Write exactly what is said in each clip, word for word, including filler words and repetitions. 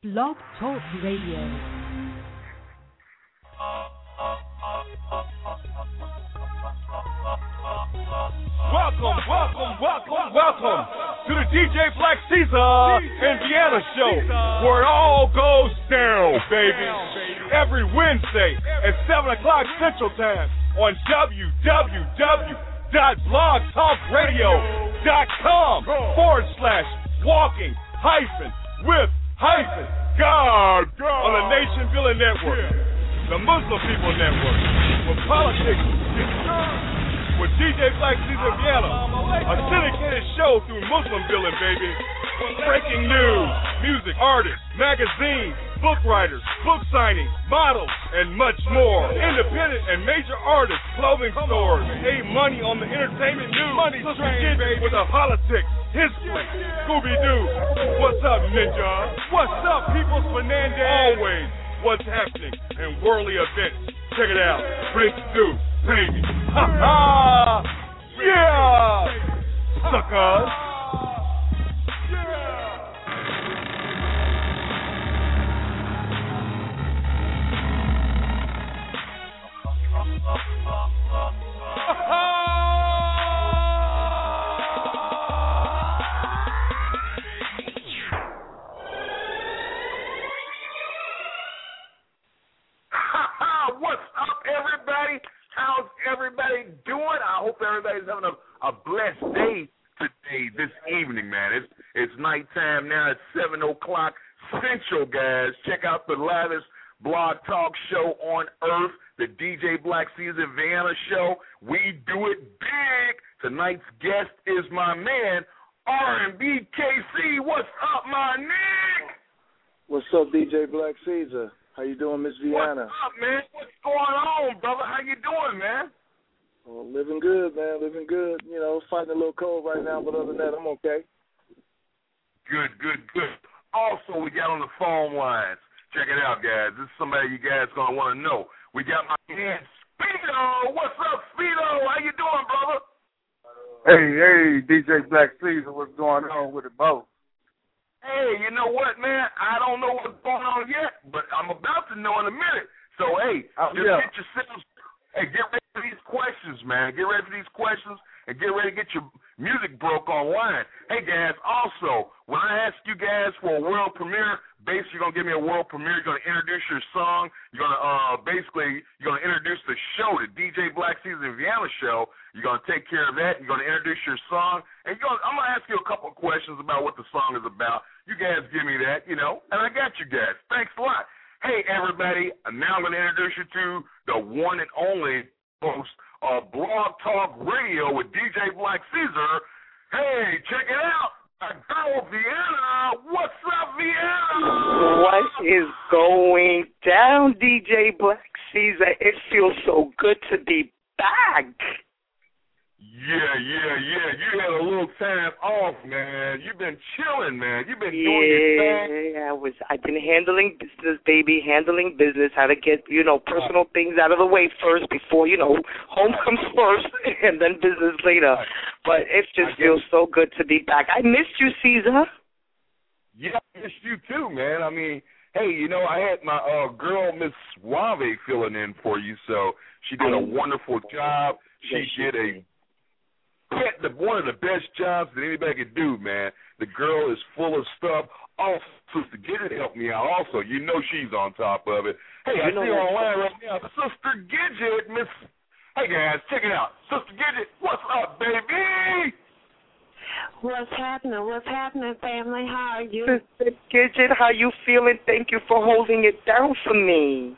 Blog Talk Radio. Welcome, welcome, welcome, welcome to the D J Black Caesar Indiana Show, where it all goes down, baby. Every Wednesday at seven o'clock Central Time on w w w dot blog talk radio dot com forward slash walking hyphen with hyphen God on the Nation Building Network, the Muslim People Network, with politics with D J Black Caesar Vienna, a syndicated show through Muslim Building, baby. Breaking news, music, artists, magazines, book writers, book signings, models, and much more. Independent and major artists, clothing stores, save money on the entertainment news. Money train, baby, with the politics, history, Scooby-Doo. What's up, Ninja? What's up, Peoples Fernandez? Always what's happening in worldly events. Check it out. Prince Deuce, baby. Ha ha! Yeah! Suckers! What's up, everybody? How's everybody doing? I hope everybody's having a, a blessed day today, this evening, man. It's it's nighttime now. It's seven o'clock Central, guys. Check out the latest blog talk show on earth, the D J Black Caesar Vienna Show. We do it big. Tonight's guest is my man, R and B K C. What's up, my Nick? What's up, D J Black Caesar? How you doing, Miss Vienna? What's up, man? What's going on, brother? How you doing, man? Well, living good, man. Living good. You know, fighting a little cold right now, but other than that, I'm okay. Good, good, good. Also, we got on the phone lines. Check it out, guys. This is somebody you guys going to want to know. We got my man, Speedo. What's up, Speedo? How you doing, brother? Hey, hey, D J Black Caesar, what's going on with it both? Hey, you know what, man? I don't know what's going on yet, but I'm about to know in a minute. So, hey, Oh, just yeah. get yourselves, hey, get ready for these questions, man. Get ready for these questions and get ready to get your music broke online. Hey, guys, also, when I ask you guys for a world premiere, basically you're going to give me a world premiere. You're going to introduce your song. You're going to, uh, basically, you're going to introduce the show, the D J Black Caesar Vienna Show. You're going to take care of that. You're going to introduce your song. And you're gonna, I'm going to ask you a couple of questions about what the song is about. You guys give me that, you know, and I got you guys. Thanks a lot. Hey, everybody, now I'm going to introduce you to the one and only host of Blog Talk Radio with D J Black Caesar. Hey, check it out. My girl, Vienna. What's up, Vienna? What is going down, D J Black Caesar? It feels so good to be back. Yeah, yeah, yeah. You had a little time off, man. You've been chilling, man. You've been doing your thing. Yeah, I was. I've been handling business, baby. Handling business. How to get you know personal things out of the way first before you know home comes first, and then business later. But it just feels so good to be back. I missed you, Caesar. Yeah, I missed you too, man. I mean, hey, you know, I had my uh, girl, Miss Suave, filling in for you, so she did a wonderful job. She did a the, one of the best jobs that anybody could do, man. The girl is full of stuff. Oh, Sister Gidget helped me out also. You know she's on top of it. Hey, I see her online right now. Sister Gidget, Miss... Hey, guys, check it out. Sister Gidget, what's up, baby? What's happening? What's happening, family? How are you? Sister Gidget, how you feeling? Thank you for holding it down for me.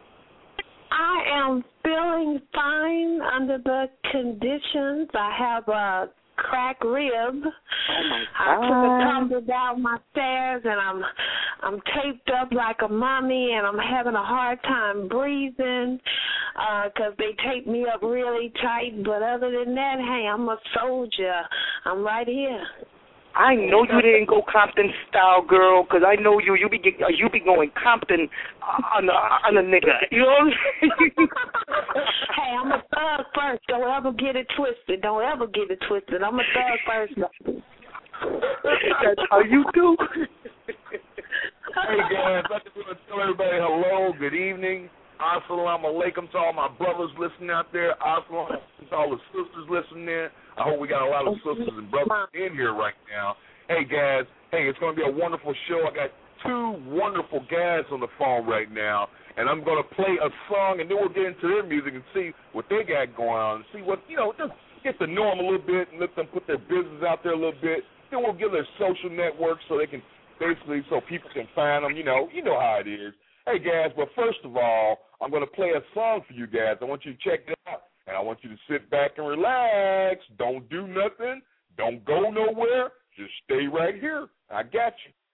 I am feeling fine under the conditions. I have a cracked rib. Oh my I took a God. tumble down my stairs, and I'm I'm taped up like a mummy, and I'm having a hard time breathing because they taped me up really tight. But other than that, hey, I'm a soldier. I'm right here. I know you didn't go Compton style, girl, because I know you. You be uh, you be going Compton on a on a nigga. You know what I'm saying? Hey, I'm a thug first. Don't ever get it twisted. Don't ever get it twisted. I'm a thug first. That's how you do. Hey, guys, I just want to tell everybody hello, good evening. Assalamu alaikum to all my brothers listening out there. Assalamu alaikum to all the sisters listening in. I hope we got a lot of sisters and brothers in here right now. Hey, guys, hey, it's going to be a wonderful show. I got two wonderful guys on the phone right now, and I'm going to play a song, and then we'll get into their music and see what they got going on, and see what, you know, just get to know them a little bit and let them put their business out there a little bit. Then we'll give their social networks so they can basically, so people can find them. You know, you know how it is. Hey, guys, but first of all, I'm going to play a song for you guys. I want you to check it out, and I want you to sit back and relax. Don't do nothing. Don't go nowhere. Just stay right here. I got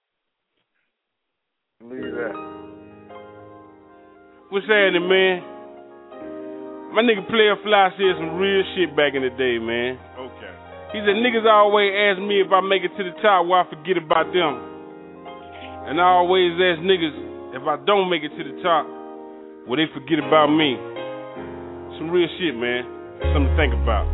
you. Leave that. What's happening, man? My nigga Player Fly said some real shit back in the day, man. Okay. He said, niggas always ask me if I make it to the top, why I forget about them. And I always ask niggas, if I don't make it to the top, will they forget about me? Some real shit, man. Something to think about.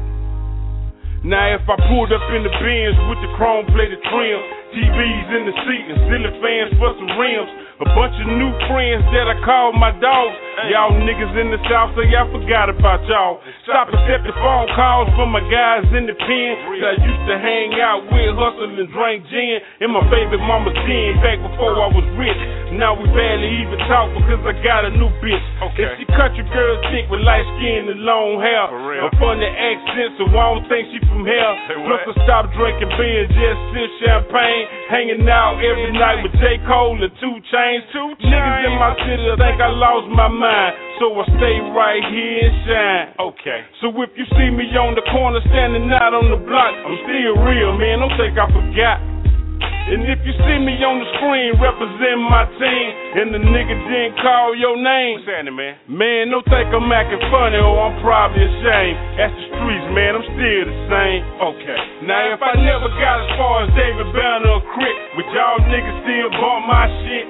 Now if I pulled up in the Benz with the chrome-plated trim, T Vs in the seat and ceiling fans for some rims, a bunch of new friends that I call my dogs. Y'all niggas in the South say I forgot about y'all. Stop accepting phone calls from my guys in the pen that I used to hang out with, hustle and drink gin in my baby mama's den back before I was rich. Now we barely even talk because I got a new bitch. Okay. And she country girl thick with light skin and long hair, a funny accent, so I don't think she from here. Plus I stopped drinking beer, just sip champagne, hanging out every night with J. Cole and two Chainz. Two Niggas in my city think I lost my mind, so I stay right here and shine. Okay. So if you see me on the corner standing out on the block, I'm still real, man, don't think I forgot. And if you see me on the screen representing my team, and the nigga didn't call your name, what's happening, man? Man, don't think I'm acting funny or I'm probably ashamed. That's the streets, man, I'm still the same. Okay. Now if I never got as far as David Banner or Crick, would y'all niggas still bump my shit?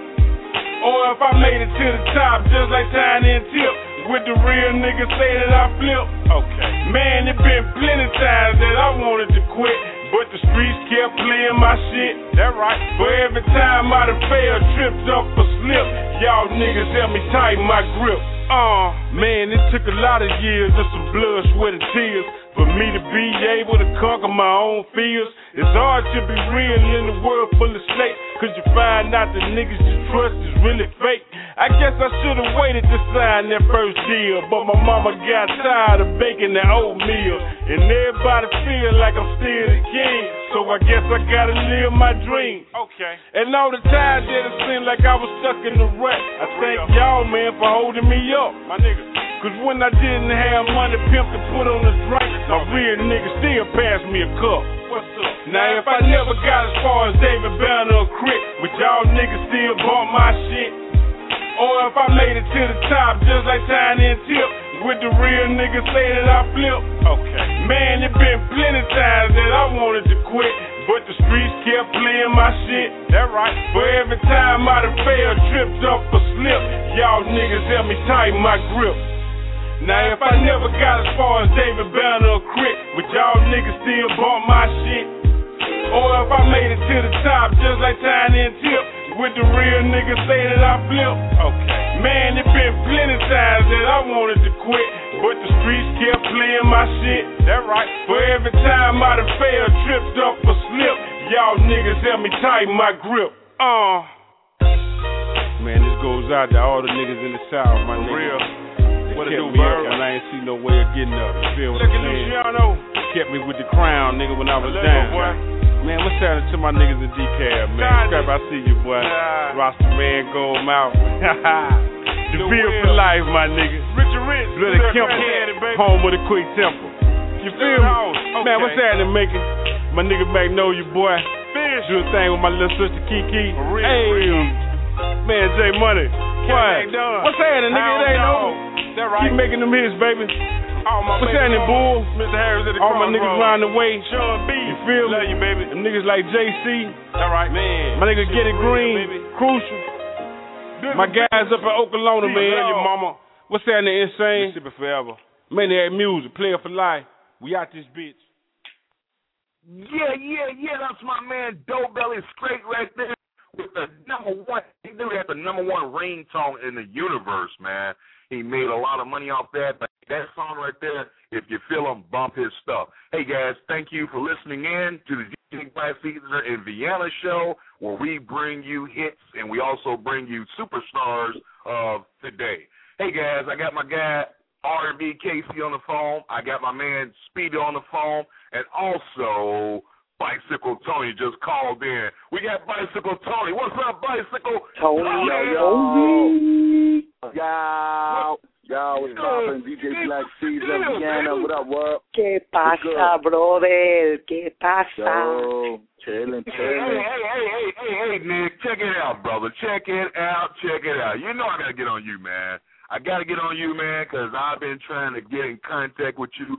Or if I made it to the top just like Tiny and Tip, would the real niggas say that I flip? Okay. Man, it been plenty times that I wanted to quit, but the streets kept playing my shit. That right. For every time I done failed, tripped up or slipped, y'all niggas help me tighten my grip. Uh, man, it took a lot of years of some blood, sweat, and tears for me to be able to conquer my own fears. It's hard to be real in a world full of snakes, cause you find out the niggas you trust is really fake. I guess I should've waited to sign that first deal, but my mama got tired of baking that oatmeal, and everybody feel like I'm still the king, so I guess I gotta live my dream. Okay. And all the time that it seemed like I was stuck in the rut, I thank y'all, man, for holding me up. My nigga. Cause when I didn't have money, pimp to put on the drink, my real nigga still passed me a cup. What's up? Now if I never got as far as David Banner or Crick, would y'all niggas still bump my shit? Or if I made it to the top just like Tiny and Tip, would the real niggas say that I flip? Okay. Man, it been plenty times that I wanted to quit, but the streets kept playing my shit. That right. For every time I done failed, tripped up or slipped, y'all niggas help me tighten my grip. Now if I never got as far as David Banner or Crick, would y'all niggas still bump my shit? Or if I made it to the top just like Tiny and Tip, would the real niggas say that I flip? Okay. Man, it been plenty times that I wanted to quit, but the streets kept playing my shit. That right. For every time I done failed, tripped up or slipped, y'all niggas help me tighten my grip. Uh. Man, this goes out to all the niggas in the South, my nigga. Real. What it do, bird? And I ain't see no way of getting up. You feel what I'm saying? Luciano. Kept me with the crown, nigga, when I was Hello, down. boy. Man, what's happening to my niggas in D C A B, man? Scrap, I see you, boy. Nah. Rasta man, go out. The bill for life, my nigga. Richard Rich. Bloody Kemp, home with a quick temple. You feel me? Okay. Man, what's happening, making? My nigga Magnolia, boy. Fish. Do a thing with my little sister Kiki. For real, hey, real. Man, J Money. What? What's happening, nigga? It ain't over. That right. Keep making them hits, baby. All my What's happening, Bull? Mister Harris at the All my niggas round the way. Sean B. You feel me? Love you, baby. Them niggas like J C. All right, man. My nigga Get It Green. Baby. Crucial. Good My guys up at Oklahoma, man. Your mama. What's happening, Insane? Mississippi forever. Man, they had music. Player for life. We out this bitch. Yeah, yeah, yeah. That's my man Dope Belly Straight right there with the number one, he knew that the number one ringtone in the universe, man. He made a lot of money off that, but that song right there, if you feel him, bump his stuff. Hey, guys, thank you for listening in to the D J Black Caesar in Vienna show, where we bring you hits and we also bring you superstars of today. Hey, guys, I got my guy R and B Casey on the phone. I got my man Speedy on the phone, and also Bicycle Tony just called in. We got Bicycle Tony. What's up, Bicycle Tony? Tony? Yo, yo, yo, what's poppin'? D J Black Caesar, Vienna, what up, what? ¿Qué pasa, brother? ¿Qué pasa? Yo, chillin', Hey, chillin'. hey, hey, hey, hey, hey, Nick, check it out, brother. Check it out, check it out. You know I got to get on you, man. I got to get on you, man, because I've been trying to get in contact with you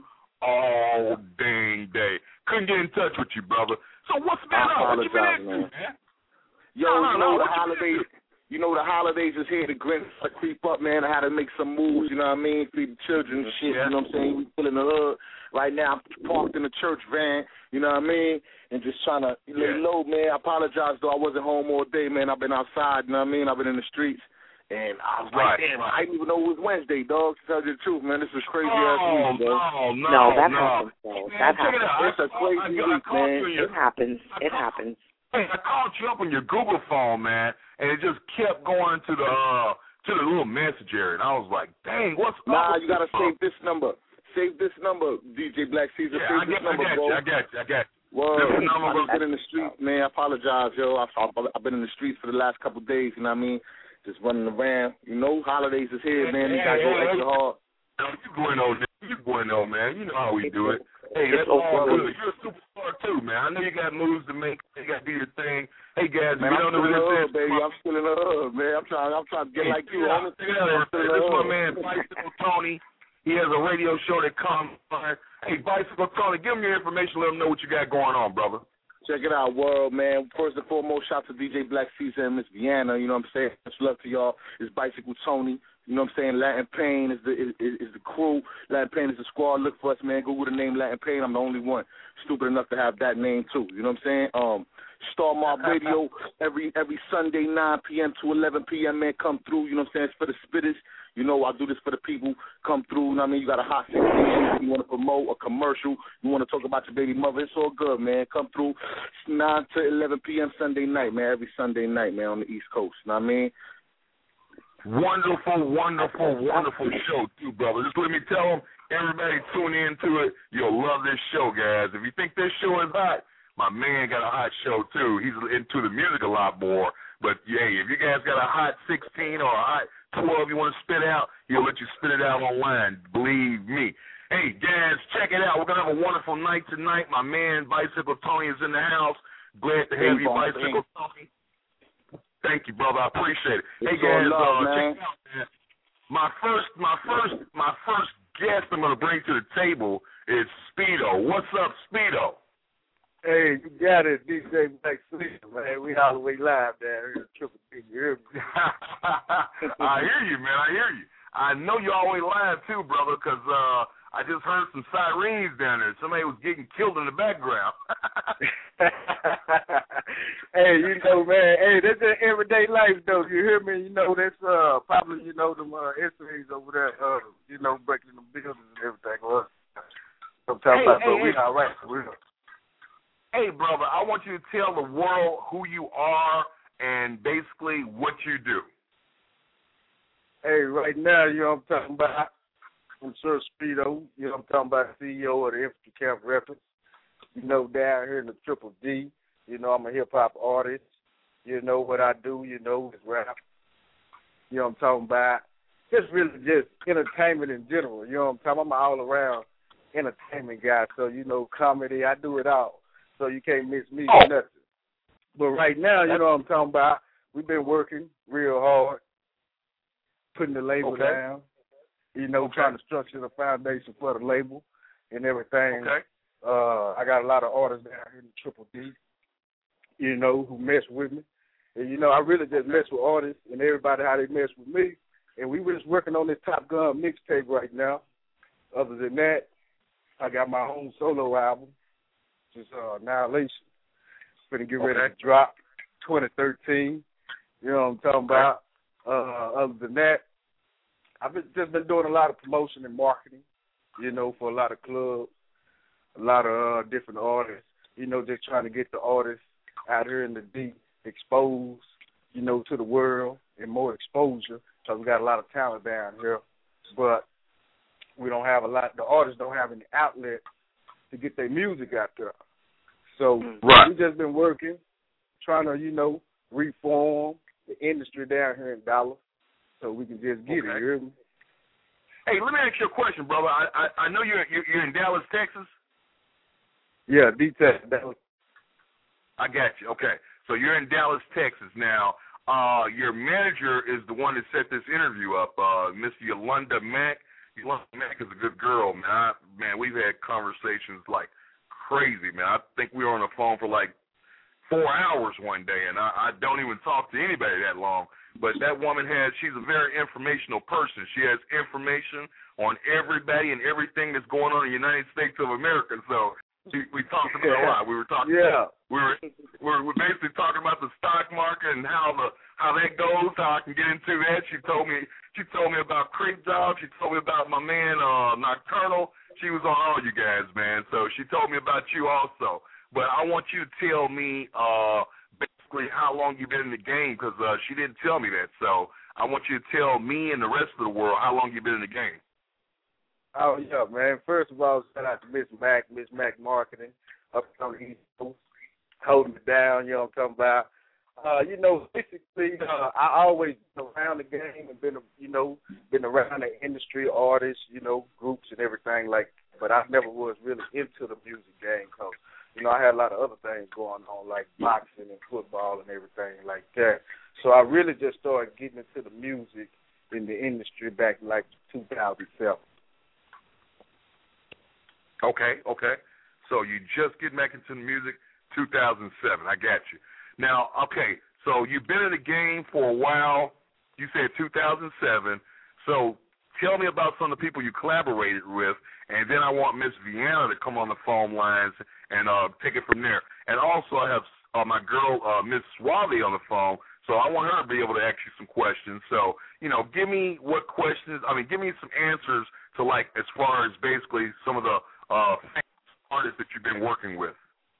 all dang day. Couldn't get in touch with you, brother. So what's been up? What you been into, man? Yo, No, no, you know no, the what you holidays. You know the holidays is here. The Grinch to creep up, man. I had to make some moves. You know what I mean? Feed the children and shit. Yeah. You know what I'm saying? We still in the hood right now. I'm parked in the church van. You know what I mean? And just trying to lay Yeah. low, man. I apologize though. I wasn't home all day, man. I've been outside. You know what I mean? I've been in the streets. And I was Right. like, damn, I didn't even know it was Wednesday, dog. To tell you the truth, man, this is crazy ass Oh, week, dog. no, no, No, that no. happens, though. Man, That check it happens. out. It's a crazy I, I, week, I called man. you in your, It happens. I It called- happens. Hey, I called you up on your Google phone, man, and it just kept going to the uh, to the little message area, and I was like, dang, what's up? Nah, with you gotta this save this number. Save this number, D J Black Caesar. Yeah, save I this got, number, I got bro. you, I got you, I got you. Well, This is the number, I bro. just been in the streets, man. I apologize, yo. I've, I've been in the streets for the last couple of days, you know what I mean? Just running around. You know, holidays is here, man. You gotta go extra hard. No, you going on, you going on, man. You know how we do it. Hey, that's It's all okay. good. You're a superstar too, man. I know you got moves to make. You got to do your thing. Hey, guys, Man, if you I'm don't know still in the who hood, this baby. is, I'm still in the hood, man. I'm trying. I'm trying to get Hey, like you, check it out, homie. check it out, I'm still in This the is my hood. man, Bicycle Tony. He has a radio show that comes on. Hey, Bicycle Tony, give him your information. Let him know what you got going on, brother. Check it out, world, man. First and foremost, shout to D J Black Caesar and Miss Vienna. You know what I'm saying? Much love to y'all. It's Bicycle Tony. You know what I'm saying? Latin Pain is the is, is the crew. Latin Pain is the squad. Look for us, man. Google the name Latin Pain. I'm the only one stupid enough to have that name too. You know what I'm saying? Um, Star Mob Radio every every Sunday nine p.m. to eleven p.m. Man, come through. You know what I'm saying? It's for the spitters. You know, I do this for the people. Come through. You know what I mean? You got a hot sixteen. You want to promote a commercial. You want to talk about your baby mother. It's all good, man. Come through. It's nine to eleven p.m. Sunday night, man. Every Sunday night, man, on the East Coast. You know what I mean? Wonderful, wonderful, wonderful show, too, brother. Just let me tell them, everybody tune in to it. You'll love this show, guys. If you think this show is hot, my man got a hot show, too. He's into the music a lot more. But, yeah, if you guys got a hot sixteen or a hot twelve you want to spit out, he'll let you spit it out online. Believe me. Hey, guys, check it out. We're going to have a wonderful night tonight. My man, Bicycle Tony, is in the house. Glad to have Hey, you, boss, Bicycle Tony. Thank you, brother. I appreciate it. It's hey, guys, all love, uh, man. check it out, man. My first, my first, my first guest I'm going to bring to the table is Speedo. What's up, Speedo? Hey, you got it, D J Black Caesar, man. We all the way live down here in Triple B. You hear me? I hear you, man. I hear you. I know you're always live, too, brother, because uh, I just heard some sirens down there. Somebody was getting killed in the background. Hey, you know, man. Hey, that's an everyday life, though. You hear me? You know, that's uh, probably, you know, them uh, essays over there, uh, you know, breaking the buildings and everything. Well, sometimes, Hey, about, hey, but we hey. all right for real. Hey, brother, I want you to tell the world who you are and basically what you do. Hey, right now, you know what I'm talking about? I'm Sir Speedo. You know what I'm talking about? C E O of the Infantry Camp Records. You know, down here in the Triple D. You know, I'm a hip-hop artist. You know what I do. You know, is rap. You know what I'm talking about? Just really just entertainment in general. You know what I'm talking about? I'm an all-around entertainment guy. So, you know, comedy, I do it all. So you can't miss me Oh. or nothing. But right now, you know what I'm talking about? We've been working real hard, putting the label Okay. down, you know, Okay. trying to structure the foundation for the label and everything. Okay. Uh, I got a lot of artists down here in Triple D, you know, who mess with me. And, you know, I really just mess with artists and everybody how they mess with me. And we were just working on this Top Gun mixtape right now. Other than that, I got my own solo album, which is uh, Annihilation. Finna get ready Okay. to drop. twenty thirteen. You know what I'm talking about? Uh, other than that, I've been, just been doing a lot of promotion and marketing, you know, for a lot of clubs, a lot of uh, different artists, you know, just trying to get the artists out here in the deep exposed, you know, to the world and more exposure because we got a lot of talent down here. But we don't have a lot, the artists don't have any outlet to get their music out there. So right. we've just been working, trying to, you know, reform the industry down here in Dallas so we can just get okay. it, you hear me? Hey, let me ask you a question, brother. I I, I know you're, you're you're in Dallas, Texas. Yeah, D-Tech, Dallas. I got you. Okay, so you're in Dallas, Texas now. Uh, your manager is the one that set this interview up, uh, Miss Yolanda Mack. Yolanda Mack is a good girl, man. I, man, we've had conversations like crazy, man. I think we were on the phone for like four hours one day, and I, I don't even talk to anybody that long. But that woman has, she's a very informational person. She has information on everybody and everything that's going on in the United States of America. So we, we talked about yeah. a lot. We were talking. Yeah. We were we were basically talking about the stock market and how the how that goes. How I can get into that. She told me she told me about Creep Job. She told me about my man uh, Nocturnal. She was on all you guys, man. So she told me about you also. But I want you to tell me uh, basically how long you've been in the game because uh, she didn't tell me that. So I want you to tell me and the rest of the world how long you've been in the game. Oh, yeah, man. First of all, shout out to Miss Mac, Miss Mac Marketing, up on the East Coast, holding it down, you know what I'm talking about. Uh, you know, basically, uh, I always been around the game and been, you know, been around the industry, artists, you know, groups and everything like that. But I never was really into the music game because, you know, I had a lot of other things going on like boxing and football and everything like that. So I really just started getting into the music in the industry back in like two thousand seven. Okay, okay. So you just get back into the music, two thousand seven. I got you. Now, okay, so you've been in the game for a while. You said two thousand seven. So tell me about some of the people you collaborated with, and then I want Miss Vienna to come on the phone lines and uh, take it from there. And also I have uh, my girl, uh, Miss Suave, on the phone, so I want her to be able to ask you some questions. So, you know, give me what questions, I mean, give me some answers to, like, as far as basically some of the uh, artists that you've been working with.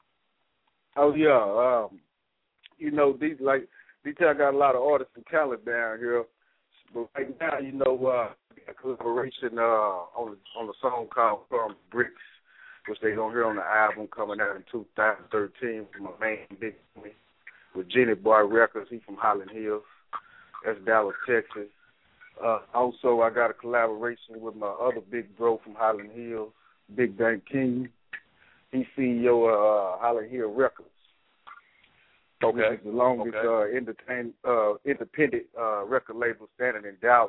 Oh, yeah. Um, you know, these, like, these I got a lot of artists and talent down here. But right now, you know, uh, a collaboration uh, on on the song called From Bricks, which they're going to hear on the album coming out in two thousand thirteen with my main big homie, with Jenny Boy Records. He's from Highland Hills. That's Dallas, Texas. Uh, also, I got a collaboration with my other big bro from Highland Hills, Big Bang King. He's C E O of uh, Highland Hill Records. Okay. Which is the longest okay. uh, entertain, uh, independent uh, record label standing in Dallas.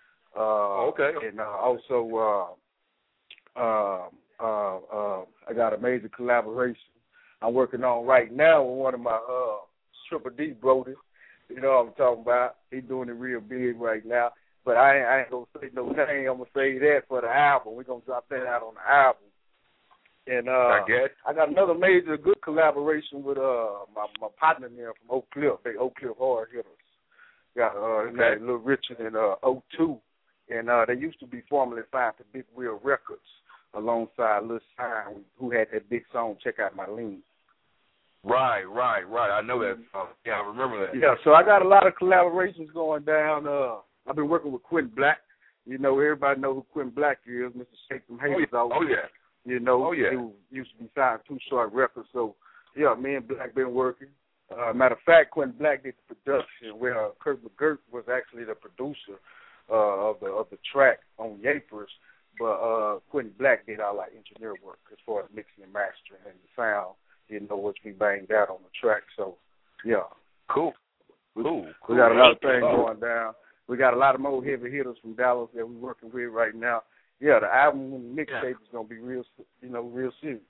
Uh, okay. And uh, also, uh, uh, uh, uh, I got a major collaboration I'm working on right now with one of my uh, Triple D brothers. You know what I'm talking about. He's doing it real big right now. But I ain't, I ain't going to say no name. I'm going to say that for the album. We're going to drop that out on the album. And uh, I, get. I got another major good collaboration with uh, my, my partner there from Oak Cliff. They Oak Cliff Hard Hitters. Got uh, okay. Little Richard and uh, O two. And uh, they used to be formerly signed to Big Wheel Records alongside Lil Shine, who had that big song, Check Out My Lean. Right, right, right. I know that song. Yeah, I remember that. Yeah, so I got a lot of collaborations going down. Uh, I've been working with Quentin Black. You know, everybody know who Quentin Black is, Mister Shake Them Haters oh, yeah. oh, yeah. You know, oh, yeah. he used to be signed to Too Short Records. So, yeah, me and Black been working. Uh, matter of fact, Quentin Black did the production where uh, Kurt McGirt was actually the producer uh, of the of the track on Yapers. But uh, Quentin Black did all our engineer work as far as mixing and mastering and the sound, you know, which we banged out on the track. So, yeah. Cool. Cool. We got a lot of things going down. We got a lot of more heavy hitters from Dallas that we're working with right now. Yeah, the album and the mixtape yeah. is going to be real, you know, real serious.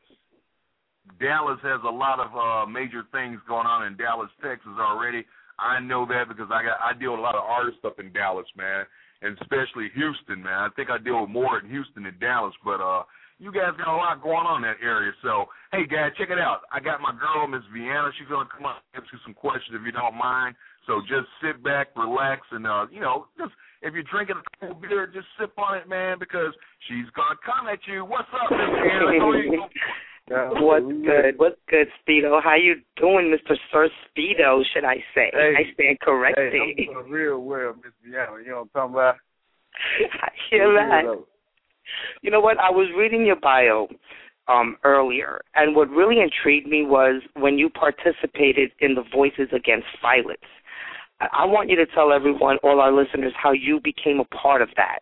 Dallas has a lot of uh, major things going on in Dallas, Texas already. I know that because I got I deal with a lot of artists up in Dallas, man, and especially Houston, man. I think I deal with more in Houston than Dallas, but, uh, you guys got a lot going on in that area. So, hey, guys, check it out. I got my girl, Miss Vienna. She's going to come up and answer some questions if you don't mind. So just sit back, relax, and, uh, you know, just if you're drinking a cold beer, just sip on it, man, because she's going to come at you. What's up, Miss Vienna? What's good? What's good, Speedo? How you doing, Mister Sir Speedo, should I say? Hey, I stand corrected. Hey, I'm doing real well, Miss Vienna. You know what I'm talking about? I hear that. You know what? I was reading your bio um, earlier, and what really intrigued me was when you participated in the Voices Against Violence. I, I want you to tell everyone, all our listeners, how you became a part of that.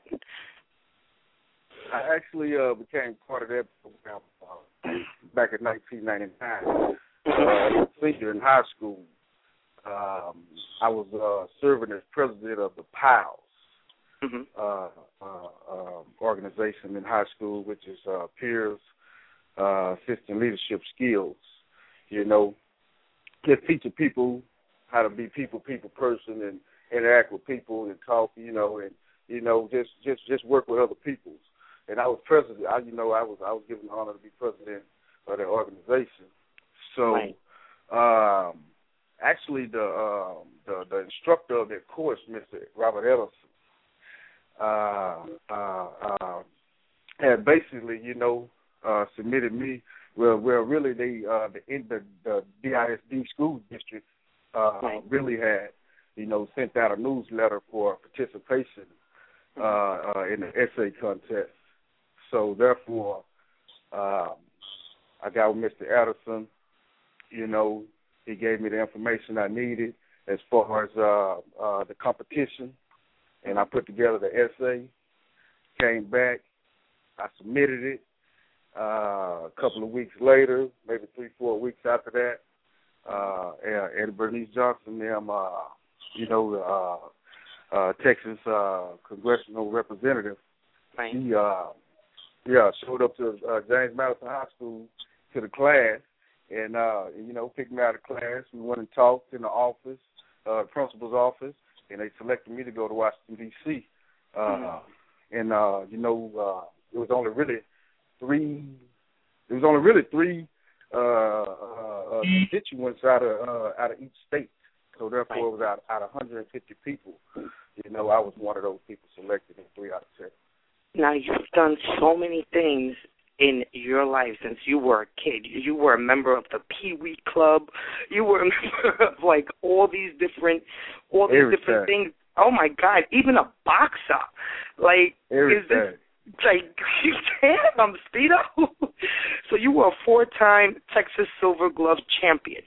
I actually uh, became part of that program uh, back in nineteen ninety-nine. Uh, senior in high school. Um, I was uh, serving as president of the P A L S mm-hmm. uh, uh, uh, organization in high school, which is uh, Peers uh, Assistant Leadership Skills. You know, just teaching people how to be people, people person, and interact with people and talk. You know, and you know, just just just work with other people. And I was president. I, you know, I was I was given the honor to be president of that organization. So, right. um, actually, the, um, the the instructor of that course, Mister Robert Ellison, uh, uh, uh, had basically, you know, uh, submitted me. Well, well, really, they uh, the, the the D I S D school district uh, right. really had, you know, sent out a newsletter for participation uh, uh, in the essay contest. So therefore, um, I got with Mister Addison. You know, he gave me the information I needed as far as uh, uh, the competition, and I put together the essay. Came back, I submitted it. Uh, a couple of weeks later, maybe three, four weeks after that, uh, Eddie Bernice Johnson, them, uh, you know, uh, uh, Texas uh, congressional representative, right. he. Uh, Yeah, showed up to uh, James Madison High School to the class, and uh, you know, picked me out of class. We went and talked in the office, uh, principal's office, and they selected me to go to Washington D C Uh, mm-hmm. And uh, you know, uh, it was only really three. It was only really three uh, uh, constituents out of uh, out of each state. So therefore, right. it was out out of one hundred fifty people. You know, I was one of those people selected in three out of ten. Now, you've done so many things in your life since you were a kid. You were a member of the Pee Wee Club. You were a member of, like, all these different all these Every different time. things. Oh, my God, even a boxer. Like, Every is this, like, damn, Speedo. So you were a four-time Texas Silver Glove champion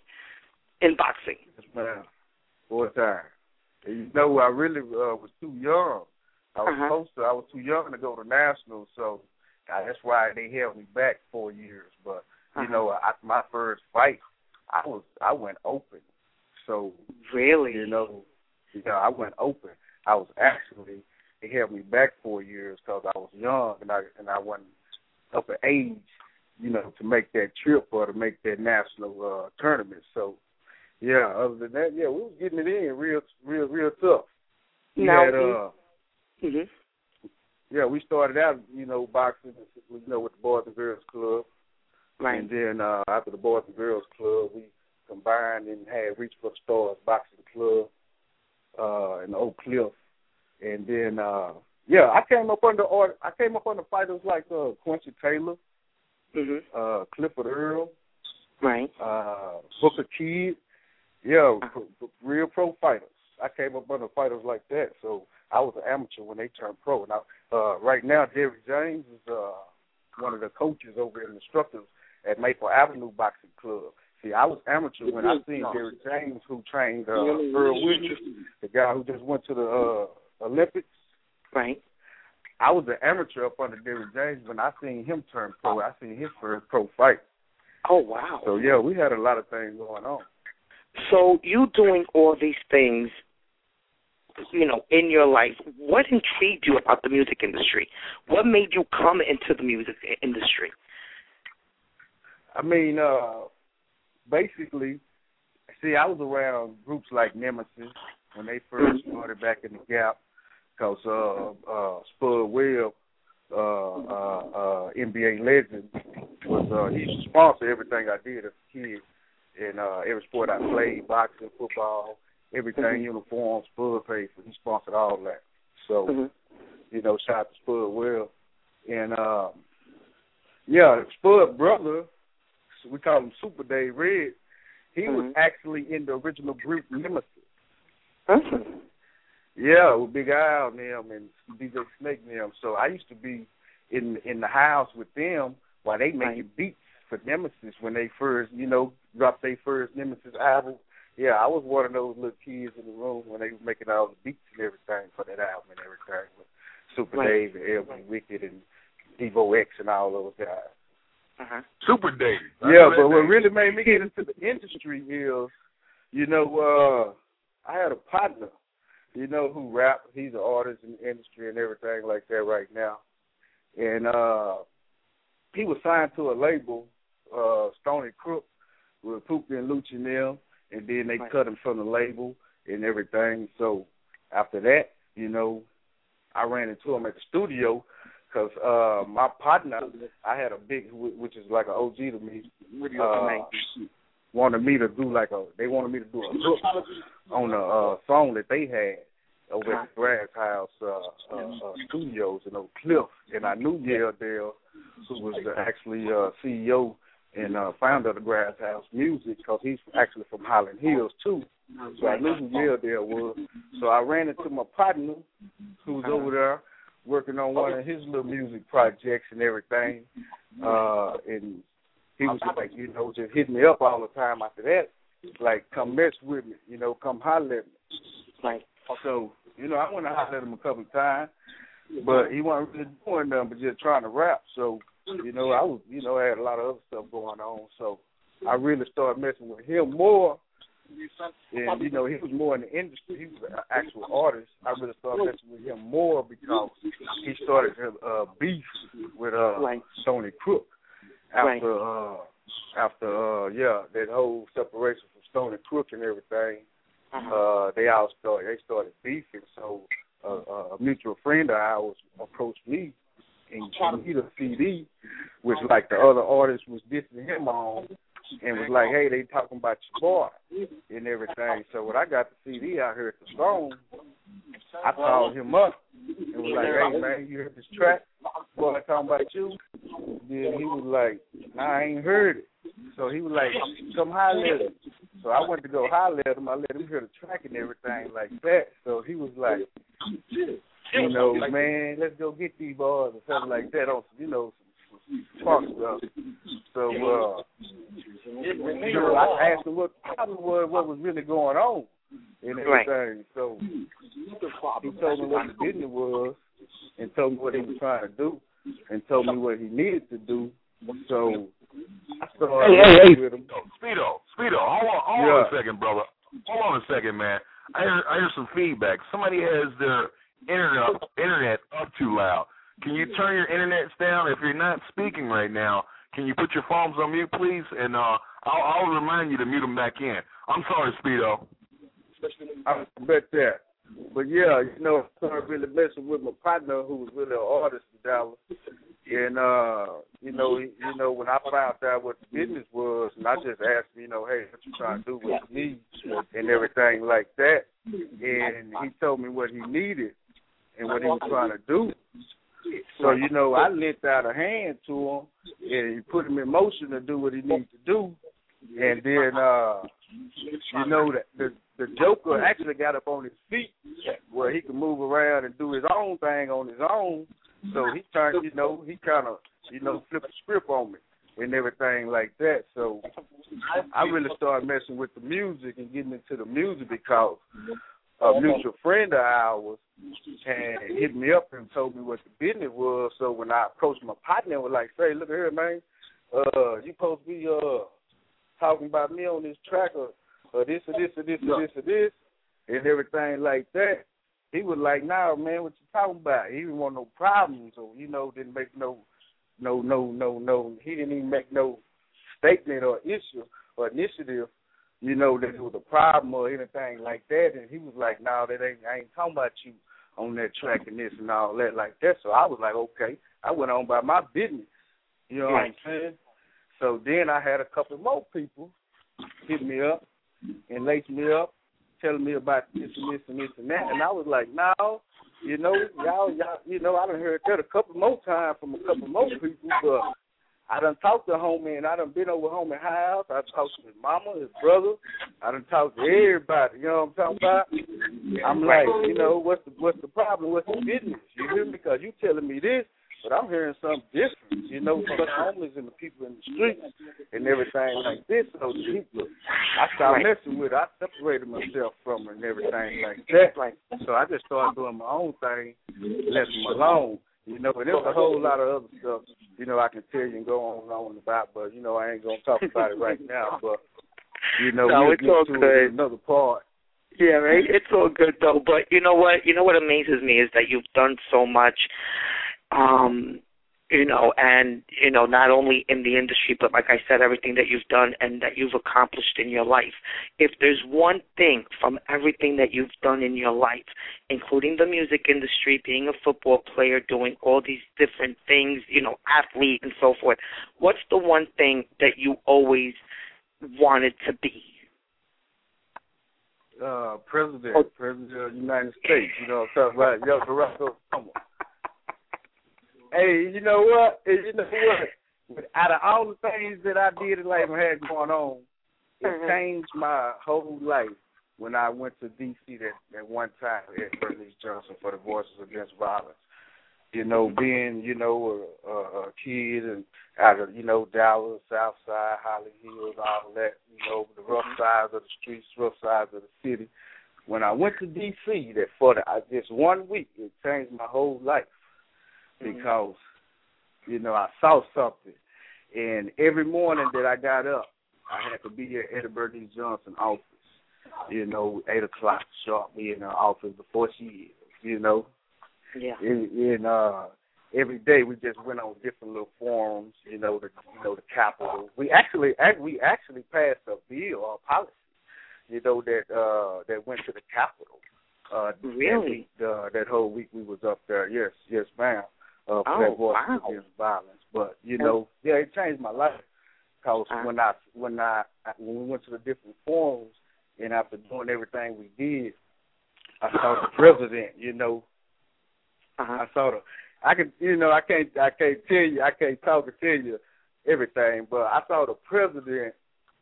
in boxing. Yes, ma'am. Four times. You know, I really uh, was too young. I was uh-huh. supposed to. I was too young to go to nationals, so uh, that's why they held me back four years. But you uh-huh. know, I, my first fight, I was I went open. So really, you know, you know, I went open. I was actually they held me back four years because I was young and I and I wasn't up in age, you know, to make that trip or to make that national uh, tournament. So yeah, other than that, yeah, we was getting it in real, real, real tough. We now, had, uh, Mm-hmm. Yeah, we started out, you know, boxing, you know, with the Boys and Girls Club. Right. And then uh, after the Boys and Girls Club, we combined and had Reach for the Stars Boxing Club uh, in Oak Cliff. And then, uh, yeah, I came up under I came up under fighters like uh, Quincy Taylor, mm-hmm. uh, Clifford Earl, right, uh, Booker Kidd. Yeah, pro, real pro fighters. I came up under fighters like that, so I was an amateur when they turned pro. Now, uh, right now, Derrick James is uh, one of the coaches over and instructors at Maple Avenue Boxing Club. See, I was amateur when I seen Derrick James, who trained uh, Earl Williams, the guy who just went to the uh, Olympics. Right. I was an amateur up under Derrick James when I seen him turn pro. I seen his first pro fight. Oh, wow. So, yeah, we had a lot of things going on. So you doing all these things, you know, in your life, what intrigued you about the music industry? What made you come into the music industry? I mean, uh, basically, see, I was around groups like Nemesis when they first started back in the Gap, because uh, uh, Spud Webb uh, uh, uh, N B A legend, was uh, he used to sponsor everything I did as a kid, and uh, every sport I played, boxing, football, everything, mm-hmm. uniforms, Spud paid for. He sponsored all that. So, mm-hmm. you know, shout out to Spud well. And, um, yeah, Spud brother, we call him Super Dave Red, he mm-hmm. was actually in the original group Nemesis. Mm-hmm. Yeah, with Big Al and them and D J Snake and them. So I used to be in in the house with them while they making right. beats for Nemesis when they first, you know, dropped their first Nemesis album. Yeah, I was one of those little kids in the room when they were making all the beats and everything for that album and everything with Super right. Dave and L B right. Wicked and Devo X and all those guys. Uh-huh. Super Dave. Yeah, but what really made me get into the industry is, you know, uh, I had a partner, you know, who rap. He's an artist in the industry and everything like that right now. And uh, he was signed to a label, uh, Stony Crook, with Pookie and Lucci and them, and then they right. cut him from the label and everything. So after that, you know, I ran into him at the studio because uh, my partner, I had a big, which is like an O G to me, uh, wanted me to do like a, they wanted me to do a hook on a uh, song that they had over at the Grass House uh, uh, uh, Studios in Oak Cliff. And I knew Yale Dale, who was the actually uh, C E O and uh, founder of the Grass House Music, because he's actually from Highland Hills, too. So I knew who Yale Dale was. So I ran into my partner, who was over there working on one of his little music projects and everything. Uh, and he was like, you know, just hitting me up all the time after that. Like, come mess with me, you know, come holler at me. Like, so, you know, I went to holler at him a couple of times, but he wasn't really doing nothing but just trying to rap. So, you know, I was, you know, I had a lot of other stuff going on. So I really started messing with him more. And, you know, he was more in the industry. He was an actual artist. I really started messing with him more because he started a uh, beef with uh, right. Stony Crook after, right. uh, after uh, yeah, that whole separation from Stony Crook and everything. Uh-huh. Uh, they all started, they started beefing. So uh, a mutual friend of ours approached me and gave me the C D, which like the other artists was dissing him on, and was like, hey, they talking about your boy and everything. So when I got the C D, I heard the song. I called him up and was like, hey, man, you heard this track? Boy, talking about you? Then he was like, nah, I ain't heard it. So he was like, come holler at him. So I went to go holler at him. I let him hear the track and everything like that. So he was like, you know, man, let's go get these boys or something like that on, you know, some, some talk stuff. So, uh, you know, I asked him what the problem was, what was really going on and everything. Right. So he told me what the business was and told me what he was trying to do and told me what he needed to do. So I started hey, hey, hey. with him. Speedo, Speedo, hold on, hold yeah. on a second, brother. Hold on a second, man. I hear, I hear some feedback. Somebody has their internet internet up too loud. Can you turn your internets down? If you're not speaking right now, can you put your phones on mute, please? And uh, I'll, I'll remind you to mute them back in. I'm sorry, Speedo. I bet that. But, yeah, you know, I started really messing with my partner who was really an artist in Dallas. And, uh, you know, you know, when I found out what the business was, and I just asked him, you know, hey, what you trying to do with me and everything like that. And he told me what he needed and what he was trying to do. So, you know, I lent out a hand to him and he put him in motion to do what he needs to do. And then, uh, you know, the, the the Joker actually got up on his feet where he could move around and do his own thing on his own. So he turned, you know, he kind of, you know, flipped the script on me and everything like that. So I really started messing with the music and getting into the music because a mutual friend of ours had hit me up and told me what the business was. So when I approached my partner and was like, say, look here, man, uh, you supposed to be uh, talking about me on this track or, or this or this or this or this or this and everything like that. He was like, nah, man, what you talking about? He didn't want no problems or, you know, didn't make no, no, no, no, no. He didn't even make no statement or issue or initiative, you know, that it was a problem or anything like that. And he was like, no, nah, that ain't, I ain't talking about you on that track and this and all that like that. So I was like, okay, I went on by my business. You know what I'm saying? So then I had a couple more people hit me up and lace me up, telling me about this and this and this and that. And I was like, no, you know, y'all, y'all, you know, I done heard that a couple more times from a couple more people, but I done talked to homie, and I done been over homie house. I talked to his mama, his brother. I done talked to everybody. You know what I'm talking about? I'm like, you know, what's the what's the problem? What's the business? You hear me? Because you telling me this, but I'm hearing something different. You know, from the homeless and the people in the streets and everything like this. So the people, I started messing with it. I separated myself from it and everything like that. So I just started doing my own thing, left them alone. You know, and there's a whole lot of other stuff, you know, I can tell you and go on and on about, but, you know, I ain't going to talk about it right now. But, you know, no, we'll it's get all to good. another part. Yeah, right. It's all good, though. But you know what? You know what amazes me is that you've done so much, um, you know, and, you know, not only in the industry, but like I said, everything that you've done and that you've accomplished in your life. If there's one thing from everything that you've done in your life, including the music industry, being a football player, doing all these different things, you know, athlete and so forth, what's the one thing that you always wanted to be? Uh, president, oh. President of the United States, you know what I'm talking about? Yo, Barack Obama. Hey, you know what? Hey, you know what? Out of all the things that I did in life and had going on, it mm-hmm. changed my whole life when I went to D C that, that one time at Bernice Johnson for the Voices Against Violence. You know, being, you know, a, a, a kid and out of, you know, Dallas, South Side, Holly Hills, all that, you know, the rough sides of the streets, rough sides of the city. When I went to D C that for the, I, just one week, it changed my whole life. Because, you know, I saw something. And every morning that I got up, I had to be at Eddie Bernice Johnson office, you know, eight o'clock sharp, be in her office before she is, you know. Yeah. And, and uh, every day we just went on different little forums, you know, the, you know, the Capitol. We actually, we actually passed a bill or a policy, you know, that uh, that went to the Capitol. Uh, really? That, week, uh, that whole week we was up there. Yes, yes, ma'am. Uh, for oh, that voice wow. against violence, but you know, yeah, it changed my life. Cause uh-huh. when I when I when we went to the different forums, and after doing everything we did, I saw the president. You know, uh-huh. I saw the. I can, you know, I can't, I can't tell you, I can't talk and tell you everything, but I saw the president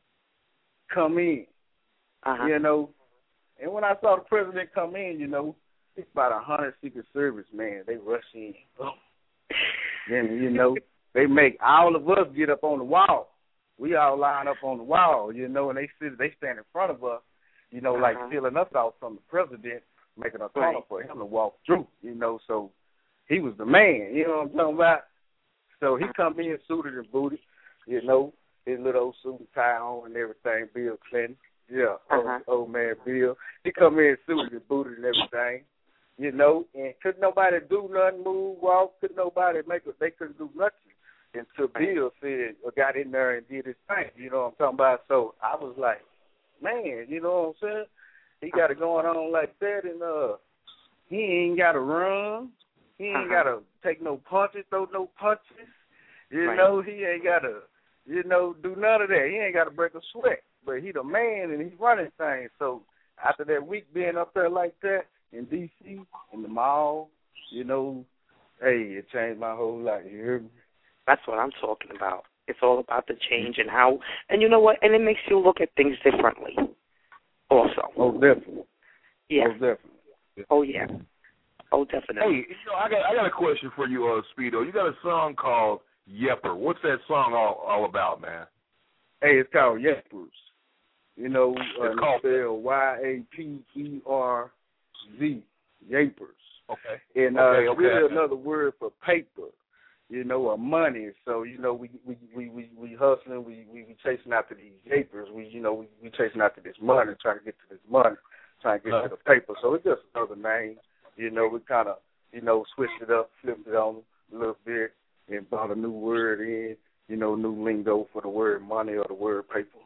come in. Uh-huh. You know, and when I saw the president come in, you know, it's about a hundred Secret Service man. They rush in. Oh. Then, you know, they make all of us get up on the wall. We all line up on the wall, you know, and they sit, they stand in front of us, you know, uh-huh. like sealing us out from the president, making a tunnel right. for him to walk through, you know. So he was the man, you know what I'm talking about? So he come in suited and booted, you know, his little old suit and tie on and everything, Bill Clinton. Yeah, uh-huh. old, old man Bill. He come in suited and booted and everything. You know, and couldn't nobody do nothing, move, walk, couldn't nobody make it, they couldn't do nothing until Bill said, or got in there and did his thing, you know what I'm talking about? So I was like, man, you know what I'm saying? He got it going on like that, and uh, he ain't got to run. He ain't uh-huh. got to take no punches, throw no punches. You right. know, he ain't got to, you know, do none of that. He ain't got to break a sweat. But he the man, and he's running things. So after that week being up there like that, in D C, in the mall, you know, hey, it changed my whole life. You hear me? That's what I'm talking about. It's all about the change and how, and you know what? And it makes you look at things differently. Also. Oh, definitely. Yeah. Oh, definitely. Oh, yeah. Oh, definitely. Hey, you know, I got I got a question for you, uh, Speedo. You got a song called Yepper. What's that song all, all about, man? Hey, it's called Yeppers. You know, uh, it's called spelled Y A P E R Z, Yapers. Okay. And uh, okay, okay. really another word for paper, you know, or money. So, you know, we we we we, we hustling, we, we we chasing after these Yapers. We, you know, we, we chasing after this money, trying to get to this money, trying to get uh-huh. to the paper. So it's just another name. You know, we kind of, you know, switched it up, flipped it on a little bit, and brought a new word in, you know, new lingo for the word money or the word paper.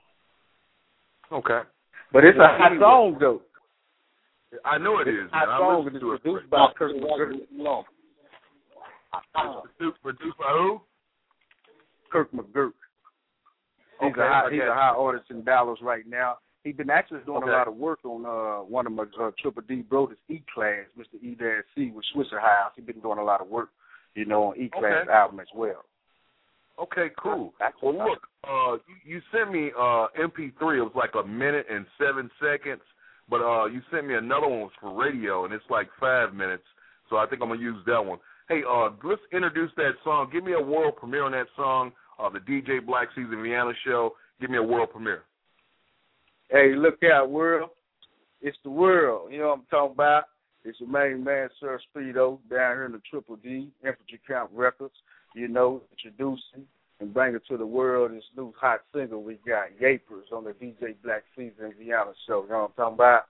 Okay. But it's a hot song, though. I know it is. Hot song, and it's produced by Kirk McGurk. Produced by who? Kirk McGurk. He's, okay, a high, he's a high artist in Dallas right now. He's been actually doing okay. a lot of work on uh, one of my uh, Triple D Brothers E-Class, Mister E-C with Swisher House. He's been doing a lot of work, you know, on E-Class okay. album as well. Okay, cool. That's well, look, uh, you, you sent me uh, M P three. It was like a minute and seven seconds, but uh, you sent me another one for radio, and it's like five minutes. So I think I'm gonna use that one. Hey, uh, let's introduce that song. Give me a world premiere on that song. Uh, the D J Black Caesar Vienna Show. Give me a world premiere. Hey, look out, world. It's the world. You know what I'm talking about? It's the main man, Sir Speedo, down here in the Triple D, Infantry Camp Records. You know, introducing and bringing to the world this new hot single we got, Yapers, on the D J Black Caesar Vienna Show. You know what I'm talking about?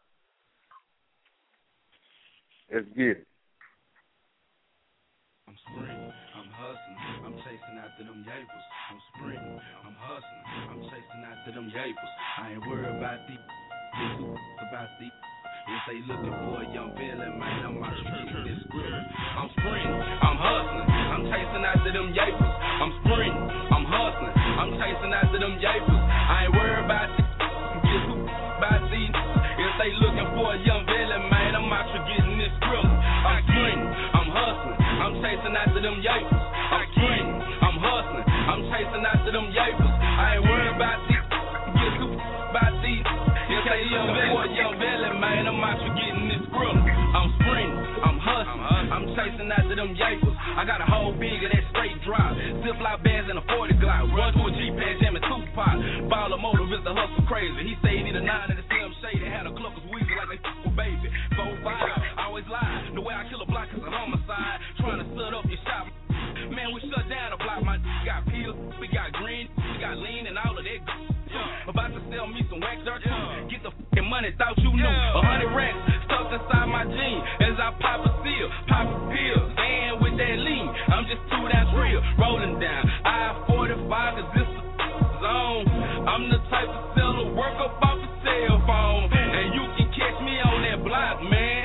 Let's get it. I'm spring, I'm hustling, I'm chasing after them yapers. I'm spring, I'm hustling, I'm chasing after them yapers. I ain't worried about these, about these. If they looking for a young villain, man, I'm out here this grill. I'm spring, I'm hustling, I'm chasing after them yapers. I'm spring, I'm hustling, I'm chasing after them yapers. I ain't worried about these, get who about these. If they looking for a young villain, man, I'm out here getting this grill. I'm spring, I'm hustling. I'm chasing after them yapers. I'm spring, I'm hustling. I'm chasing after them yapers. I ain't worried about these. Get too about these. If they young boy, young villain, man, I'm out here getting this grill. I'm spring, I'm hustling. I'm chasing after them yapers. I got a whole big of that straight drop. Ziploc bags and a forty Glock. Run through a G-Pad, jamming Tupac. Baller motive is the hustle crazy. He say he need a nine and a Slim Shady. Had a cluckers weasel like they f with baby. Four five, I always lie. The way I kill a block is a homicide. Trying to set up your shop. Man, we shut down the block. My got pills, we got green, we got lean and all of that. Yeah. About to sell me some wax dirt too. Yeah. Get the fucking money, thought you knew. A yeah. hundred racks stuffed inside my jeans. As I pop a seal, pop a pill, and with that lean, I'm just too that real. Rolling down I forty-five, cause this is zone. I'm the type of seller, work up off the cell phone. And you can catch me on that block, man.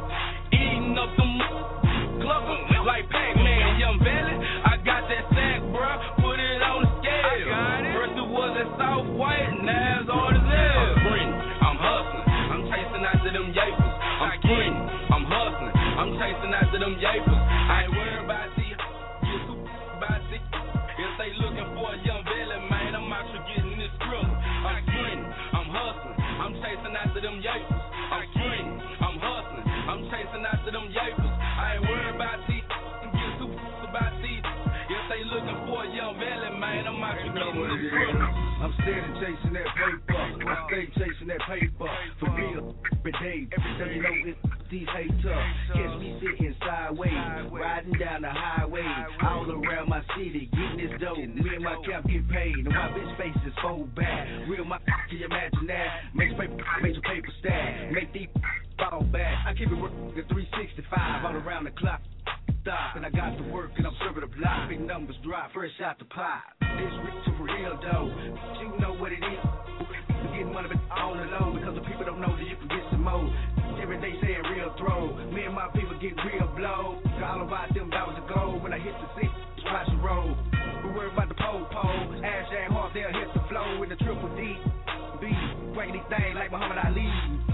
Eating up them clubbers like Pac-Man. Young Valley, I got that sack, bruh. Put it on the scale. First it was that soft white, now it's all the hell. I'm spring, I'm hustling. I'm chasing after them yapers. I'm spring, I'm hustling. I'm chasing after them yapers. I ain't worried about these. Get too about these. If they looking for a young villain, man, I'm out here getting this thriller. I'm spring, I'm hustling. I'm chasing after them yapers. I'm spring, I'm hustling. I'm chasing after them yapers. I ain't worried about these. Get too about these. If they looking for a young villain, man, I'm out here getting this thriller. I'm steady chasing that paper. I stay chasing that paper. For real, every day. So you know it's these haters. Catch me sitting sideways, riding down the highway, all around my city, getting this dough. Me and my cap get paid, and my bitch face is so bad. Real, my can you imagine that? Make paper, make your paper stack, make these fall back. I keep it working at three sixty-five all around the clock. Stop, and I got to work, and I'm serving the block. Big numbers drop, fresh out the pot. This rich for real though, you know what it is. Getting money but on the low, because the people don't know that you can get some more. Every day saying real throw. Me and my people get real blow. All about them dollars of gold. When I hit the seat, watch the road. We worry about the pole pole. Ash ain't hard, they'll hit the flow with the triple D. B, break these things like Muhammad Ali.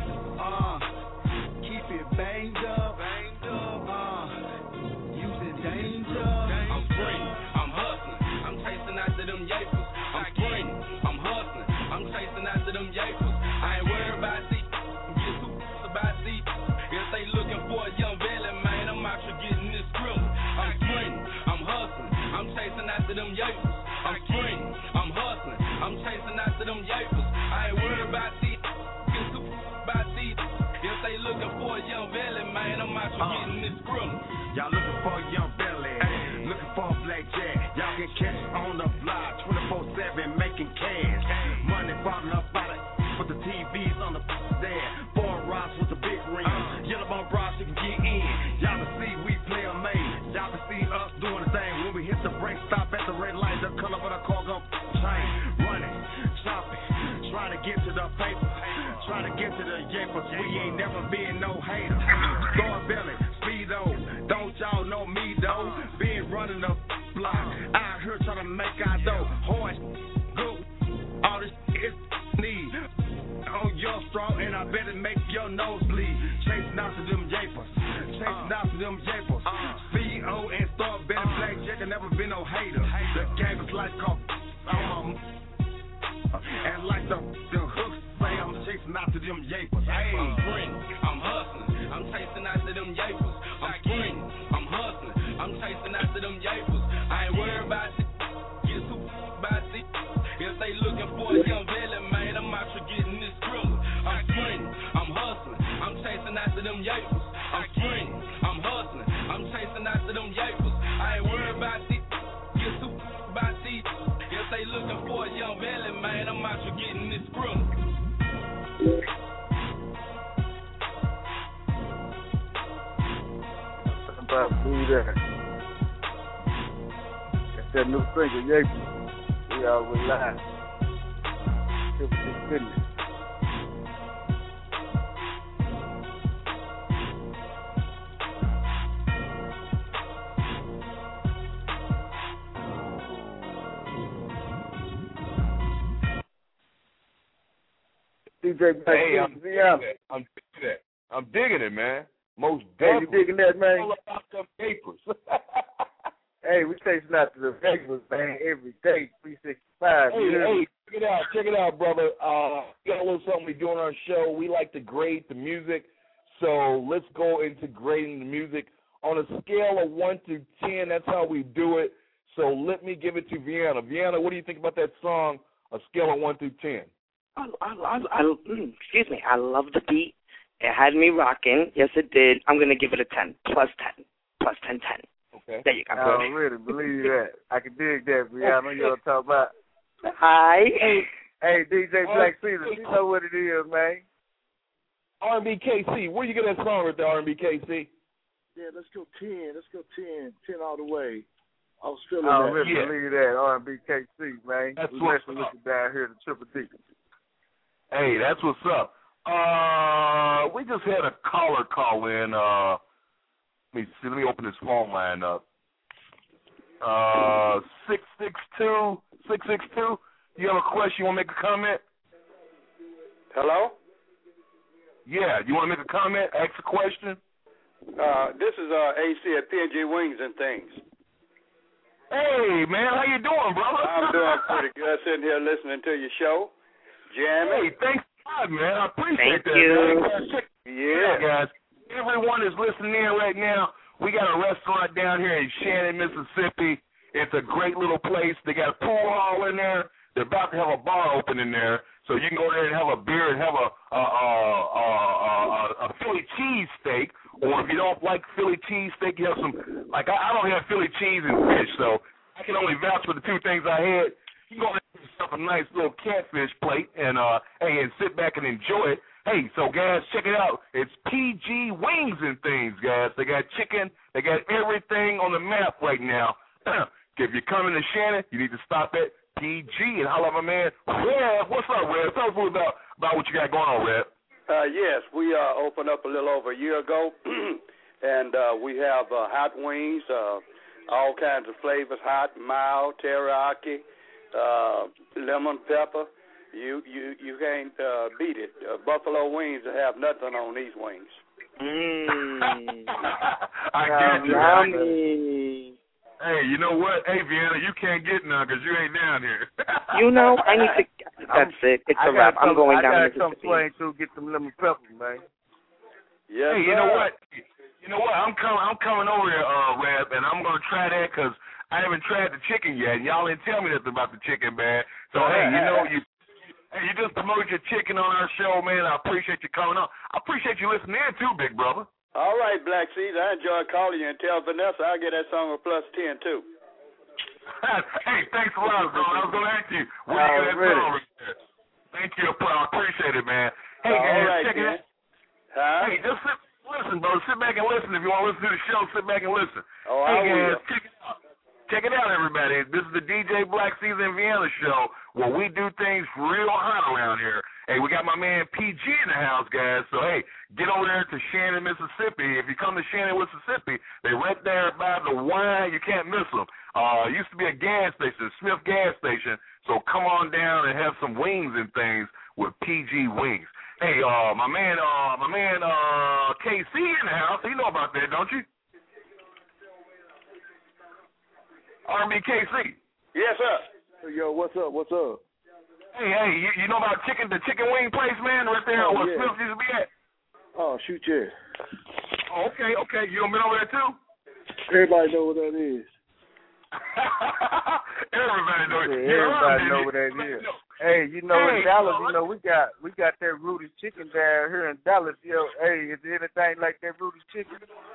Uh, keep it banged up. Banged up. Uh, use it danger. I'm spring, I'm hustling. I'm chasing after them yapers. I'm spring, I'm hustling. I'm chasing after them yapers. I ain't worried about these. Get too about these. If they looking for a young villain, man, I'm out here getting this thriller. I'm spring, I'm hustling. I'm chasing after them yapers. I'm spring, I'm hustling. I'm chasing after them yapers. I ain't worried about these. Get too about these. If they looking for a young villain, man, I'm out here uh, getting this thriller. Y'all looking for a young villain, hey. Looking for a blackjack. Y'all can catch on the block, twenty-four seven making cash. Money falling up out of with the T Vs on the there. Four rocks with the big ring. Uh, Yellow bone bras, you can get in. Y'all can see we play a maze. Y'all can see us doing the thing. When we hit the brake, stop at the red light. The color of the car gon' change. Running, shopping, trying to get to the paper. Trying to get to the yapers. We ain't never been no hater. Star Belly, Speedo. Don't y'all know me though? Being chasing after them yapers. C O and start betting blackjack and never been no hater. The game is like a um, and like the the hooks say, I'm chasing after them yapers. Hey, I'm spring, I'm hustling, I'm chasing after them yapers. I'm spring, I'm hustling, I'm chasing after them yapers. I ain't worried about it, get too about it. If they looking for a young villain, man, I'm out here getting this thriller. I'm spring, I'm hustling, I'm chasing after them yapers. I'm spring, I'm hustling, I'm chasing after them yapers. I ain't worried about it, get too about it. If they looking for a young villain, man, I'm out here getting this thriller. About to do that. That's that new single, Yapers. We always live. Triple D business. D J Black, hey, I'm digging it. I'm digging it. I'm digging it, man. Most definitely. Hey, you digging that, man? All about them papers. Hey, we chasing after the papers, man, every day, three sixty-five. Hey, hey, check it out. Check it out, brother. Uh, we got a little something we do on our show. We like to grade the music. So let's go into grading the music. On a scale of one to ten, that's how we do it. So let me give it to Vienna. Vienna, what do you think about that song, a scale of one through ten? I, I, I, I, mm, excuse me. I love the beat. It had me rocking. Yes, it did. I'm going to give it a ten. Plus ten. Plus ten, ten. Okay. There you go. I really believe that. I can dig that, Brianna. You know what I'm talking about. Hi. Hey, hey, D J Black Caesar, you know what it is, man. R and B K C, where you get that song with the R and B K C? Yeah, let's go ten. Let's go ten. ten all the way. I was feeling I that. really Yeah. believe that, R and B K C, man. That's we what's messing up. with you down here at the Triple D. Hey, that's what's up. Uh, we just had a caller call in. Uh, let me see. Let me open this phone line up. Uh, six six two six six two. You have a question? You want to make a comment? Hello? Yeah. You want to make a comment? Ask a question? Uh, this is uh, A C at P and G Wings and Things. Hey, man. How you doing, brother? I'm doing pretty good. Sitting here listening to your show. Jamming. Hey, thanks a lot, man. I appreciate Thank that. you. Man. Check, Yeah. guys. Everyone is listening in right now. We got a restaurant down here in Shannon, Mississippi. It's a great little place. They got a pool hall in there. They're about to have a bar open in there, so you can go there and have a beer and have a a, a, a, a, a Philly cheese steak. Or if you don't like Philly cheese steak, you have some. Like I, I don't have Philly cheese and fish, so I can only vouch for the two things I had. You can go there and get yourself a nice little catfish plate and uh, hey, and sit back and enjoy it. Hey, so guys, check it out. It's P G Wings and Things, guys. They got chicken. They got everything on the map right now. If you're coming to Shannon, you need to stop at P G and holler at my man, Reb. What's up, Reb? Tell us a little about, about what you got going on, Reb. Uh, yes, we uh, opened up a little over a year ago, and uh, we have uh, hot wings, uh, all kinds of flavors, hot, mild, teriyaki, uh, lemon pepper. You you you can't uh, beat it. Uh, buffalo wings have nothing on these wings. Mmm. I get you. Yummy. Hey, you know what? Hey, Vienna, you can't get none because you ain't down here. You know, I need to. That's it. It's a wrap. I'm going down I gotta come Mississippi. playing to get some lemon pepper, man. Yes, hey, you sir. know what? You know what? I'm coming. I'm coming over there, uh, Reb, and I'm gonna try that because I haven't tried the chicken yet. And y'all didn't tell me nothing about the chicken, man. So hey, you know you. Hey, you just promoted your chicken on our show, man. I appreciate you coming on. I appreciate you listening in too, big brother. All right, Black Seeds, I enjoyed calling you, and tell Vanessa I'll get that song a plus ten, too. Hey, thanks a lot, bro. I was going to ask you. Where Oh, you get that really? song right there? Thank you, bro. I appreciate it, man. Hey, All guys, right, check it man. out. Huh? Hey, just sit, listen, bro. Sit back and listen. If you want to listen to the show, sit back and listen. Oh, hey, I guys, will. check it out. Check it out, everybody. This is the D J Black Caesar in Vienna show where we do things real hot around here. Hey, we got my man P G in the house, guys. So, hey, get over there to Shannon, Mississippi. If you come to Shannon, Mississippi, they right there by the wine. You can't miss them. Uh, it used to be a gas station, Smith gas station. So come on down and have some wings and things with P G Wings. Hey, uh, my man, uh, my man, uh, K C in the house. You know about that, don't you? R and B K C. Yes, sir. Yo, what's up? What's up? Hey, hey, you, you know about chicken, the chicken wing place, man, right there Oh, where yeah. Smith used to be at? Oh, shoot, yeah. Oh, okay, okay. You done been over there too? Everybody know what that is. Everybody know it. Yeah, You everybody heard know me. what that is. Hey, you know Hey, in Dallas, uh, you know we got we got that Rudy's chicken down here in Dallas. Yo, hey, is there anything like that Rudy's chicken?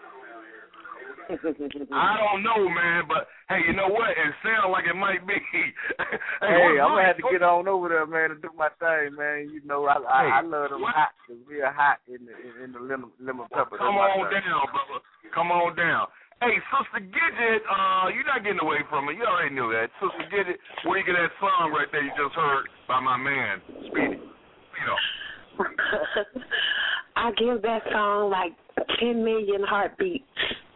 I don't know, man, but hey, you know what? It sounds like it might be. hey, Hey, what- I'm gonna have to what- get on over there, man, and do my thing, man. You know, I I, Hey, I love them what? hot, the real hot in the in, in the lemon lemon pepper. Come That's my on thing. down, brother. Come on down. Hey, Sister Gidget, uh, you're not getting away from it. You already knew that. Sister Gidget, where you get that song right there you just heard by my man, Speedy. You know. I give that song like ten million heartbeats.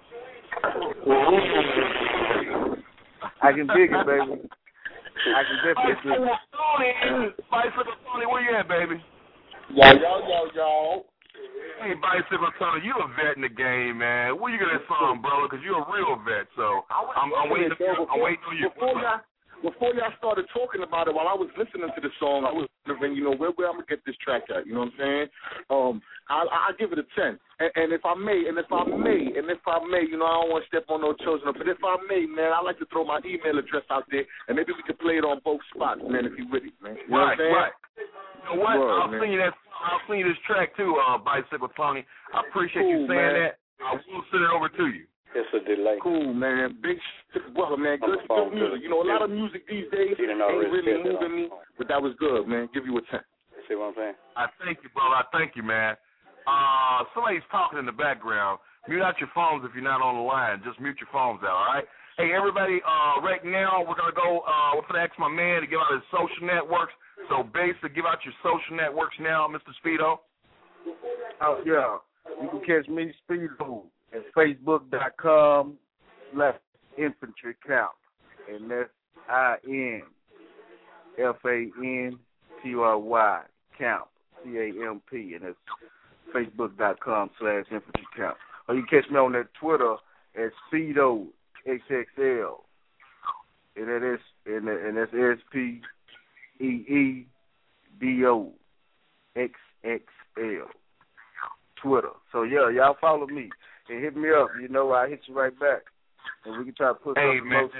I can dig it, baby. I can definitely dig Bicycle it. Tony, Bicycle Tony, where you at, baby? Yo, yo, yo, yo. Hey, Bicycle Tony, you a vet in the game, man. Where you get that song, brother? Because you're a real vet, so I'm, I'm waiting. To, I'm waiting on you. Before y'all, before y'all started talking about it, while I was listening to the song, I was wondering, you know, where, where I'm gonna get this track at. You know what I'm saying? Um, I I give it a ten. And, and if I may, and if I may, and if I may, you know, I don't want to step on no toes, but if I may, man, I like to throw my email address out there, and maybe we could play it on both spots, man, if you're with it, man. You know Right, what I'm saying? right. You know what? Word, I'll man. send you that. I'll send you this track too, uh, Bicycle Tony. I appreciate you Cool, saying man. that. I will send it over to you. It's a delay. Cool, man. Big shit, brother, man. Good, phone, good music. You know, a lot of music these days You didn't ain't already really said that moving on me, but that was good, man. Give you a ten. You see what I'm saying? I thank you, brother. I thank you, man. Uh, somebody's talking in the background. Mute out your phones if you're not on the line. Just mute your phones out, all right? Hey, everybody, uh, right now we're going to go, uh, we're going to ask my man to give out his social networks. So, basically, give out your social networks now, Mister Speedo. Oh yeah, you can catch me Speedo at Facebook.com slash Infantry Camp, and that's I N F A N T R Y Camp C A M P, and that's Facebook.com slash Infantry Camp. Or you can catch me on that Twitter at Speedo X X L, and that is and, that, and that's S P E E D O X X L. Twitter. So yeah, y'all follow me and hit me up. You know, I hit you right back, and we can try to put Hey, something man. close.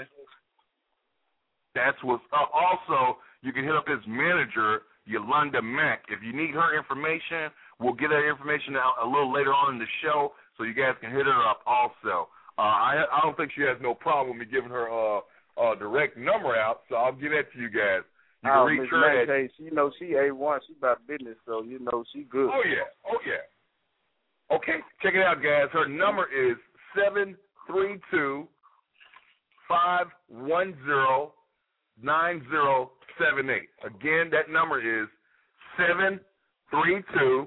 That's what's up. Also, you can hit up his manager, Yolanda Mack. If you need her information, we'll get that information out a little later on in the show, so you guys can hit her up also. Uh, I I don't think she has no problem with me giving her a uh, uh, direct number out, so I'll give that to you guys. You can Oh, reach Miss her Mack, at. hey, she, you know, she A one. She about business, so you know she good. Oh yeah, oh yeah. Okay, check it out, guys. Her number is seven three two five one zero nine zero seven eight. Again, that number is seven three two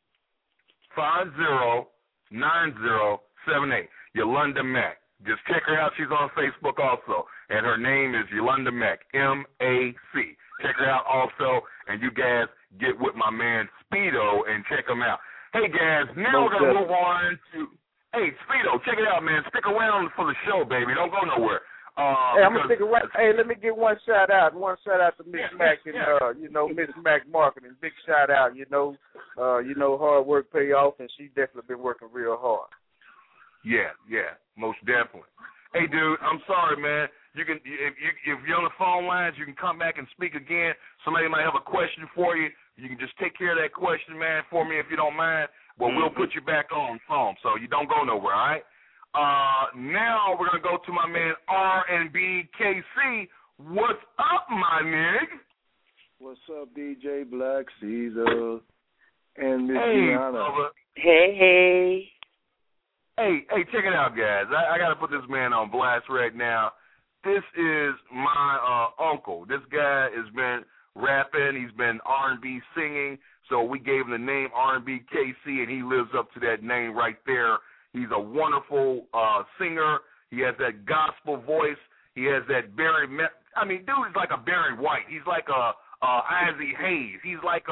five zero nine zero seven eight. Yolanda Mack. Just check her out. She's on Facebook also, and her name is Yolanda Mack, M A C. Check her out also, and you guys get with my man Speedo and check him out. Hey, guys, now we're going to move on to, hey, Speedo, check it out, man. Stick around for the show, baby. Don't go nowhere. Uh, Hey, I'm gonna because- stick around. Hey, let me get one shout out. One shout out to Miss Yeah, Mack yeah, and yeah. uh, you know, Miss Mack Marketing. Big shout out. You know, uh, you know, hard work pay off, and she definitely been working real hard. Yeah, yeah, most definitely. Hey, dude, I'm sorry, man. You can if you if you're on the phone lines, you can come back and speak again. Somebody might have a question for you. You can just take care of that question, man, for me if you don't mind. But Mm-hmm. we'll put you back on phone, so you don't go nowhere. All right. Uh, now we're gonna go to my man R and B K C. What's up, my nig? What's up, D J Black Caesar and Miss Hey, Deanna? brother. Hey, hey. Hey, hey, check it out, guys. I, I got to put this man on blast right now. This is my uh, uncle. This guy has been rapping. He's been R and B singing. So we gave him the name R and B K C, and he lives up to that name right there. He's a wonderful uh, singer. He has that gospel voice. He has that Barry. Me- I mean, dude is like a Barry White. He's like a uh, Ozzie Hayes. He's like a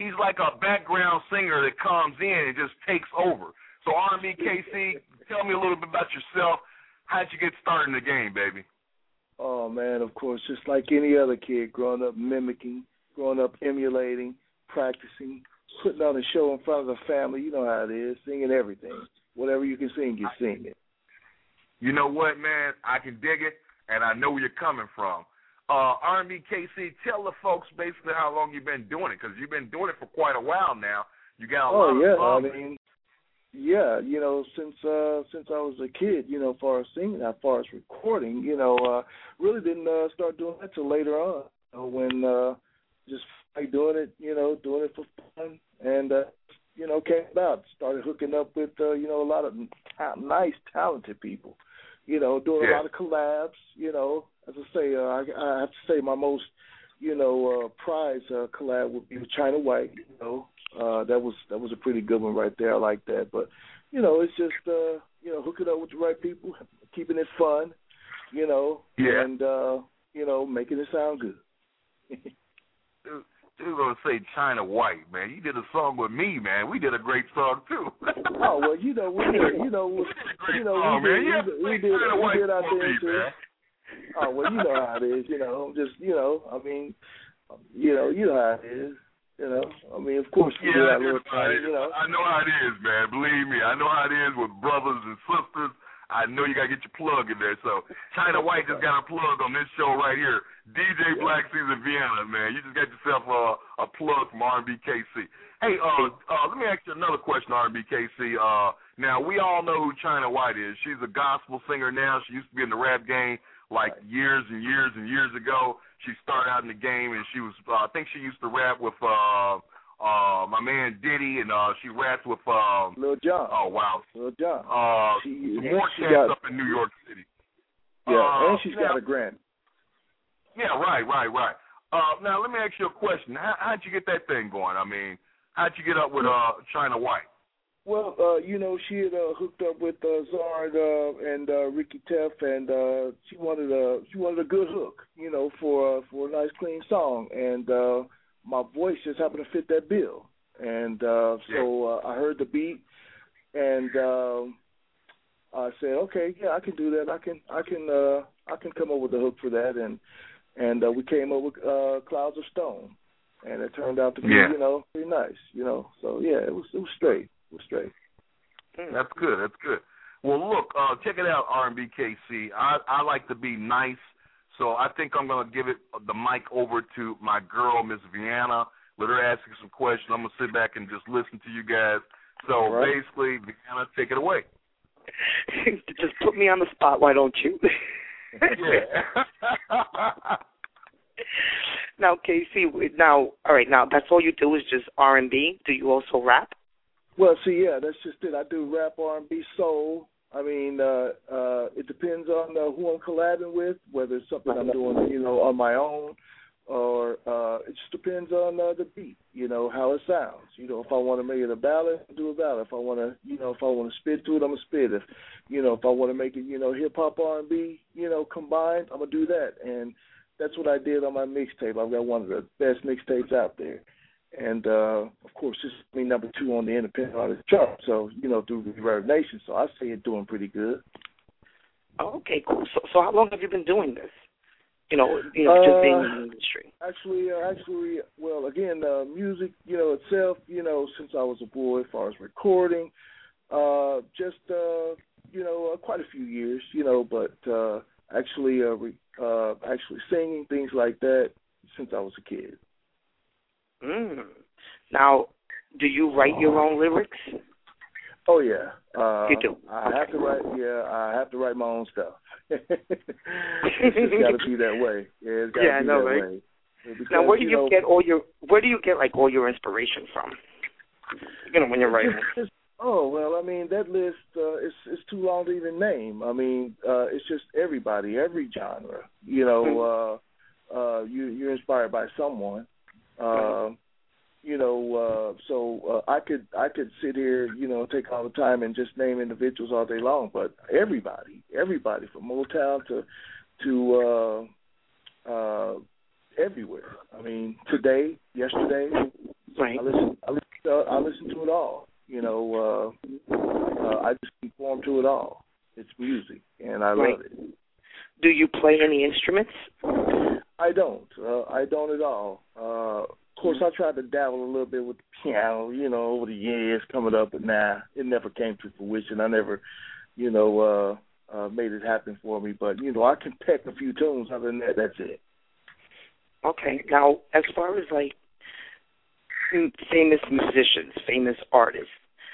he's like a background singer that comes in and just takes over. So R and B K C, tell me a little bit about yourself. How'd you get started in the game, baby? Oh, man, of course, just like any other kid, growing up mimicking, growing up emulating, practicing, putting on a show in front of the family. You know how it is, singing everything. Whatever you can sing, you sing it. You know what, man? I can dig it, and I know where you're coming from. Uh, R and B K C, tell the folks basically how long you've been doing it, because you've been doing it for quite a while now. You got a oh, lot yeah, of songs. I mean, yeah, you know, since uh, since I was a kid, you know, as far as singing, as far as recording, you know, uh, really didn't uh, start doing that till later on, you know, when uh, just like doing it, you know, doing it for fun, and, uh, you know, came about, started hooking up with, uh, you know, a lot of ta- nice, talented people, you know, doing yeah. a lot of collabs, you know. As I say, uh, I, I have to say my most, you know, uh, prize uh, collab would be with China White. You know, uh, that was that was a pretty good one right there. I like that. But you know, it's just uh, you know, hooking up with the right people, keeping it fun, you know, yeah. and uh, you know, making it sound good. Dude, dude gonna say China White, man. You did a song with me, man. We did a great song too. oh well, you know, we did, you know, we, you know, song, we did, man. we, we did, China we White did our for thing me, too. man. Oh well, you know how it is. You know, just you know, I mean, you know, you know how it is. You know, I mean, of course we yeah, do our little thing. You know, I know how it is, man. Believe me, I know how it is with brothers and sisters. I know you gotta get your plug in there. So China White just got a plug on this show right here. D J yeah. Black Caesar Vienna, man. You just got yourself a, a plug from R and B K C. Hey, uh, uh, let me ask you another question, R and B K C. Uh, now we all know who China White is. She's a gospel singer now. She used to be in the rap game like years and years and years ago. She started out in the game, and she was, uh, I think she used to rap with uh, uh, my man Diddy, and uh, she raps with um, Lil Jon. Oh, wow. Lil Jon. Uh, she, some more she cats got, up in New York City. Yeah, uh, and she's now, got a Grammy. Yeah, right, right, right. Uh, now, let me ask you a question. How, how'd you get that thing going? I mean, how'd you get up with uh, China White? Well, uh, you know, she had uh, hooked up with uh, Zard uh, and uh, Ricky Teff, and uh, she wanted a she wanted a good hook, you know, for uh, for a nice clean song, and uh, my voice just happened to fit that bill, and uh, so uh, I heard the beat, and uh, I said, okay, yeah, I can do that. I can I can uh, I can come up with a hook for that, and and uh, we came up with uh, Clouds of Stone, and it turned out to be yeah. you know pretty nice, you know. So yeah, it was it was straight. Straight. That's good. That's good. Well, look, uh, check it out, R and B K C. I, I like to be nice, so I think I'm going to give it the mic over to my girl, Miss Vienna. Let her ask you some questions. I'm going to sit back and just listen to you guys. So right. basically, Vienna, take it away. Just put me on the spot, why don't you? Yeah. Now, K C, now, all right, now that's all you do is just R and B. Do you also rap? Well, see, yeah, that's just it. I do rap, R and B, soul. I mean, uh, uh, it depends on uh, who I'm collabing with, whether it's something I'm doing, you know, on my own, or uh, it just depends on uh, the beat, you know, how it sounds. You know, if I want to make it a ballad, I'll do a ballad. If I want to, you know, if I want to spit to it, I'm going to spit. If, you know, if I want to make it, you know, hip-hop, R and B, you know, combined, I'm going to do that. And that's what I did on my mixtape. I've got one of the best mixtapes out there. And, uh, of course, this is me number two on the independent artist chart, so, you know, through Reverb Nation. So I say it's doing pretty good. Oh, okay, cool. So so how long have you been doing this? You know, you know, just uh, being in the industry. Actually, uh, actually, well, again, uh, music, you know, itself, you know, since I was a boy, as far as recording, uh, just, uh, you know, uh, quite a few years, you know, but uh, actually, uh, re- uh, actually singing, things like that, since I was a kid. Mm. Now, do you write your own lyrics? Oh yeah, uh, you do. I okay. have to write. Yeah, I have to write my own stuff. It's just got to be that way. Yeah, it's got to yeah, be know, that right? way. Because, now, where do you, you know, get all your where do you get like all your inspiration from? You know, when you're writing. Oh well, I mean that list uh, is it's too long to even name. I mean, uh, it's just everybody, every genre. You know, uh, uh, you you're inspired by someone. Uh, you know, uh, so uh, I could I could sit here, you know, take all the time and just name individuals all day long. But everybody, everybody from Motown to to uh, uh, everywhere. I mean, today, yesterday, Right. I listen. I listen. To, I listen to it all. You know, uh, uh, I just conform to it all. It's music, and I right. love it. Do you play any instruments? I don't. Uh, I don't at all. Uh, of course, I tried to dabble a little bit with the piano, you know, over the years coming up, but nah, it never came to fruition. I never, you know, uh, uh, made it happen for me. But, you know, I can peck a few tunes. Other than that, that's it. Okay. Now, as far as, like, famous musicians, famous artists,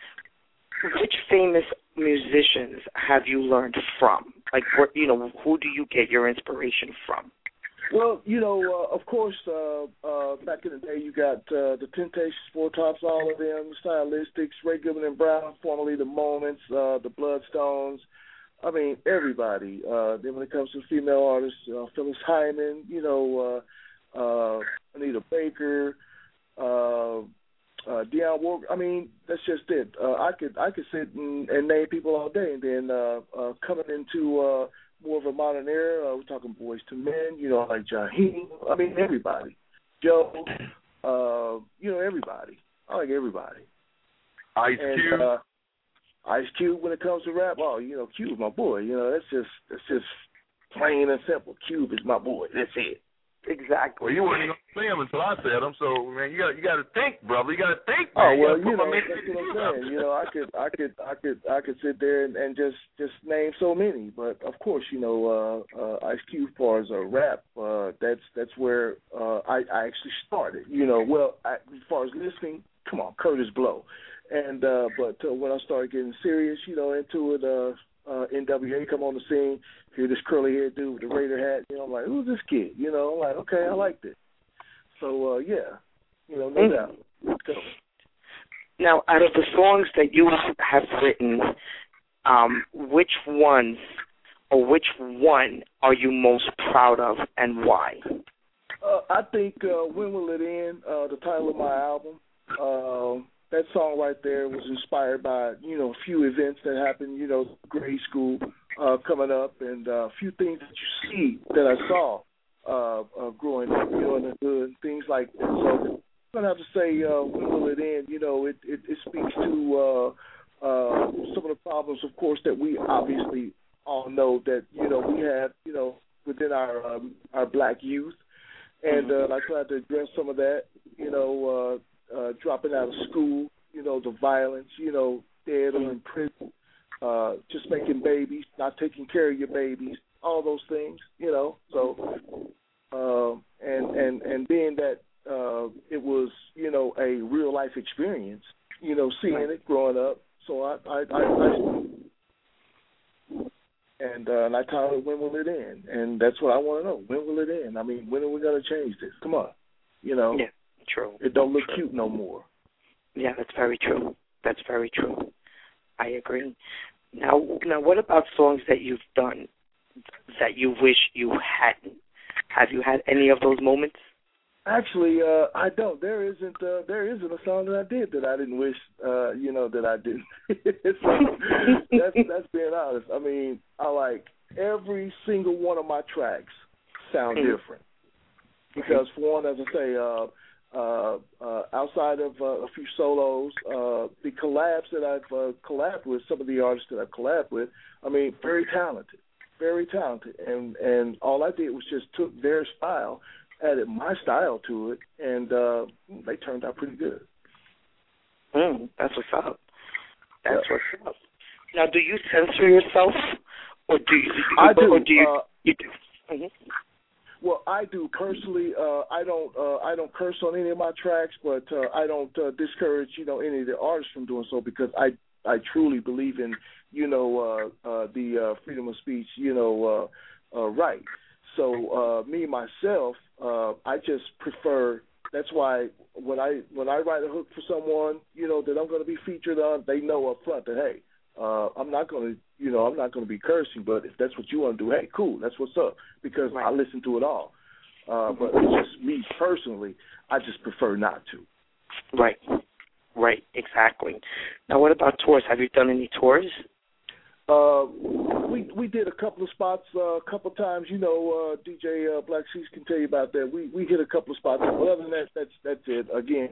which famous musicians have you learned from? Like, what, you know, who do you get your inspiration from? Well, you know, uh, of course, uh, uh, back in the day, you got uh, the Temptations, Four Tops, all of them, Stylistics, Ray Goodman and Brown, formerly the Moments, uh, the Bloodstones. I mean, everybody. Uh, then when it comes to female artists, uh, Phyllis Hyman, you know, uh, uh, Anita Baker, uh, uh, Dionne Warwick. I mean, that's just it. Uh, I could I could sit and, and name people all day, and then uh, uh, coming into uh, more of a modern era, uh, we're talking Boys to Men, you know, like Jaheim. I mean, everybody. Joe, uh, you know, everybody. I like everybody. Ice and, Cube. Uh, Ice Cube, when it comes to rap, oh, you know, Cube, my boy. You know, that's just that's just plain and simple. Cube is my boy. That's it. Exactly. Well, you weren't even gonna say him until I said him. So, man, you got you got to think, brother. You got to think. Man. Oh well, you, you know, man that's what I'm saying. You know, I could, I could, I could, I could sit there and, and just, just name so many. But of course, you know, uh, uh, Ice Cube, as far as a rap, uh, that's that's where uh, I, I actually started. You know, well, I, as far as listening, come on, Curtis Blow, and uh, but uh, when I started getting serious, you know, into it, uh, uh, N W A come on the scene. Hear this curly haired dude with the Raider hat, you know, I'm like, who's this kid? You know, I'm like, okay, I like this. So, uh, yeah, you know, no mm. doubt. Let's go. Now, out of the songs that you have written, um, which ones or which one are you most proud of and why? Uh, I think uh, When Will It End, uh, the title of my album, uh, that song right there was inspired by, you know, a few events that happened, you know, grade school uh, coming up, and uh, a few things that you see that I saw uh, uh, growing up, you know, in the hood, things like that. So I'm going to have to say uh, When Will It End, you know, it, it, it speaks to uh, uh, some of the problems, of course, that we obviously all know that, you know, we have, you know, within our um, our black youth. And uh, I tried to address some of that, you know, uh, Uh, dropping out of school, you know, the violence, you know, dead or in prison, uh, just making babies, not taking care of your babies, all those things, you know. So, uh, and and and being that uh, it was, you know, a real life experience, you know, seeing it growing up. So I, I, I, I and uh, and I titled it When Will It End? And that's what I want to know. When will it end? I mean, when are we going to change this? Come on, you know. Yeah. True. It don't look true. cute no more. Yeah, that's very true. That's very true. I agree. Now, now, what about songs that you've done that you wish you hadn't? Have you had any of those moments? Actually, uh, I don't. There isn't. Uh, there isn't a song that I did that I didn't wish. Uh, you know that I didn't. So that's that's being honest. I mean, I like every single one of my tracks sound mm-hmm. different because, for one, as I say. Uh, Uh, uh, outside of uh, a few solos, uh, the collabs that I've uh, collabed with, some of the artists that I've collabed with, I mean, very talented, very talented. And, and all I did was just took their style, added my style to it, and uh, they turned out pretty good. Mm, that's what's up. That's yeah. what's up. Now, do you censor yourself, or do you? I do. Or do you, uh, you do. Mm-hmm. Well, I do personally. Uh, I don't. Uh, I don't curse on any of my tracks, but uh, I don't uh, discourage, you know, any of the artists from doing so because I, I truly believe in, you know, uh, uh, the uh, freedom of speech, you know, uh, uh, right. So uh, me myself, uh, I just prefer. That's why when I when I write a hook for someone, you know, that I'm going to be featured on, they know up front that hey, uh, I'm not going to. You know, I'm not going to be cursing, but if that's what you want to do, hey, cool, that's what's up, because right. I listen to it all. Uh, but it's just me personally, I just prefer not to. Right, right, exactly. Now, what about tours? Have you done any tours? Uh, we we did a couple of spots uh, a couple of times. You know, uh, D J uh, Black Seas can tell you about that. We we hit a couple of spots, but other than that, that's that's it. Again,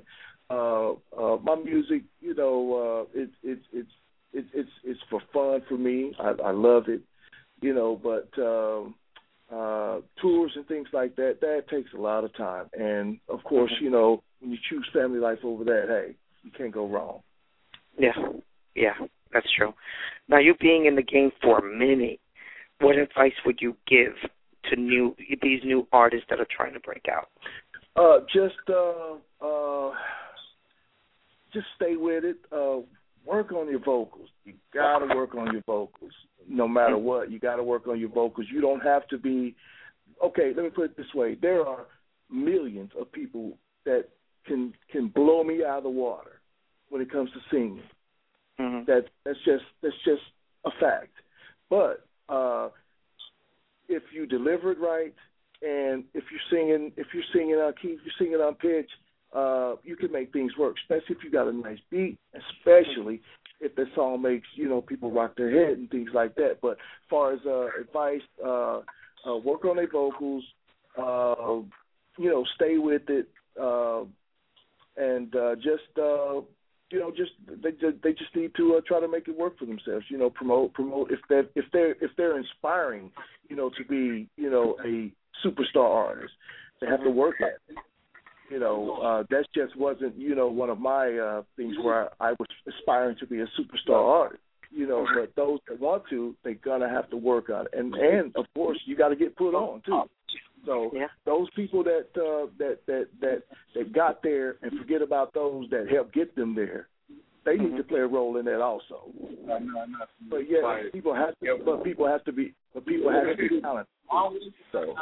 uh, uh, my music, you know, uh, it's it's it's it's it's it's for fun for me. I, I love it, you know. But um, uh, tours and things like that, that takes a lot of time. And of course, you know, when you choose family life over that, hey, you can't go wrong. Yeah, yeah, that's true. Now, you being in the game for a minute, what advice would you give to new these new artists that are trying to break out? Uh, just uh, uh, just stay with it. Uh, work on your vocals. You gotta work on your vocals, no matter what. You gotta work on your vocals. You don't have to be. Okay, let me put it this way: there are millions of people that can can blow me out of the water when it comes to singing. Mm-hmm. That that's just that's just a fact. But uh, if you deliver it right, and if you're singing, if you're singing on key, if you're singing on pitch, uh, you can make things work. Especially if you got a nice beat. Especially if the song makes you know people rock their head and things like that. But as far as uh, advice, uh, uh, work on their vocals. Uh, you know, stay with it, uh, and uh, just uh, you know, just they they just need to uh, try to make it work for themselves. You know, promote promote if they if they're if they're inspiring, you know, to be you know a superstar artist, they have to work at it. You know, uh, that just wasn't you know one of my uh, things where I, I was aspiring to be a superstar artist. You know, but those that want to, they're gonna have to work on it, and and of course you got to get put on too. So yeah. those people that uh, that that that that got there and forget about those that helped get them there, they mm-hmm. need to play a role in that also. No, no, no. But yeah, people have to. But people have to be. But people have to be talented. So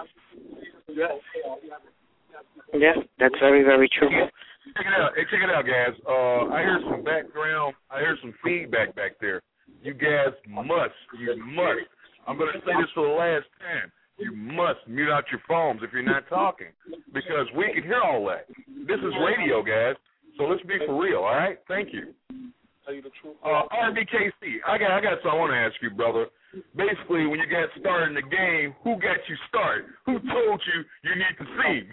yeah, that's very very true. Check it out. Hey, check it out, guys. Uh, I hear some background. I hear some feedback back there. You guys must. You must. I'm going to say this for the last time. You must mute out your phones if you're not talking, because we can hear all that. This is radio, guys, so let's be for real, all right? Thank you. Uh, R and B K C, I got, I got something I want to ask you, brother. Basically, when you got started in the game, who got you started? Who told you you need to sing?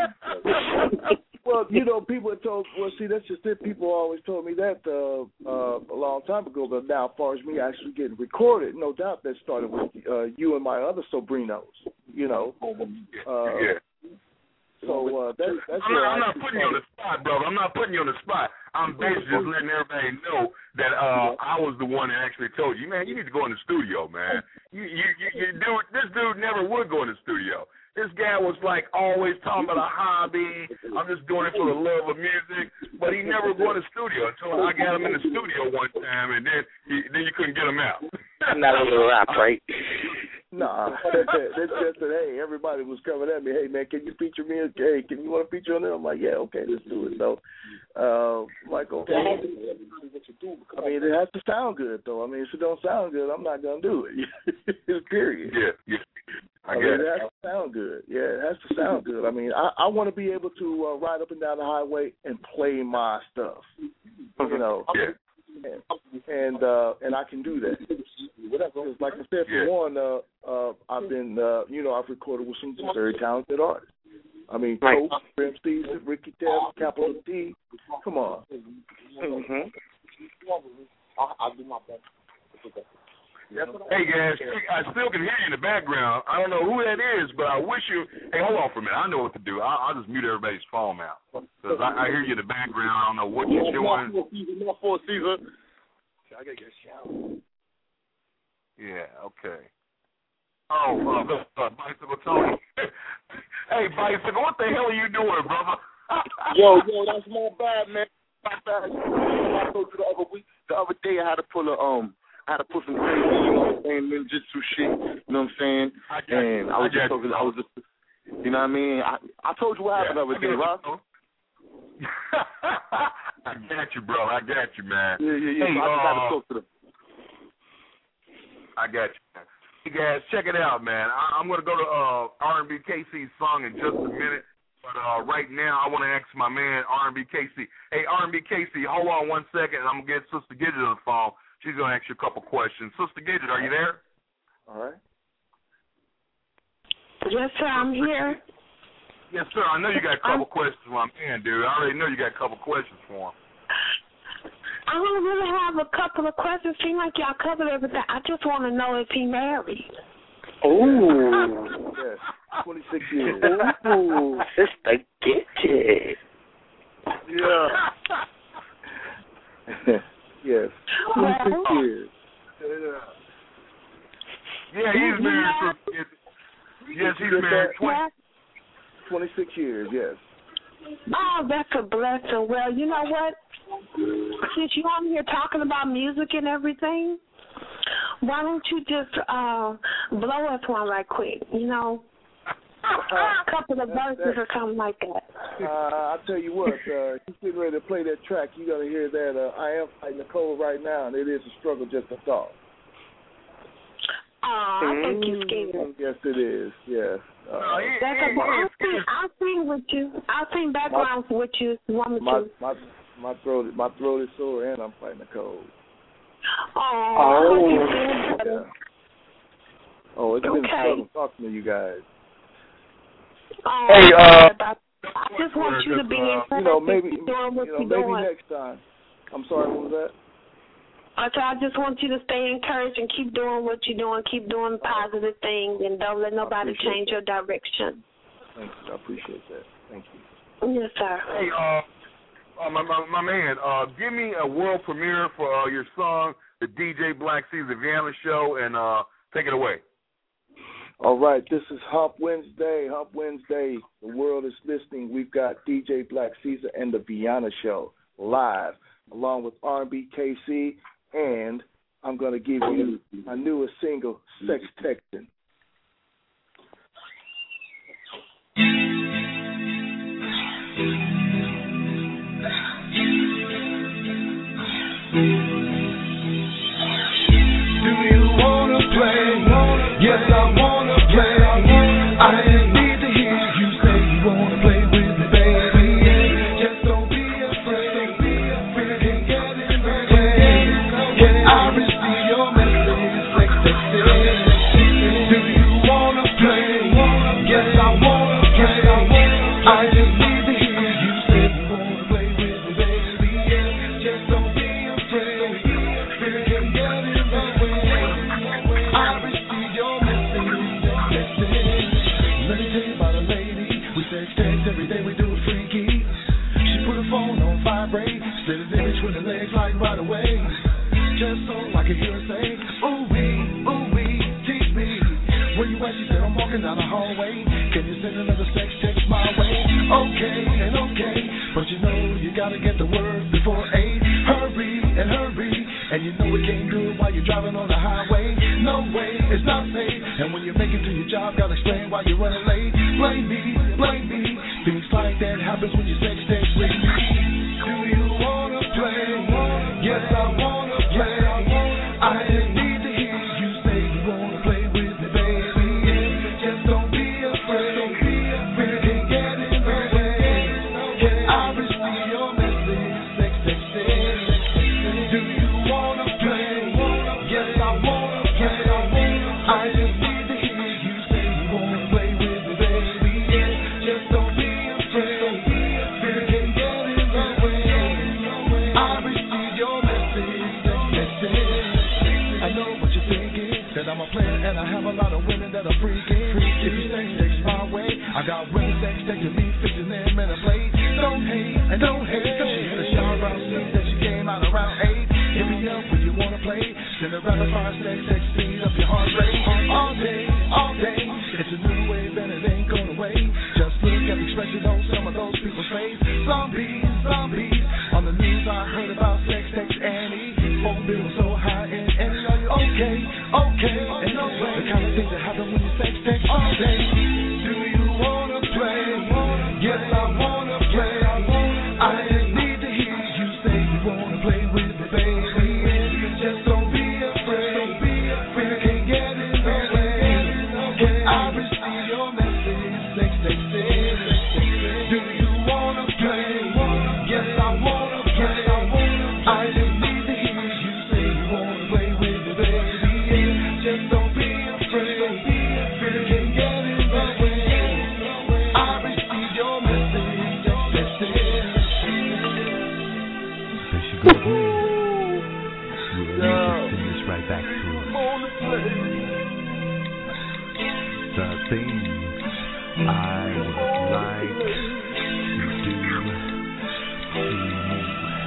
Well, you know, people have told, well, see, that's just it. People always told me that uh, uh, a long time ago. But now, as far as me actually getting recorded, no doubt that started with uh, you and my other sobrinos, you know. Uh, yeah. So uh, that's, that's I'm, not, I'm not putting you on the spot, brother. I'm not putting you on the spot. I'm basically just letting everybody know that uh, I was the one that actually told you, man, you need to go in the studio, man. You, you, you, you dude, this dude never would go in the studio. This guy was like always talking about a hobby. I'm just doing it for the love of music. But he never go in the studio until I got him in the studio one time, and then he, then you couldn't get him out. Not a little rap, right? Nah, that's just that. Hey, everybody was coming at me. Hey, man, can you feature me? Hey, can you want to feature on there? I'm like, yeah, okay, let's do it. So, uh, I'm like, okay. I mean, it has to sound good, though. I mean, if it don't sound good, I'm not gonna do it. Period. Yeah, yeah. I, I mean, it has to sound good. Yeah, it has to sound good. I mean, I, I want to be able to uh, ride up and down the highway and play my stuff. You know. Yeah. And and, uh, and I can do that. Because like I said, for yeah. one, uh, uh, I've been, uh, you know, I've recorded with some very talented artists. I mean, right. Coach, Grim Season, Ricky Tell, Capital T. Come on. Mm-hmm. I'll do my best. Hey guys, I still can hear you in the background. I don't know who that is, but I wish you. Hey, hold on for a minute. I know what to do. I'll, I'll just mute everybody's phone out because I, I hear you in the background. I don't know what you're doing. More for Caesar. I gotta get a shower. Yeah. Okay. Oh, uh, uh, Bicycle Tony. Hey, Bicycle, what the hell are you doing, brother? yo, yo, that's my bad, man. My bad. I told you the other week, the other day, I had to pull a um. I had to put some crazy, you know what I'm saying, ninjutsu shit, you know what I'm saying? I and you. I was I just talking, I was just, you know what I mean? I, I told you what happened yeah, the other day, Rob. I got you, bro. I got you, man. Yeah, yeah, yeah. Hey, so I just uh, had to talk to them. I got you. Hey, guys, check it out, man. I, I'm going to go to uh, R and B K C's song in just a minute. But uh, right now, I want to ask my man, R and B K C. Hey, R and B K C, hold on one second, and I'm going to get Sister Gidget on the phone. She's going to ask you a couple questions. Sister Gidget, are you there? All right. Yes, sir, I'm here. Yes, sir. I know you got a couple um, questions for my man, dude. I already know you got a couple questions for him. I don't really have a couple of questions. Seem like y'all covered everything. I just want to know if he married. Oh, yes, twenty-six years. Ooh, sister, get it. Yeah. Yes, twenty-six well, years. Yeah, he's married. For, yes, he's married. twenty, twenty-six years. Yes. Oh, that's a blessing. Well, you know what? Since you're on here talking about music and everything, why don't you just uh, blow us one right quick? You know, a couple of verses or something like that. Uh, I'll tell you what, uh, he's getting ready to play that track. You're going to hear that uh, I am fighting the cold right now, and it is a struggle just to talk. Oh, I think you're scared. Yes, it is, yes. Uh, no, he, that's he, a, I'll, sing, I'll sing with you. I'll sing background my, with you if you want me my, to. My, my, throat, my throat is sore, and I'm fighting the cold. Oh, oh, yeah. Oh, it's been okay. a struggle talking to you guys. Oh, hey, uh, I just want you to be uh, in you know, maybe, doing what you know, you're maybe doing. next time. I'm sorry, what was that? So I just want you to stay encouraged and keep doing what you're doing, keep doing positive things, and don't let nobody change that. your direction. Thank you. I appreciate that. Thank you. Yes, sir. Hey, uh, uh my, my my man, uh, give me a world premiere for uh, your song, the D J Black Caesar Vienna Show, and uh, take it away. All right, this is Hump Wednesday. Hump Wednesday. The world is listening. We've got D J Black Caesar and the Vienna Show live, along with R and B K C. And I'm going to give you my newest single, Sex Texting. Do you want to play? Yes, I want to play. I need to hear you say you want to play with me, baby. Just don't be afraid. We can get it ready. I receive your message, sex texting. Do you wanna play? Yes, I wanna play. I just need to hear you say you wanna play with me, baby. Just don't be afraid. We can get it ready. I receive your message, sex texting. Let me tell you about a lady. We sex text every day. We do it freaky. She put her phone on vibrate. Slid it in between her legs like right away. Just so I can hear her say, ooh wee, ooh wee, teach me. Where you at? She said, I'm walking down the hallway. Can you send another sex text my way? Okay and okay, but you know you gotta get the word before eight. Hurry and hurry, and you know we can't do it while you're driving on the highway. No way, it's not safe. And when you make it to your job, gotta explain why you're running late. Blame me, blame me. Things like that happens when you sex text with me. Do you wanna play? Yes, I wanna play. I need to hear you say you wanna play with me, baby. Just don't be afraid. We can get it ready. I receive your message, sex texting. Do you wanna play? Yes, I wanna play. I just need to hear you say you wanna play with me, baby. Just don't be afraid. We can get it ready. I receive your message, sex texting. I know what you're thinking, that I'm a player and I have a lot of women that are freaking. If you sex text my way, I got women sex texting me, fixing them in a plate. Don't hate and don't hate. She had a shower around six, that she came out around eight. Hit me up when you wanna play. Send a rapid fire sex text, speed up your heart rate. All day, all day. It's a new wave and it ain't going away. Just look at the expression on some of those people's face. Zombies, zombies. On the news I heard about sex text Annie. Phone bill so high and Annie, are you okay? Okay. And no way. The kind of things that happen when you sex text all day. Do you wanna play? Yes, I wanna play. I need to hear you say you wanna play with me, baby. Just don't be afraid. We can get it ready. I receive your message, sex texting. Do you wanna play? Yes, I wanna play. I just need to hear you say you wanna play with me, baby. Just don't be afraid. We the things I would like to do to you.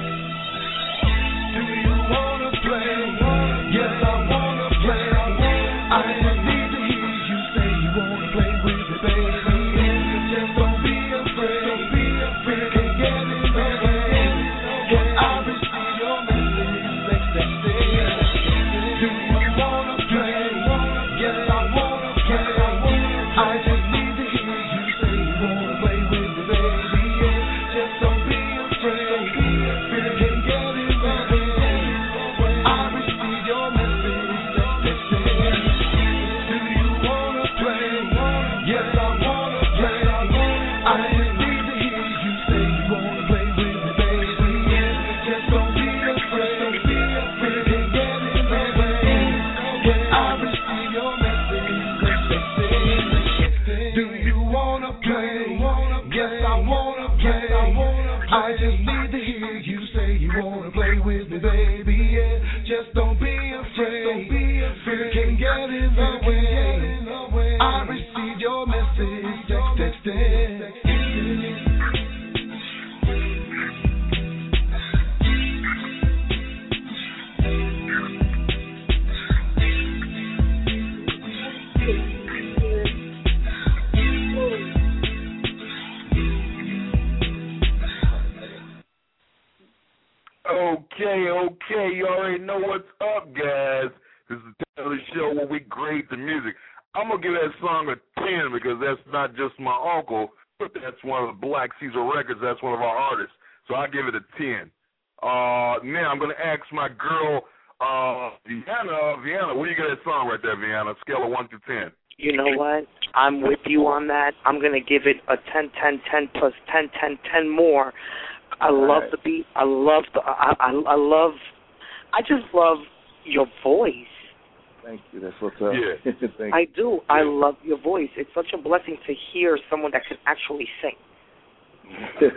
Do you wanna play? Yes, I wanna play. I just need to hear you say you wanna play with me, baby. Just don't be afraid. Don't be afraid. Can't get in the way. Can I receive your message? Sex, sex, sex. Do you wanna play? Yes, I wanna play. I just need to hear you say you wanna play with me, baby. Just don't be afraid. Can't get in the way. I receive your message. Sex, sex, sex. Do you wanna play? Yes, I wanna play. I just need to hear you say you wanna play with me, baby. Just don't be afraid. Don't be afraid. Can't get in the way. Can I receive your message? Sex, sex, sex. Do you wanna play? Yes, I wanna play. I just need to hear you say you wanna play with me, baby. Yeah, just don't be afraid. Don't be afraid. Can't get in the way. I received your message. Text, text, text. Okay, okay, you already know what's up, guys. This is the time of the show where we grade the music. I'm going to give that song a ten because that's not just my uncle, but that's one of the Black Caesar Records. That's one of our artists. So I give it a ten. Uh, now I'm going to ask my girl, uh, Vienna. Vienna, what do you get that song right there, Vienna? Scale of one to ten. You know what? I'm with you on that. I'm going to give it a ten, ten, ten plus ten, ten, ten more. I All love right. the beat. I love the. I, I I love. I just love your voice. Thank you. That's what's up. Yeah. Thank I you. do. I love your voice. It's such a blessing to hear someone that can actually sing. hey,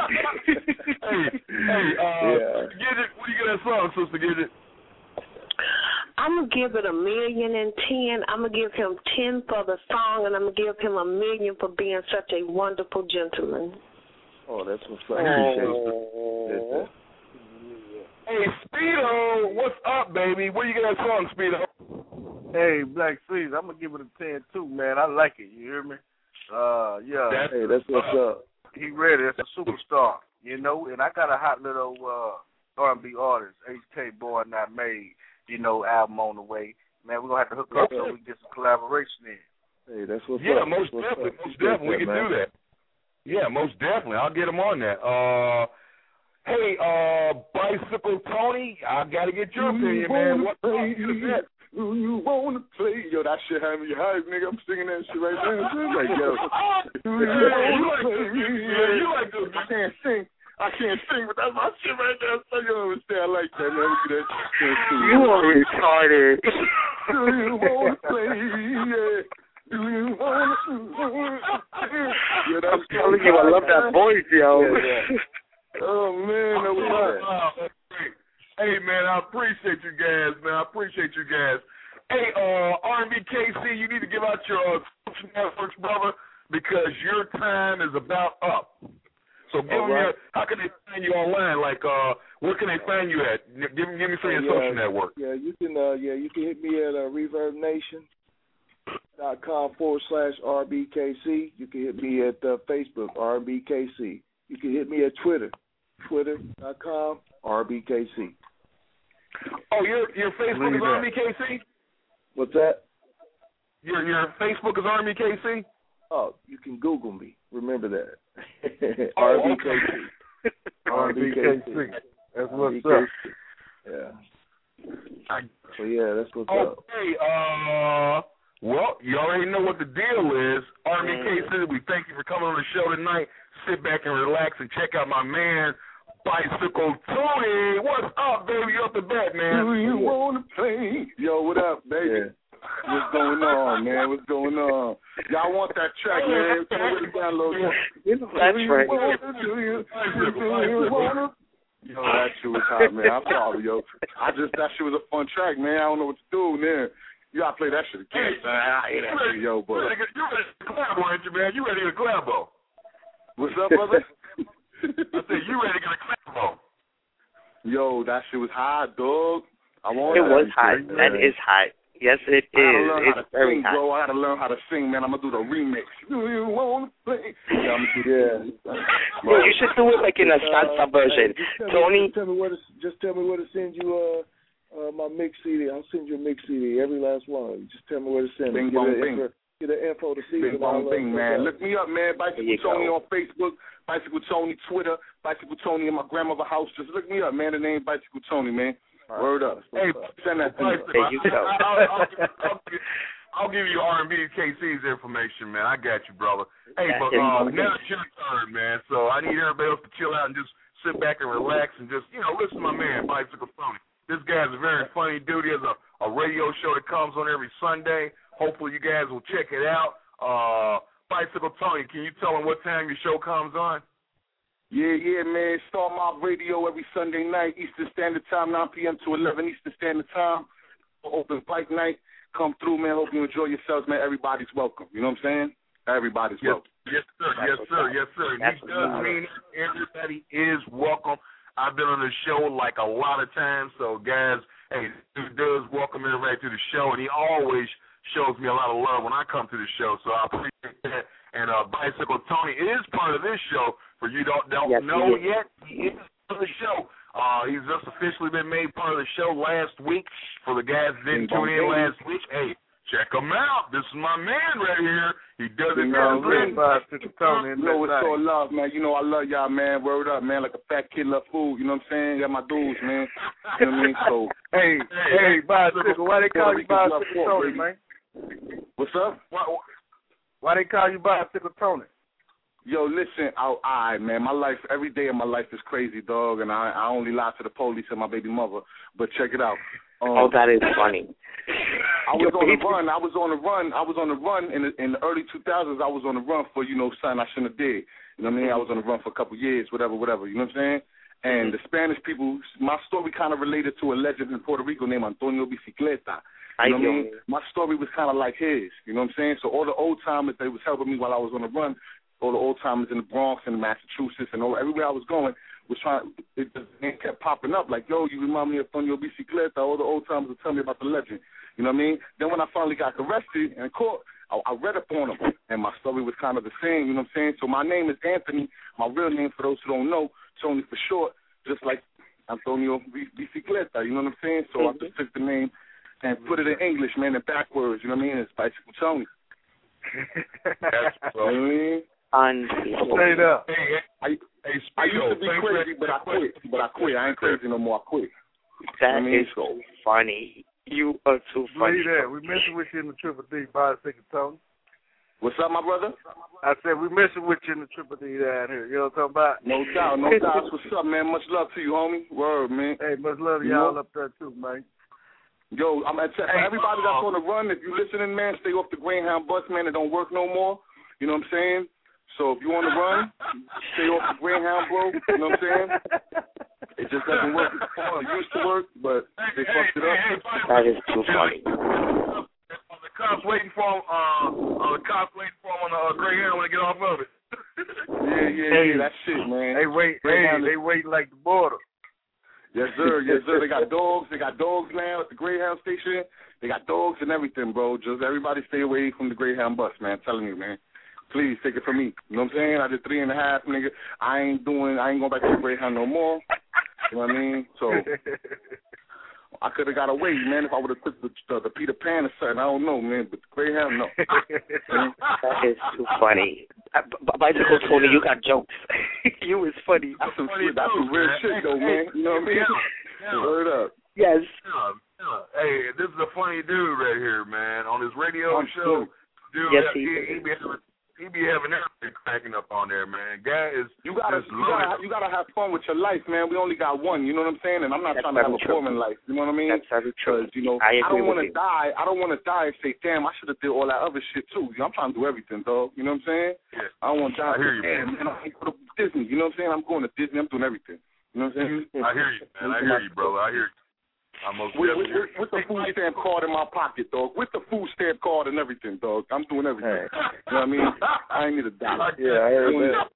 hey, uh, Yeah. Gidget, what do you get that song, Sister Gidget? I'm going to give it a million and ten. I'm going to give him ten for the song, and I'm going to give him a million for being such a wonderful gentleman. Oh, that's what's up. Appreciate Oh. it. Hey, Speedo, what's up, baby? What do you get that song, Speedo? Hey, Black Caesar, I'm gonna give it a ten too, man. I like it. You hear me? Uh, yeah. That's, Hey, that's what's up. He ready. That's a superstar, you know. And I got a hot little uh, R and B artist, H K Boy Not Made, you know, album on the way. Man, we're gonna have to hook up so we can get some collaboration in. Hey, that's what's yeah, up. most That's what's definitely, up. most Appreciate definitely, we that, can man. do that. Yeah, most definitely. I'll get him on that. Uh, hey, uh, Bicycle Tony, I gotta get your Do opinion, you man. wanna What play? song is that? Do you wanna play? Yo, that shit had me hype, nigga. I'm singing that shit right now. Like, yo, do you Yeah, you wanna like play? this music, man. You like this I can't sing. I can't sing, but that's my shit right there. So you understand? I like that, man. Look at that shit. You are retarded. Do you wanna play? Yeah. Do you wanna? Yeah, that's I'm telling you, I love that voice, yo. Yeah, yeah. Oh man, that was hot. Wow, that's great. Hey, man, I appreciate you guys, man. I appreciate you guys. Hey, uh, R and B K C, you need to give out your uh, social networks, brother, because your time is about up. So give All me right. your, how can they find you online? Like, uh, where can they find you at? Give me, give me some of your yeah, social network. Yeah, you can. Uh, yeah, you can hit me at uh, reverb nation dot com forward slash R B K C. You can hit me at uh, Facebook R B K C. You can hit me at Twitter, twitter dot com R B K C. Oh, your your Facebook is R B K C? What's that? Your your Facebook is R B K C? Oh, you can Google me. Remember that. Oh, R B K C. R B K C. That's what's up. R B K C. Yeah. So yeah, that's what's up. Okay, uh, well, you already know what the deal is. R B K C, we thank you for coming on the show tonight. Sit back and relax and check out my man, Bicycle Tony. What's up, baby? You up the bat, man? Do you wanna play? Yo, what up, baby? Yeah. What's going on, man? What's going on? Y'all want that track, man? Put it download. That's right. Do you, do you wanna? Yo, that shit was hot, man. I'm sorry, yo. I just that shit was a fun track, man. I don't know what to do, man. You gotta play that shit again, son. I hate that shit, yo, but. You ready to collabo, ain't you, man? You ready to collabo? What's up, brother? I said, you ready to get a collabo? Yo, that shit was hot, dog. I want It that was shit, hot. man. That is hot. Yes, it I gotta is. learn It's how to very sing, hot. bro. I gotta learn how to sing, man. I'm gonna do the remix. Do you wanna play? Yeah, I'm gonna do Yeah. Well, you should do it like in a salsa version. Just tell Tony? Me, just tell me where to just tell me where to send you uh, uh my mix C D. I'll send you a mix C D, every last one. Just tell me where to send Bing, it. Get bong, the bing. info, get the info to see Bing it. I'll, bong uh, bing, check man. out. Look me up, man. Bicycle Tony on Facebook, Bicycle Tony Twitter, Bicycle Tony in my grandmother's house. Just look me up, man. The name Bicycle Tony, man. Right. Word up. Hey, send that to me. There you go. I'll, I'll, I'll, I'll give you R and B K C's information, man. I got you, brother. Hey, but uh, now it's your turn, man. So I need everybody else to chill out and just sit back and relax and just, you know, listen to my man, Bicycle Tony. This guy's a very funny dude. He has a, a radio show that comes on every Sunday. Hopefully you guys will check it out. Uh, Bicycle Tony, can you tell him what time your show comes on? Yeah, yeah, man. Star Mob Radio every Sunday night, Eastern Standard Time, nine p.m. to eleven Eastern Standard Time. Open Bike Night. Come through, man. Hope you enjoy yourselves, man. Everybody's welcome. You know what I'm saying? Everybody's Yes, welcome. yes, sir. Yes, sir. Yes, sir. And he does mean everybody is welcome. I've been on the show like a lot of times, so guys, hey, he does welcome everybody to the show, and he always shows me a lot of love when I come to the show, so I appreciate that. And uh, Bicycle Tony is part of this show. For you don't don't Yes, know he is. yet, he is part of the show. Uh, he's just officially been made part of the show last week. For the guys that didn't tune in last week, hey, check him out. This is my man right here. He does it You know, very man, good. you know it's all love, man. You know I love y'all, man. Word up, man. Like a fat kid love food. You know what I'm saying? Got my dudes, man. You know what I mean? So, Hey, hey, Bicycle, why they call you Bicycle Tony, man? What's up? Why, Why they call you Bicycle Tony? Yo, listen, I, I, man, my life, every day of my life is crazy, dog, and I, I only lie to the police and my baby mother. But check it out. Um, Oh, that is funny. I was on the run. I was on the run. I was on the run in the, in the early two thousands. I was on the run for, you know, something I shouldn't have did. You know what I mean? I was on the run for a couple of years, whatever, whatever. You know what I'm saying? And the Spanish people, my story kind of related to a legend in Puerto Rico named Antonio Bicicleta. You know what I mean? My story was kind of like his. You know what I'm saying? So all the old timers, they was helping me while I was on the run. All the old timers in the Bronx and Massachusetts and all, everywhere I was going was trying. It just it kept popping up like, yo, you remind me of Antonio Bicicleta. All the old timers would tell me about the legend. You know what I mean? Then when I finally got arrested and caught, I, I read up on him, and my story was kind of the same. You know what I'm saying? So my name is Anthony. My real name, for those who don't know, Tony for short, just like Antonio Bicicleta. You know what I'm saying? So mm-hmm. I just took the name and put it in English, man, and backwards. You know what I mean? It's Bicycle Tony. That's what I mean. Straight up. Hey, I, hey, I used to be crazy, but I quit. But I quit. I ain't crazy no more. I quit. That I mean, is so funny. You are too funny. Believe that. We messing with you in the Triple D, Bicycle Tony. What's up, my brother? I said we messing with you in the Triple D down here. You know what I'm talking about? No doubt, no doubt. What's up, man? Much love to you, homie. Word, man. Hey, much love to you y'all know? up there too, man. Yo, I'm at hey, everybody that's on the run. If you listening, man, stay off the Greyhound bus, man. It don't work no more. You know what I'm saying? So if you want to run, stay off the Greyhound, bro. You know what I'm saying? It just doesn't work. It used to work, but they fucked it up. That is too funny. The cops waiting for him. Uh, uh, the cops waiting for him on the uh, Greyhound when they get off of it. yeah, yeah, hey, yeah. That shit, man. They wait. Hey, they waiting like the border. Yes, sir. Yes, sir. They got dogs. They got dogs now at the Greyhound station. They got dogs and everything, bro. Just everybody stay away from the Greyhound bus, man. I'm telling you, man. Please take it from me. You know what I'm saying? I did three and a half, nigga. I ain't doing, I ain't going back to the Greyhound no more. You know what I mean? So I could have got away, man, if I would have took the, the, the Peter Pan or something. I don't know, man. But the Greyhound, no. That is too funny. Uh, B- Bicycle Tony, you got jokes. You is funny. That's some shit. That's some real shit, though, man. You know what I mean? Yeah. Word up. Yes. Yeah, yeah. Hey, this is a funny dude right here, man. On his radio I'm show, sure. dude, yes, he, he, he, be having, he be having everything cracking up on there, man. Guy is you gotta, just you gotta, you gotta have fun with your life, man. We only got one. You know what I'm saying? And I'm not That's trying to have a true. boring life. You know what I mean? That's very true. Because you know, I, I agree don't want to you. die. I don't want to die and say, damn, I should have did all that other shit too. You know, I'm trying to do everything, dog. You know what I'm saying? Yeah. I don't want to die. I hear you, damn, man. I ain't go to Disney. You know what I'm saying? I'm going to Disney. I'm doing everything. You know what I'm saying? I hear you, man. I hear you, brother. I hear you. I most with, definitely with, with the food stamp card in my pocket, dog. With the food stamp card and everything, dog. I'm doing everything. Hey. You know what I mean? I ain't need a dollar. Yeah, I heard that.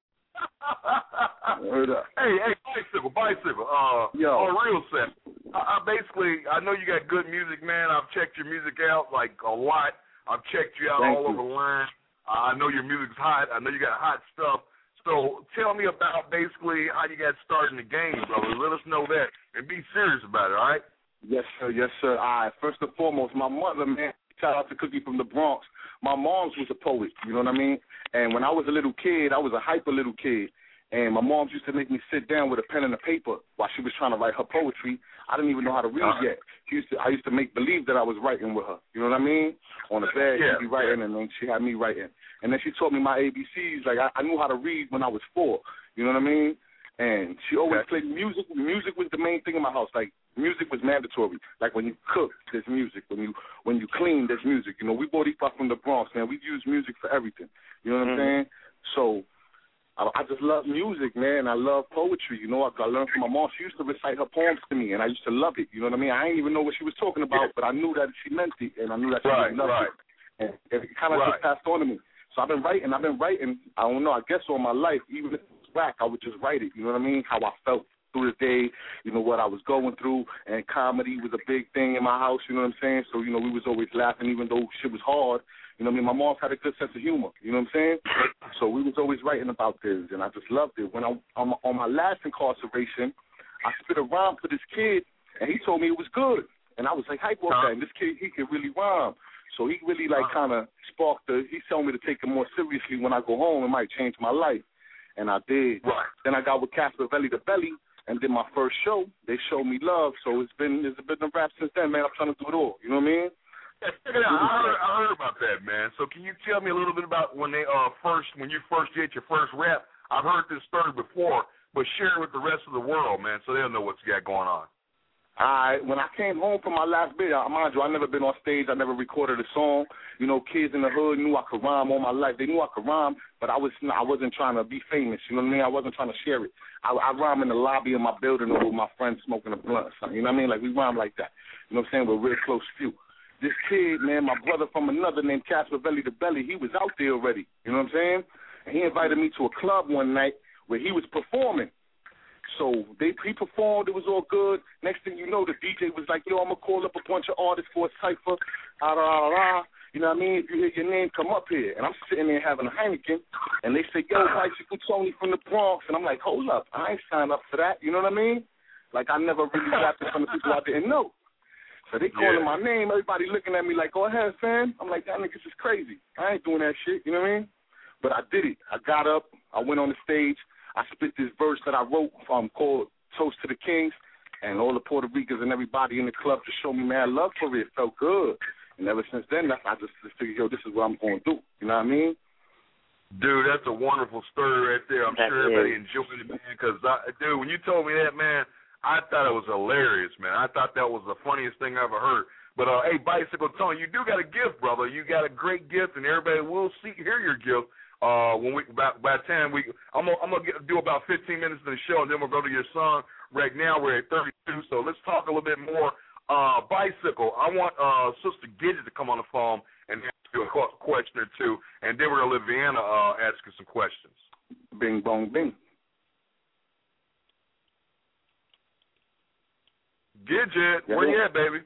Heard that. Hey, hey, bicycle, bicycle. Uh, Yo. on real set. I, I basically, I know you got good music, man. I've checked your music out like a lot. I've checked you out Thank all you. over the line. Uh, I know your music's hot. I know you got hot stuff. So tell me about basically how you got started in the game, brother. Let us know that and be serious about it, all right? Yes, sir. Yes, sir. All right. First and foremost, my mother, man, shout out to Cookie from the Bronx. My mom's was a poet, you know what I mean? And when I was a little kid, I was a hyper little kid. And my mom used to make me sit down with a pen and a paper while she was trying to write her poetry. I didn't even know how to read uh-huh. yet. She used to, I used to make believe that I was writing with her. You know what I mean? On the bed, Yeah. she'd be writing, and then she had me writing. And then she taught me my A B Cs. Like, I, I knew how to read when I was four. You know what I mean? And she always Okay. played music. Music was the main thing in my house. Like, music was mandatory. Like, when you cook, there's music. When you when you clean, there's music. You know, we both eat from the Bronx, man. We use music for everything. You know what Mm-hmm. I'm saying? So I, I just love music, man. I love poetry. You know, I, I learned from my mom. She used to recite her poems to me, and I used to love it. You know what I mean? I didn't even know what she was talking about, but I knew that she meant it, and I knew that she Right, loved right. it. And, and it kind of Right. just passed on to me. So I've been writing. I've been writing, I don't know, I guess all my life. Even if it's whack, I would just write it. You know what I mean? How I felt through the day, you know, what I was going through. And comedy was a big thing in my house, you know what I'm saying? So, you know, we was always laughing even though shit was hard. You know what I mean? My mom's had a good sense of humor, you know what I'm saying? So we was always writing about this, and I just loved it. When I on my, on my last incarceration, I spit a rhyme for this kid, and he told me it was good. And I was like, hype off that. And this kid, he can really rhyme. So he really, like, kind of sparked the, he told me to take it more seriously when I go home. It might change my life. And I did. Right. Then I got with Casper Belly to Belly and did my first show. They showed me love. So it's been, it's been a rap since then, man. I'm trying to do it all. You know what I mean? Yeah, check it out. I heard, I heard about that, man. So can you tell me a little bit about when they uh first, when you first did your first rap? I've heard this story before, but share it with the rest of the world, man, so they'll know what you got going on. I when I came home from my last bit, I, mind you, I never been on stage. I never recorded a song. You know, kids in the hood knew I could rhyme all my life. They knew I could rhyme, but I was I wasn't trying to be famous. You know what I mean? I wasn't trying to share it. I, I rhyme in the lobby of my building or with my friends smoking a blunt or something. You know what I mean? Like, we rhyme like that. You know what I'm saying? We're real close few. This kid, man, my brother from another named Casper Belly to Belly, he was out there already. You know what I'm saying? And he invited me to a club one night where he was performing. So they he performed. It was all good. Next thing you know, the D J was like, yo, I'm going to call up a bunch of artists for a cypher. Ah, rah, rah. You know what I mean? If you hear your name, come up here. And I'm sitting there having a Heineken. And they say, yo, Bicycle Tony from the Bronx. And I'm like, hold up. I ain't signed up for that. You know what I mean? Like, I never really rapped in front of people I didn't know. So they calling Yeah. my name. Everybody looking at me like, go ahead, fam. I'm like, that niggas is crazy. I ain't doing that shit. You know what I mean? But I did it. I got up. I went on the stage. I spit this verse that I wrote um, called Toast to the Kings, and all the Puerto Ricans and everybody in the club just showed me mad love for it. It felt good. And ever since then, I just figured, yo, this is what I'm going to do. You know what I mean? Dude, that's a wonderful story right there. I'm That sure everybody is. enjoyed it, man, because, dude, when you told me that, man, I thought it was hilarious, man. I thought that was the funniest thing I ever heard. But, uh, hey, Bicycle Tony, you do got a gift, brother. You got a great gift, and everybody will see hear your gift. Uh, when we by, by the time we, I'm gonna, I'm gonna get, do about fifteen minutes of the show, and then we'll go to your song. Right now we're at thirty-two, so let's talk a little bit more. Uh, Bicycle, I want uh, Sister Gidget to come on the phone and ask you a question or two, and then we're gonna let Vienna uh, ask you some questions. Bing bong bing. Gidget, Yeah, where yeah. you at, baby?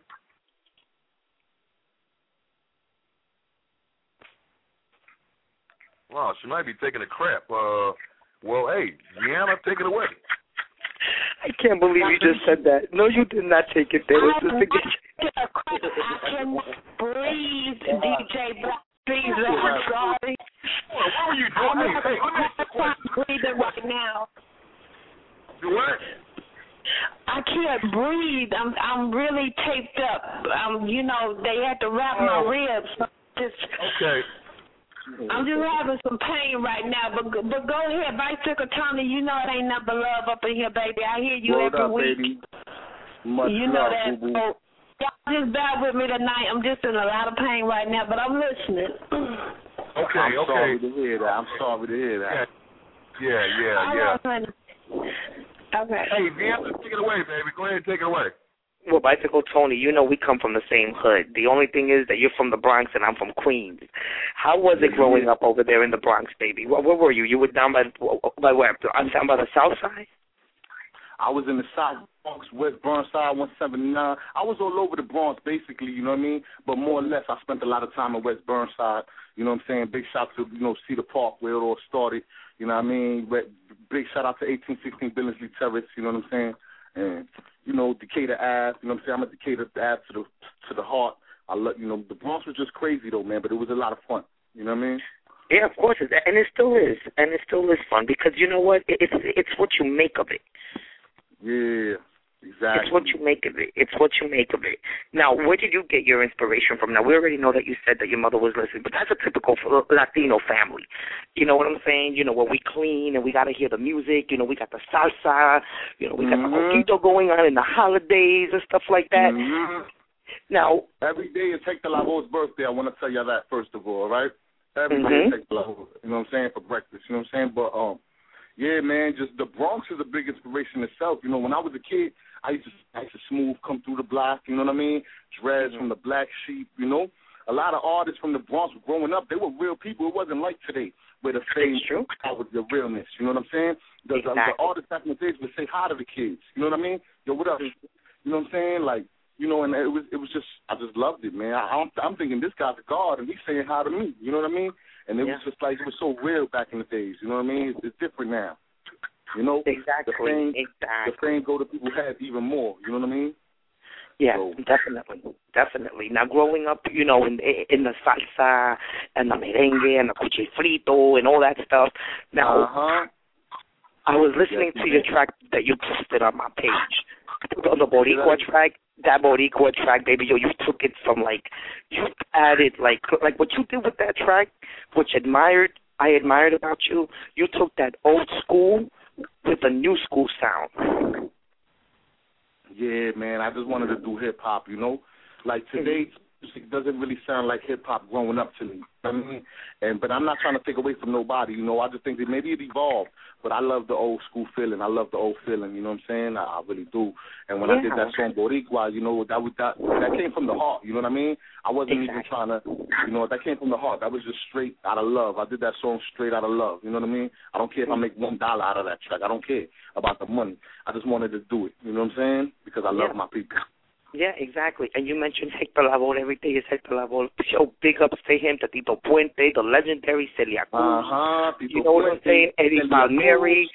Wow, she might be taking a crap. Uh, well, hey, Vienna, take it away. I can't believe you just said that. No, you did not take it there. I Sister Gidget. cannot breathe, D J Black Caesar. I'm sorry. What were you doing? I'm Hey, hey, let me ask you a not question. breathing right now. Do what? I can't breathe. I'm I'm really taped up. Um, you know, they had to wrap my Oh. ribs. So just Okay. I'm just having some pain right now. But go- but go ahead, Bicycle Tony. You know it ain't nothing but love up in here, baby. I hear you Word every up, week. baby. Much You know love, that. boo-boo. So, y'all just bear with me tonight. I'm just in a lot of pain right now, but I'm listening. Okay, I'm okay. sorry to hear that. I'm sorry to hear that. Yeah, yeah, All yeah. right, honey. Okay. Hey, Vienna, take it away, baby. Go ahead and take it away. Well, Bicycle Tony, you know we come from the same hood. The only thing is that you're from the Bronx and I'm from Queens. How was it growing up over there in the Bronx, baby? Where, where were you? You were down by by where? I'm down by the South Side. I was in the South Bronx, West Burnside, one seventy-nine. I was all over the Bronx, basically, you know what I mean? But more or less, I spent a lot of time in West Burnside, you know what I'm saying? Big shout to, you know, Cedar Park, where it all started, you know what I mean? Big shout out to eighteen sixteen Billingsley Terrace, you know what I'm saying? And, you know, Decatur Ave, you know what I'm saying? I'm a Decatur Ave to the, to the heart. I love, you know, the Bronx was just crazy, though, man, but it was a lot of fun, you know what I mean? Yeah, of course, and it still is, and it still is fun because you know what? It's it's what you make of it. Yeah, exactly. It's what you make of it. It's what you make of it. Now, where did you get your inspiration from? Now, we already know that you said that your mother was listening, but that's a typical Latino family. You know what I'm saying? You know, where we clean and we got to hear the music. You know, we got the salsa. You know, we got mm-hmm. the coquito going on in the holidays and stuff like that. Mm-hmm. Now, every day is Hector Lavoe's birthday. I want to tell you that first of all, all right? Every mm-hmm. day is Hector Lavoe, you know what I'm saying, for breakfast. You know what I'm saying? But, um, yeah, man, just the Bronx is a big inspiration itself. You know, when I was a kid, I used to, I used to smooth come through the block, you know what I mean? Dreads mm-hmm. from the Black Sheep, you know? A lot of artists from the Bronx growing up, they were real people. It wasn't like today where the fame out with your realness, you know what I'm saying? The, exactly. the, the artists back in the days would say hi to the kids, you know what I mean? Yo, what up? You know what I'm saying? Like, you know, and it was it was just, I just loved it, man. I, I'm, I'm thinking this guy's a god, and he's saying hi to me, you know what I mean? And it yeah. was just like, it was so real back in the days, you know what I mean? It's, it's different now. You know, exactly. the fame, exactly. the fame go to people who have even more. You know what I mean? Yeah, so. definitely, definitely. Now, growing up, you know, in in the salsa and the merengue and the cuche frito and all that stuff. Now, uh-huh. I was listening yes, to your track that you posted on my page, on the Boricua track. That Boricua track, baby, yo, you took it from like, you added like, like what you did with that track, which admired, I admired about you. You took that old school with a new school sound. Yeah, man, I just wanted to do hip-hop, you know? Like, today's music doesn't really sound like hip-hop growing up to me. I mean, and but I'm not trying to take away from nobody, you know? I just think that maybe it evolved, but I love the old school feeling. I love the old feeling, you know what I'm saying? I, I really do. And when yeah. I did that song, Boricua, you know, that, was, that that came from the heart, you know what I mean? I wasn't exactly. even trying to, you know, that came from the heart. That was just straight out of love. I did that song straight out of love, you know what I mean? I don't care if I make one dollar out of that track. I don't care about the money. I just wanted to do it, you know what I'm saying? Because I love yeah. my people. Yeah, exactly. And you mentioned Hector Lavoe. Every day is Hector Lavoe. Show big ups to him, to Tito Puente, the legendary Celia Cruz. Uh-huh. You know what I'm saying? Eddie Celia Palmieri.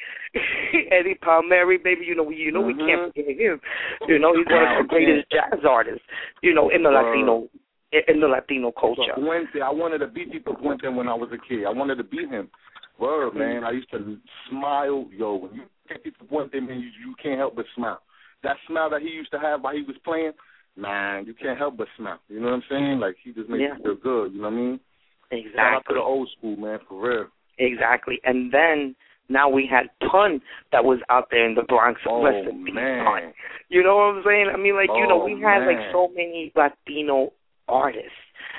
Eddie Palmieri, baby. You know, you know mm-hmm. we can't forget him. You know, he's one of the greatest jazz artists, you know, in the uh, Latino in the Latino culture. Puente, I wanted to beat Tito Puente when I was a kid. I wanted to beat him. Word, man. I used to smile. Yo, when you get Tito Puente, man, you, you can't help but smile. That smile that he used to have while he was playing, man, you can't help but smile. You know what I'm saying? Like, he just makes yeah. you feel good. You know what I mean? Exactly. Shout out to the old school, man, for real. Exactly. And then now we had Pun that was out there in the Bronx. Oh, Rest in peace, man. Pun. You know what I'm saying? I mean, like, oh, you know, we had, man. like, so many Latino artists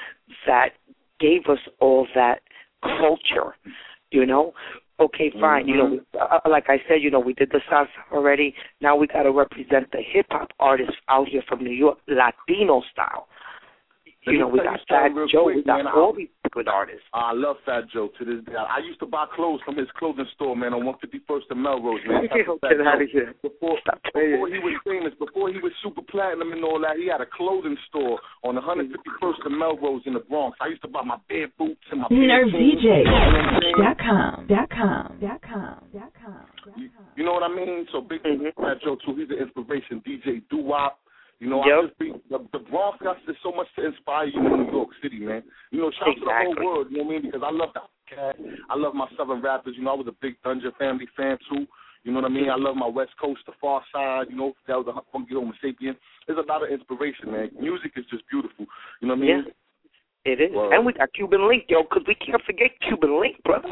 that gave us all that culture, you know? Okay, fine. Mm-hmm. You know, uh, like I said, you know, we did the salsa already. Now we got to represent the hip-hop artists out here from New York, Latino style. You know, we got Fat Joe, quick, we got man. all these good artists. I love Fat Joe to this day. I used to buy clothes from his clothing store, man, on one fifty-first and Melrose, man. Get out of here. Before, before he was famous, before he was super platinum and all that, he had a clothing store on one fifty-first and Melrose in the Bronx. I used to buy my bare boots and my Nerve D J dot com. Dot com. Dot com. Dot com. You, you know what I mean? So big mm-hmm. Fat Joe, too. He's an inspiration. D J Doo-Wop. You know, yep. I just be, the, the Bronx got so much to inspire you in New York City, man. You know, shout exactly. out to the whole world, you know what I mean? Because I love the cat. I love my Southern rappers. You know, I was a big Thunder Family fan, too. You know what I mean? I love my West Coast, the Far Side. You know, that was a Funky Homo Sapien. There's a lot of inspiration, man. Music is just beautiful. You know what I mean? Yeah. It is. Word. And we got Cuban Link, yo, because we can't forget Cuban Link, brother.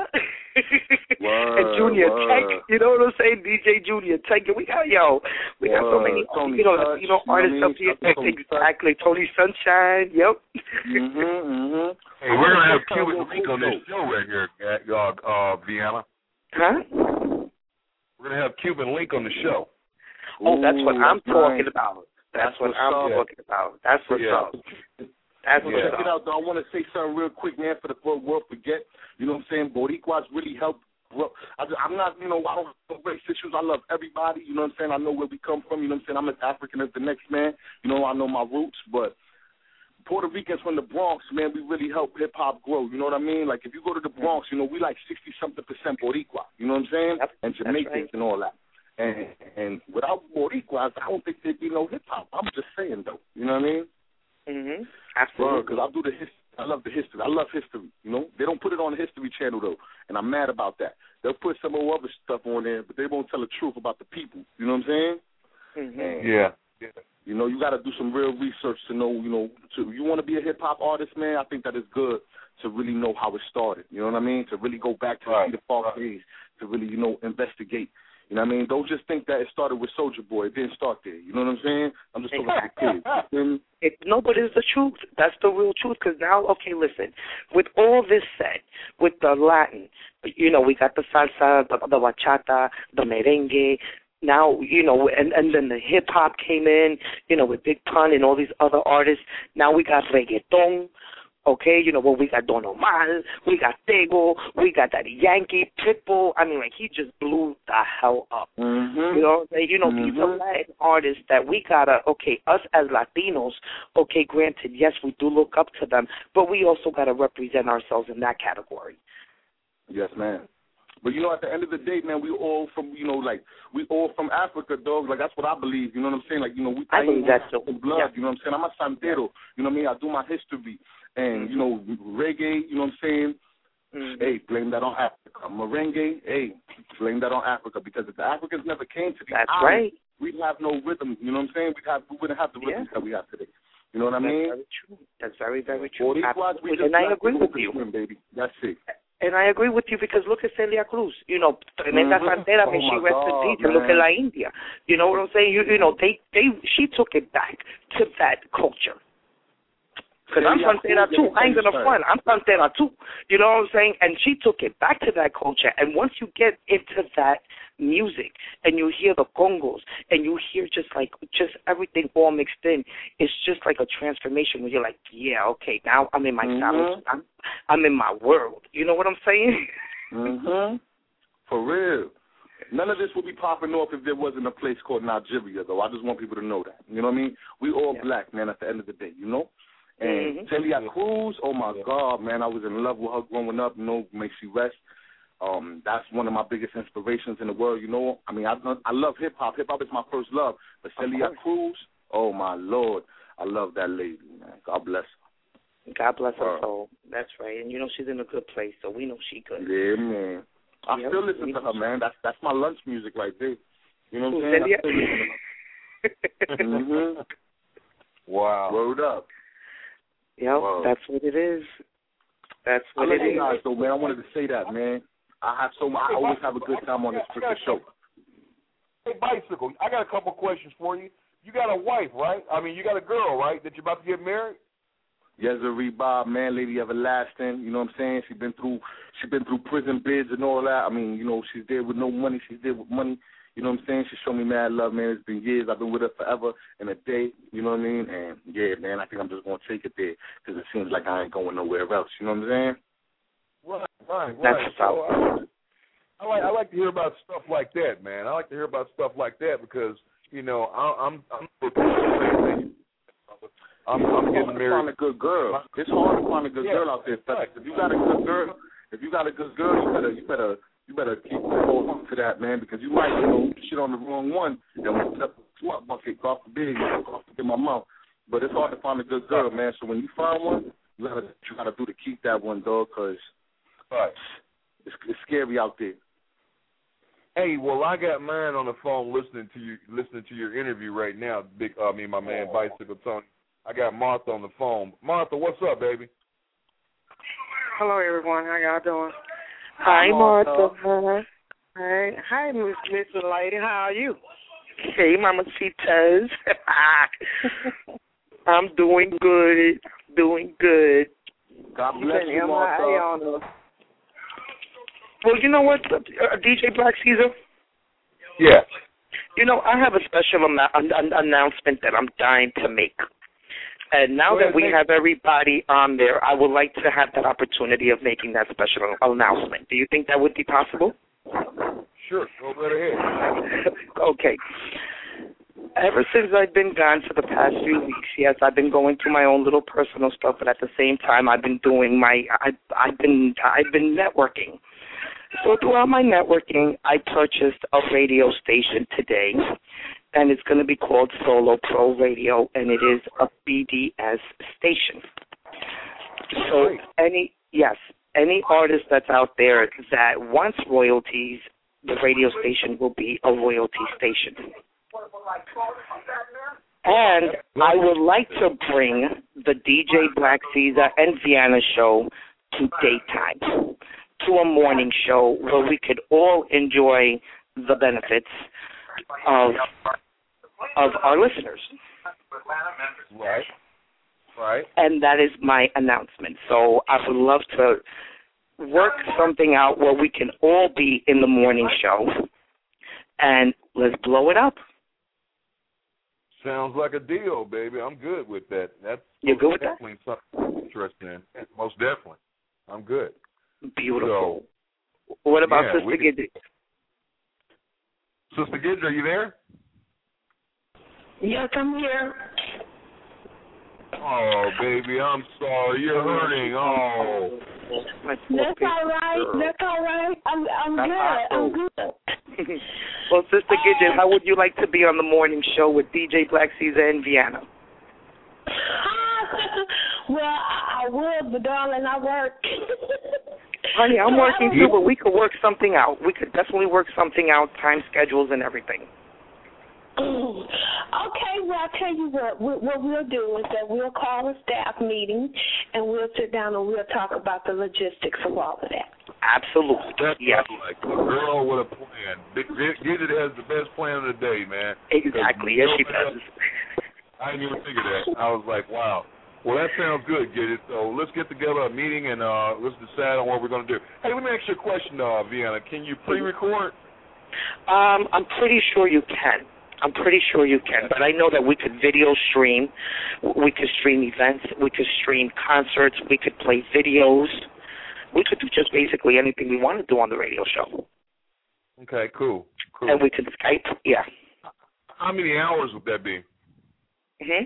Word, and Junior word. Tech, you know what I'm saying? D J Junior Tech. We got, yo, we got so many, Tony you know, Touch, you know artists up here. Exactly. Tony Sunshine, yep. Mm-hmm, mm-hmm. Hey, we're going to have Cuban Link on this show right here, uh, uh, Vienna. Huh? We're going to have Cuban Link on the show. Oh, that's what I'm Ooh, talking nice. about. That's, That's what what's I'm up. talking about. That's what's Yeah. up. That's Well, what's check up. it out, though. I want to say something real quick, man, for the world forget. You know what I'm saying? Boricuas really helped. Well, I, I'm not, you know, I don't have race issues. I love everybody. You know what I'm saying? I know where we come from. You know what I'm saying? I'm as African as the next man. You know, I know my roots, but Puerto Ricans from the Bronx, man, we really help hip hop grow. You know what I mean? Like if you go to the Bronx, you know, we like sixty something percent Boricua. You know what I'm saying? Yep, and Jamaicans right. and all that. And and without Boricuas, I don't think there'd be no hip hop. I'm just saying though. You know what I mean? Mhm. Absolutely. Because I do the history. I love the history. I love history. You know, they don't put it on the History Channel though, and I'm mad about that. They'll put some more other stuff on there, but they won't tell the truth about the people. You know what I'm saying? Mm-hmm. And, Yeah. yeah. You know, you got to do some real research to know. You know, to you want to be a hip hop artist, man. I think that is good to really know how it started. You know what I mean? To really go back to Right. the Peter Falk days. To really, you know, investigate. You know what I mean? Don't just think that it started with Soulja Boy. It didn't start there. You know what I'm saying? I'm just talking about the kids. It, no, but it's the truth. That's the real truth. Because now, okay, listen. With all this said, with the Latin, you know, we got the salsa, the, the bachata, the merengue. Now, you know, and, and then the hip hop came in, you know, with Big Pun and all these other artists. Now we got reggaeton. Okay, you know, well, we got Don Omar, we got Tego, we got that Yankee, Pitbull. I mean, like, he just blew the hell up. Mm-hmm. You know what I'm saying? You know, mm-hmm. these are Latin artists that we got to, okay, us as Latinos, okay, granted, yes, we do look up to them, but we also got to represent ourselves in that category. Yes, ma'am. But, you know, at the end of the day, man, we all from, you know, like, we all from Africa, dog. Like, that's what I believe. You know what I'm saying? Like, you know, we I believe that, too. blood. Yeah. You know what I'm saying? I'm a santero. You know what I mean? I do my history. And, you know, reggae, you know what I'm saying? Mm-hmm. Hey, blame that on Africa. Merengue, hey, blame that on Africa. Because if the Africans never came to the That's island, right. we'd have no rhythm. You know what I'm saying? We'd have, we wouldn't have the Yeah. rhythms that we have today. You know what I That's mean? very true. That's very, very true. Boricuas, we just And I agree with you. Swim, baby. That's it. And I agree with you because look at Celia Cruz. You know, tremenda mm-hmm. santera, oh may she my rest in God, peace. And look at La India. You know what I'm saying? You, you know, they, they, she took it back to that culture. Because I'm Santera too. I ain't gonna front. I'm Santera too. You know what I'm saying? And she took it back to that culture. And once you get into that music and you hear the congos and you hear just like just everything all mixed in, it's just like a transformation where you're like, yeah, okay, now I'm in my mm-hmm. sound. I'm I'm in my world. You know what I'm saying? Mhm. For real. None of this would be popping off if there wasn't a place called Nigeria, though. I just want people to know that. You know what I mean? We all yeah. black, man, at the end of the day, you know? And mm-hmm. Celia Cruz, oh, my yeah. God, man, I was in love with her growing up. You know, may she rest. Um, that's one of my biggest inspirations in the world, you know? I mean, I, I love hip-hop. Hip-hop is my first love. But Celia Cruz, oh, my Lord, I love that lady, man. God bless her. God bless her soul. That's right. And, you know, she's in a good place, so we know she good. Yeah, man. I yep. still listen to her, man. That's that's my lunch music right there. You know what I'm saying? I still listen to her. mm-hmm. Wow. Word up. Yep, wow. That's what it is. That's what I it is. You guys, though, man. I wanted to say that, man. I have so much. I always have a good time on this freaking show. Hey, Bicycle, I got a couple questions for you. You got a wife, right? I mean, you got a girl, right, that you're about to get married? Yezeri Bob, man, Lady Everlasting, you know what I'm saying? She's been through she been through prison bids and all that. I mean, you know, she's there with no money, she's there with money. You know what I'm saying? She showed me mad love, man. It's been years. I've been with her forever and a day, you know what I mean? And, yeah, man, I think I'm just going to take it there because it seems like I ain't going nowhere else. You know what I'm saying? Right, right, right. That's so, I, I, like, I like to hear about stuff like that, man. I like to hear about stuff like that because, you know, I, I'm I'm I'm, I'm getting married. It's hard to find a good girl. It's hard to find a good yeah. girl out there. If you got a good girl, if you got a good girl, you better, you better, you better keep holding on to that, man, because you might, you know, shit on the wrong one and end up swap bucket, God forbid, you know, God forbid my mouth. But it's hard to find a good girl, man. So when you find one, you gotta, you gotta do to keep that one, dog, because right. it's, it's scary out there. Hey, well, I got mine on the phone listening to you, listening to your interview right now. Big, uh, I mean, my man Bicycle Tony. I got Martha on the phone. Martha, what's up, baby? Hello, everyone. How y'all doing? Hi, Martha. Martha. Hi, hi, Miss Miss Lady. How are you? Hey, Mama Citas. I'm doing good. Doing good. God bless you, you Martha. Well, you know what, uh, D J Black Caesar? Yeah. You know, I have a special am- an- an- announcement that I'm dying to make. And now Go that ahead, we make have everybody on there, I would like to have that opportunity of making that special announcement. Do you think that would be possible? Sure, go right ahead. Okay. Ever since I've been gone for the past few weeks, yes, I've been going through my own little personal stuff, but at the same time, I've been doing my, I, I've been, I've been networking. So throughout my networking, I purchased a radio station today, and it's going to be called Solo Pro Radio, and it is a B D S station. So any, yes, any artist that's out there that wants royalties, the radio station will be a royalty station. And I would like to bring the D J Black Caesar and Vienna show to daytime, to a morning show where we could all enjoy the benefits of of our listeners. Right. Right. And that is my announcement. So I would love to work something out where we can all be in the morning show, and let's blow it up. Sounds like a deal, baby. I'm good with that. That's You're good with definitely that? something interesting in. Most definitely. I'm good. Beautiful. So, what about yeah, Sister we, Gidget? Sister Gidget, are you there? Yes, I'm here. Oh, baby, I'm sorry. You're hurting. Oh. That's all right. That's all right. I'm, I'm good. I'm good. Well, Sister Gidget, how would you like to be on the morning show with D J Black Caesar and Vienna? Well, I, I would, but darling, I work. Honey, I'm working too, but we could work something out. We could definitely work something out, time schedules and everything. Okay, well, I'll tell you what. What what we'll do is that we'll call a staff meeting, and we'll sit down and we'll talk about the logistics of all of that. Absolutely. That's yes. Like a girl with a plan. Gidget has the best plan of the day, man. Exactly. Yes, she does. I didn't even think of that. I was like, wow. Well, that sounds good, Gidget. So let's get together a meeting and uh, let's decide on what we're going to do. Hey, let me ask you a question, uh, Vienna. Can you pre-record? Um, I'm pretty sure you can. I'm pretty sure you can, but I know that we could video stream, we could stream events, we could stream concerts, we could play videos, we could do just basically anything we want to do on the radio show. Okay, cool, cool. And we could Skype, yeah. How many hours would that be? Mm-hmm.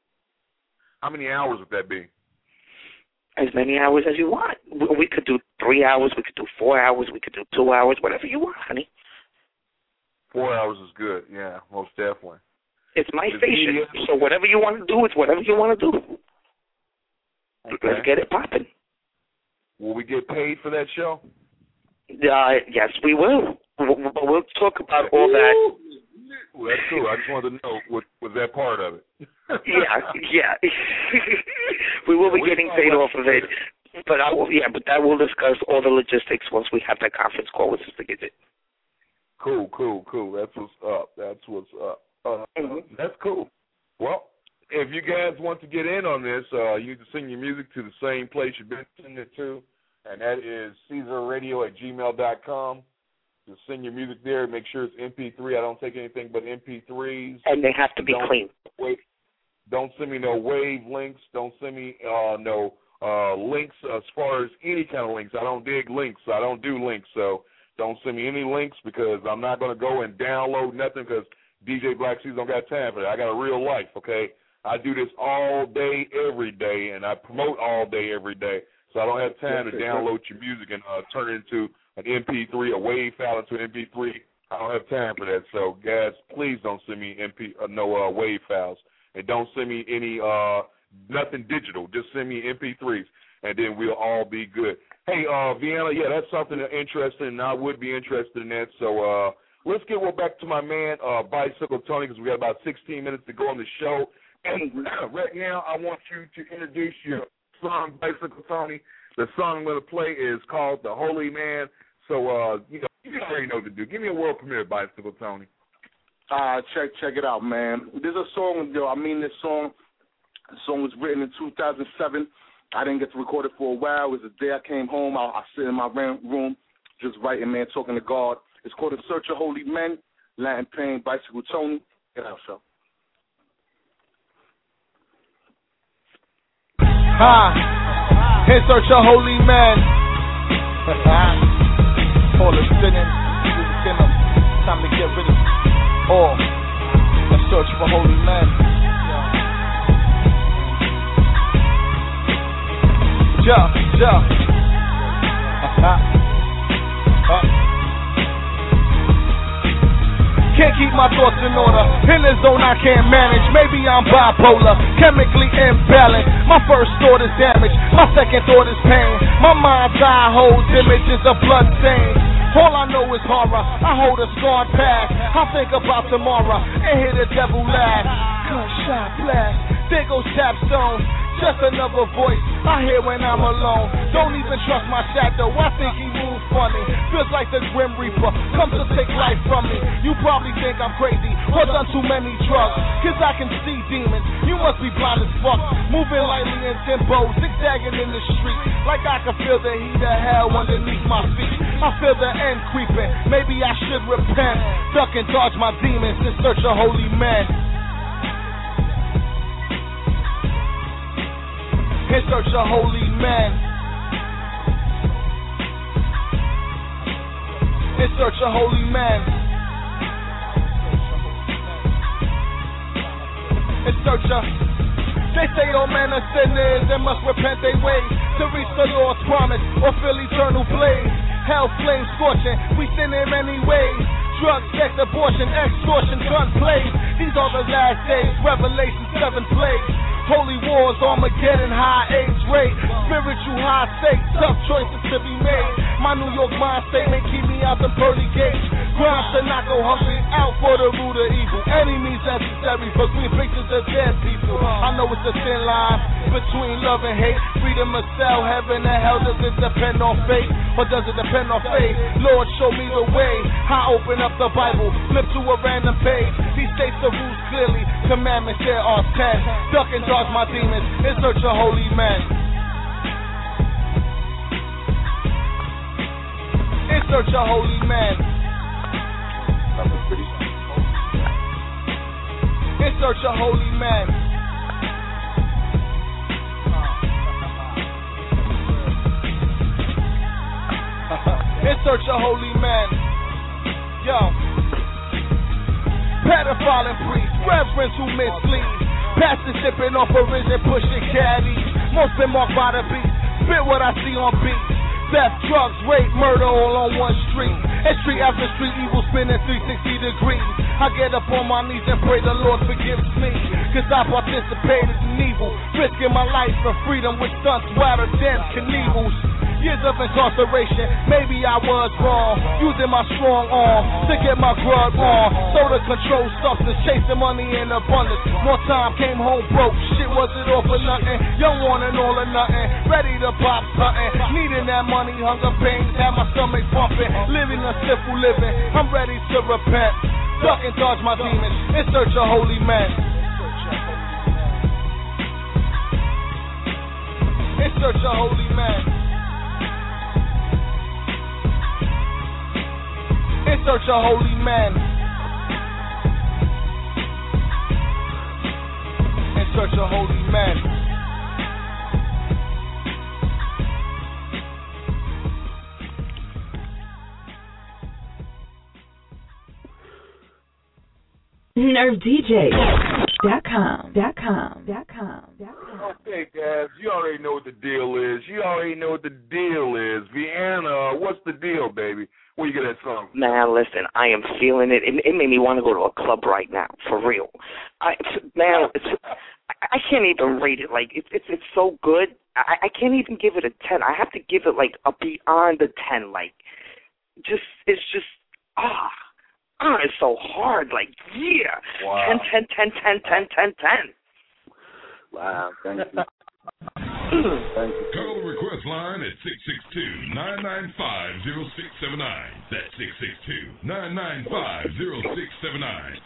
How many hours would that be? As many hours as you want. We could do three hours, we could do four hours, we could do two hours, whatever you want, honey. Four hours is good, yeah, most definitely. It's my The station, media. so whatever you want to do, it's whatever you want to do. Okay. Let's get it popping. Will we get paid for that show? Uh, yes, we will. We'll, we'll talk about all that. Well, that's cool. I just wanted to know, was, was that part of it? yeah, yeah. we will be getting paid off of it. But I will, yeah, but that we'll discuss all the logistics once we have that conference call with Sister Gidget. Cool, cool, cool. That's what's up. That's what's up. Uh, mm-hmm. That's cool. Well, if you guys want to get in on this, uh, you can send your music to the same place you've been sending it to, and that is Caesar Radio at gmail dot com. Just send your music there. Make sure it's M P three. I don't take anything but M P threes. And they have to be don't, clean. Wait, don't send me no wave links. Don't send me uh, no uh, links as far as any kind of links. I don't dig links. I don't do links, so don't send me any links because I'm not going to go and download nothing because D J Black Caesar don't got time for that. I got a real life, okay? I do this all day, every day, and I promote all day, every day. So I don't have time to download your music and uh, turn it into an M P three, a wave file into an M P three. I don't have time for that. So, guys, please don't send me M P, uh, no uh, wave files. And don't send me any, uh, nothing digital. Just send me M P threes, and then we'll all be good. Hey, uh, Vienna, yeah, that's something interesting, and I would be interested in that. So uh, let's get well back to my man, uh, Bicycle Tony, because we got about sixteen minutes to go on the show. And right now, I want you to introduce your song, Bicycle Tony. The song I'm going to play is called The Holy Man. So, uh, you know, you already know what to do. Give me a world premiere, Bicycle Tony. Uh, check check it out, man. There's a song, yo, I mean this song. The song was written in two thousand seven. I didn't get to record it for a while. It was the day I came home. I, I sit in my room just writing, man, talking to God. It's called In Search of Holy Men. Latin Pain, Bicycle Tony. Get out, show. Ha! In search of holy men. All is sinning, evil within them. Time to get rid of all. In search for holy men. Yeah, yeah. Can't keep my thoughts in order. In the zone I can't manage. Maybe I'm bipolar, chemically imbalanced. My first thought is damage. My second thought is pain. My mind's eye holds images of blood stains. All I know is horror. I hold a scarred past. I think about tomorrow and hear the devil laugh. Gunshot blast. There goes Tapstone. Just another voice I hear when I'm alone. Don't even trust my shadow. I think he moves funny. Feels like the Grim Reaper comes to take life from me. You probably think I'm crazy or done too many drugs. Cause I can see demons. You must be blind as fuck. Moving lightly in tempo, zigzagging in the street. Like I can feel the heat of hell underneath my feet. I feel the end creeping. Maybe I should repent. Duck and dodge my demons in search of holy men. In search of holy men. In search of holy men. In search of. They say all men are sinners and must repent their ways to reach the Lord's promise or feel eternal blaze. Hell flames scorching, we sin in many ways. Drugs, sex, abortion, extortion, gunplay. These are the last days. Revelation seven plagues. Holy wars, Armageddon, high age rate. Spiritual high stakes, tough choices to be made. My New York mind statement keep me out the pearly gates. Grind to not go hungry, out for the root of evil. Any means necessary for green pictures of dead people. I know it's a thin line between love and hate. Freedom of cell, heaven and hell. Does it depend on fate or does it depend on faith? Lord, show me the way. I open up the Bible, flip to a random page. He states the rules clearly. Commandments there are ten. Duck and dodge my demons in search of holy men. In search of holy men. In search of holy men. In search of holy men. Yo. Pedophile and priest, reverends who mislead. Pastors sipping off a risen, pushing caddies. Most been marked by the beast. Spit what I see on beats. Theft, drugs, rape, murder all on one street. And street after street, evil spinning three sixty degrees. I get up on my knees and pray the Lord forgives me. Cause I participated in evil, risking my life for freedom with stunts wilder than Knievel's. Years of incarceration, maybe I was wrong. Using my strong arm to get my grub on. So to control substance, chasing money in abundance. More time, came home broke, shit wasn't all for nothing. Young one and all or nothing, ready to pop something. Needing that money, hunger pains, had my stomach bumping. Living a sinful living, I'm ready to repent. Duck and dodge my demons, in search of holy men. In search of holy men. In search of holy men. In search of holy men. Nerve D J dot com dot com dot com. Okay, guys, you already know what the deal is. You already know what the deal is. Vienna, what's the deal, baby? Where you get that song? Man, listen, I am feeling it. It, it made me want to go to a club right now, for real. I, man, it's, I can't even rate it. Like, it's it's it's so good. I, I can't even give it a ten. I have to give it, like, a beyond a ten. Like, just, it's just, ah. Ah, it's so hard. Like, yeah. Wow. ten, ten, ten, ten, ten, ten, ten. Wow, thank you. Thank you. Call the request line at six six two, nine nine five, zero six seven nine. That's six six two, nine nine five, zero six seven nine.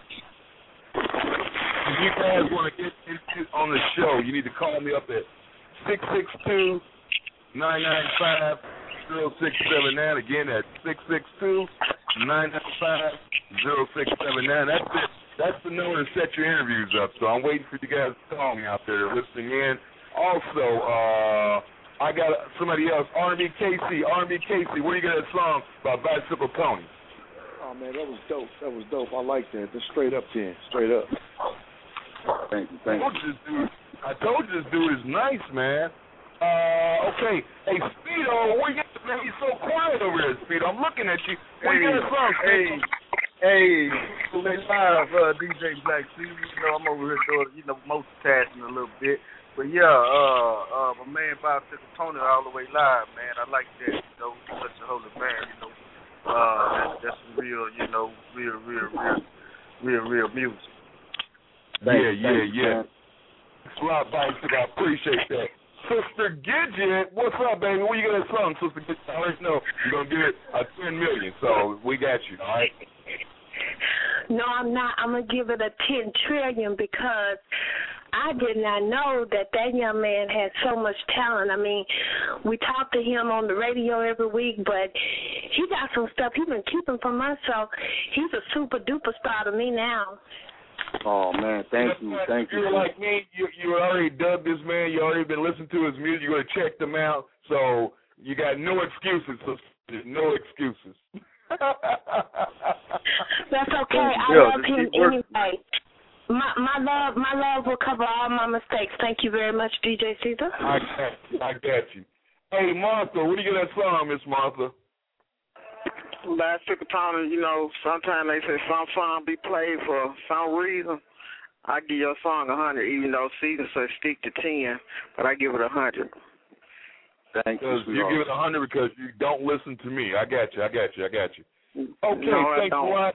If you guys want to get into on the show, you need to call me up at six six two, nine nine five, zero six seven nine. Again, at six six two, nine nine five, zero six seven nine. That's it. That's the number to set your interviews up. So I'm waiting for you guys to call me out there listening in. Also, uh, I got somebody else, R and B K C. R and B K C, where you got that song by Bicycle Tony? Oh, man, that was dope. That was dope. I like that. Just straight up, then. Straight up. Thank you. Thank I told you this dude, I told you this dude is nice, man. Uh, okay. Hey, Speedo, where you at, man? He's so quiet over there, Speedo. I'm looking at you. Where you got that song, Speedo? Hey, they live, uh, D J Black Caesar. You know, I'm over here doing, you know, multitasking a little bit. But yeah, uh, uh, my man Bicycle Tony all the way live, man. I like that, you know, such a holy man, you know. Uh, that's, that's some real, you know, real, real, real, real, real music. Thanks, yeah, yeah, thanks, yeah. Thanks a lot, Bicycle. I appreciate that. Sister Gidget, what's up, baby? Where you get that song, Sister Gidget? I already know you're going to get a ten million, so we got you, all right? No, I'm not. I'm going to give it a ten trillion because I did not know that that young man had so much talent. I mean, we talk to him on the radio every week, but he got some stuff he's been keeping from us, so he's a super duper star to me now. Oh, man, thank you, thank you. You're like me. You, you already dubbed this man. You already been listening to his music. You would have checked him out, so you got no excuses. So no excuses. That's okay. I yeah, love him anyway. My my love my love will cover all my mistakes. Thank you very much, D J Caesar. I got you. I got you. Hey, Martha, where do you get that song, Miss Martha? Last trick of time, you know, sometimes they say some song be played for some reason. I give your song a hundred, even though Caesar says stick to ten, but I give it a hundred. Thank you. You give it a hundred because you don't listen to me. I got you. I got you. I got you. Okay, no, thanks a lot.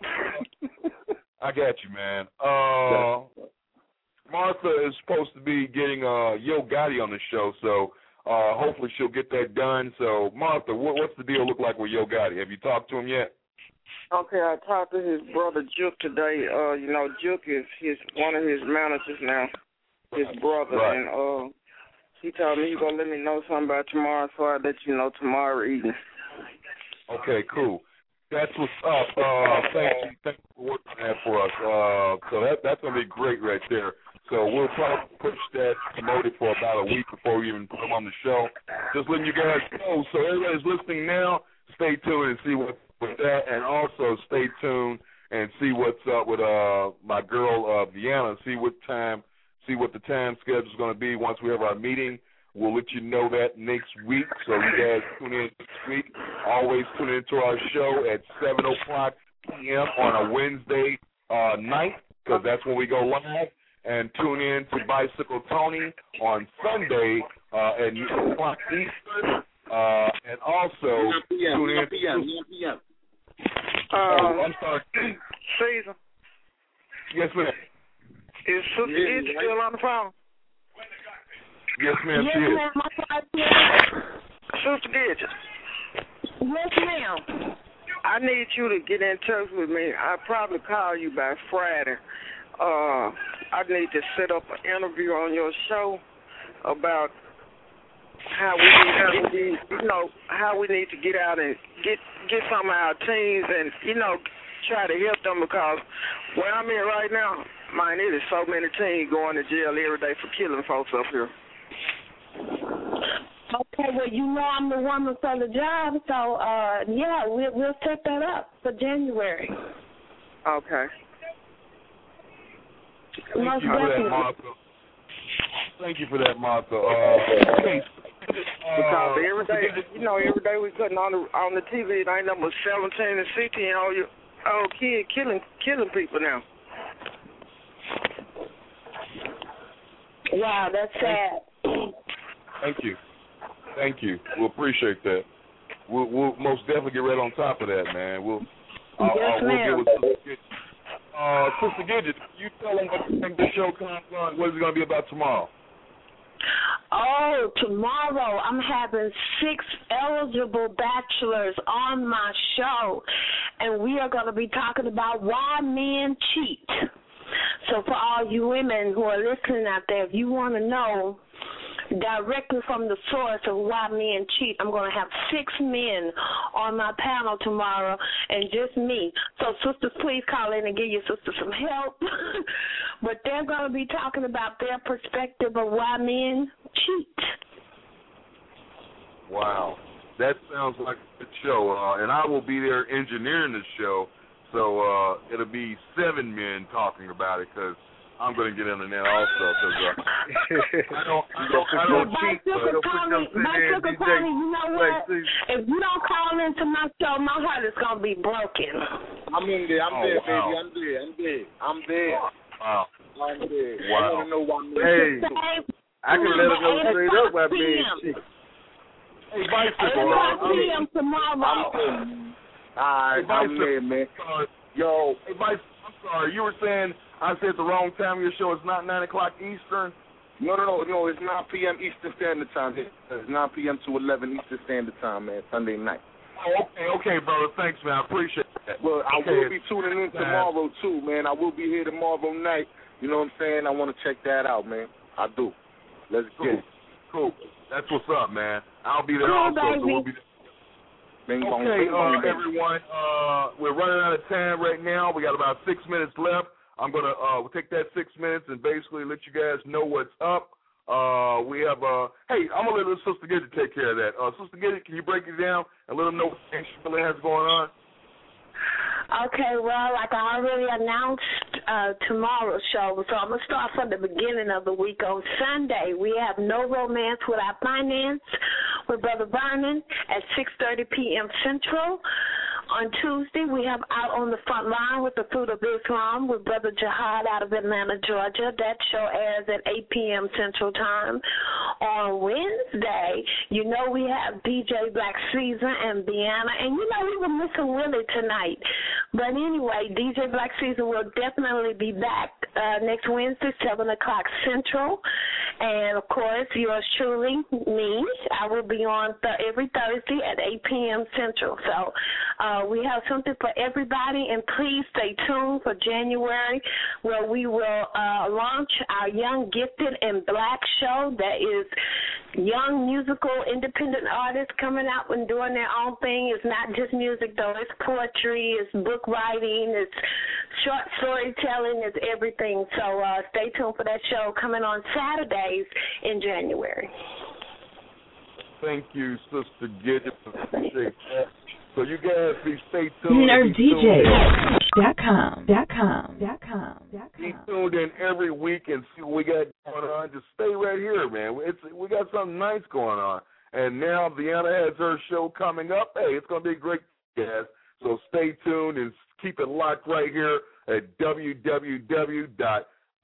I got you, man. Uh, Martha is supposed to be getting uh, Yo Gotti on the show, so uh, hopefully she'll get that done. So, Martha, what, what's the deal look like with Yo Gotti? Have you talked to him yet? Okay, I talked to his brother Juke today. Uh, you know, Juke is his one of his managers now, his brother, right. and uh, he told me he's gonna let me know something about tomorrow, so I'll let you know tomorrow evening. Okay, cool. That's what's up. Uh, thank you. Thank you for working that for us. Uh, so that that's gonna be great right there. So we'll probably push that, promote it for about a week before we even put them on the show. Just letting you guys know. So everybody's listening now, stay tuned and see what with that, and also stay tuned and see what's up with uh my girl uh, Vienna. See what time, see what the time schedule is going to be once we have our meeting. We'll let you know that next week. So you guys tune in next week. Always tune into our show at seven o'clock p.m. on a Wednesday uh, night because that's when we go live. And tune in to Bicycle Tony on Sunday uh, at eight o'clock Eastern. Uh, and also tune in to... Oh, I'm sorry. Caesar. Yes, ma'am. Is Sister yeah, Gidget still on the phone? Yes, ma'am, yes, she is. ma'am, I'm Sister Gidget. Yes, ma'am. I need you to get in touch with me. I'll probably call you by Friday. Uh, I need to set up an interview on your show about how we need to get, you know, how we need to get out and get get some of our teens and, you know, try to help them because where I'm in right now, man, it is so many teens going to jail every day for killing folks up here. Okay, well, you know I'm the woman for the job, so, uh, yeah, we'll, we'll set that up for January. Okay. Thank Most you for definitely. that, Martha. Thank you for that, Martha. Uh, okay. Because every day, you know, every day we cutting on the on the T V, it ain't number seventeen and sixteen, all you old kid killing killing people now. Wow, that's sad. Thank you. Thank you. We'll appreciate that. We'll, we'll most definitely get right on top of that, man. We'll. Yes, uh, we'll ma'am. get with Sister Gidget. Uh, Sister Gidget, you tell them what you think the show comes on. What is it going to be about tomorrow? Oh, tomorrow I'm having six eligible bachelors on my show, and we are going to be talking about why men cheat. So for all you women who are listening out there, if you want to know directly from the source of why men cheat. I'm going to have six men on my panel tomorrow and just me. So, sisters, please call in and give your sister some help. But they're going to be talking about their perspective of why men cheat. Wow. That sounds like a good show. Uh, and I will be there engineering the show. So uh, it'll be seven men talking about it because I'm going to get in there also. Cause, uh, I don't, I don't, I don't cheat. Bicycle Tony, Bicycle Tony, you know what? If you don't call into my show, my heart is going to be broken. I'm in there. I'm Oh, there, wow. baby. I'm there. I'm there. I'm there. Wow. I'm there. Wow. I want to know why men Hey, cheat. I can let her know straight up why men cheat. Hey, eight Bicycle. o'clock Uh, p m tomorrow. I'm there. All right, Hey, I'm there, Bicycle. man. Uh, Yo, hey, Bicycle, I'm sorry. You were saying I said the wrong time of your show. It's not nine o'clock Eastern? No, no, no, no. It's nine p.m. Eastern Standard Time. It's nine p.m. to eleven Eastern Standard Time, man. Sunday night. Oh, okay, okay, brother. Thanks, man. I appreciate that. Well, I okay. will be tuning in tomorrow too, man. I will be here tomorrow night. You know what I'm saying? I want to check that out, man. I do. Let's Cool. get it. Cool. That's what's up, man. I'll be there Cool, also. So baby. we'll be there. Bing bong, Okay, bing bong, uh, bing. everyone, uh, we're running out of time right now. We got about six minutes left. I'm gonna uh, we'll take that six minutes and basically let you guys know what's up. Uh, we have uh, hey, I'm gonna let little Sister Gidget take care of that. Uh, Sister Gidget, can you break it down and let them know what she really has going on? Okay, well, like I already announced uh, tomorrow's show, so I'm going to start from the beginning of the week. On Sunday, we have No Romance Without Finance with Brother Vernon at six thirty p.m. Central. On Tuesday, we have Out on the Front Line with the Fruit of Islam with Brother Jihad out of Atlanta, Georgia. That show airs at eight p.m. Central Time. On Wednesday, you know we have D J Black Caesar and Deanna, and you know we were missing Willie tonight. But anyway, D J Black Caesar will definitely be back uh, next Wednesday, seven o'clock Central. And, of course, yours truly, me, I will be on th- every Thursday at eight p.m. Central. So uh, we have something for everybody, and please stay tuned for January where we will uh, launch our Young Gifted and Black show that is young musical independent artists coming out and doing their own thing. It's not just music, though. It's poetry, it's book writing, it's short storytelling, it's everything. So uh, stay tuned for that show coming on Saturdays in January. Thank you, Sister Gidget. Appreciate that. So you guys be stay tuned. Nerve Be D J tuned dot com dot com dot com dot Be com. tuned in every week and see what we got going on. Just stay right here, man. It's we got something nice going on. And now Deanna has her show coming up. Hey, it's gonna be great, guys. So stay tuned and keep it locked right here at www dot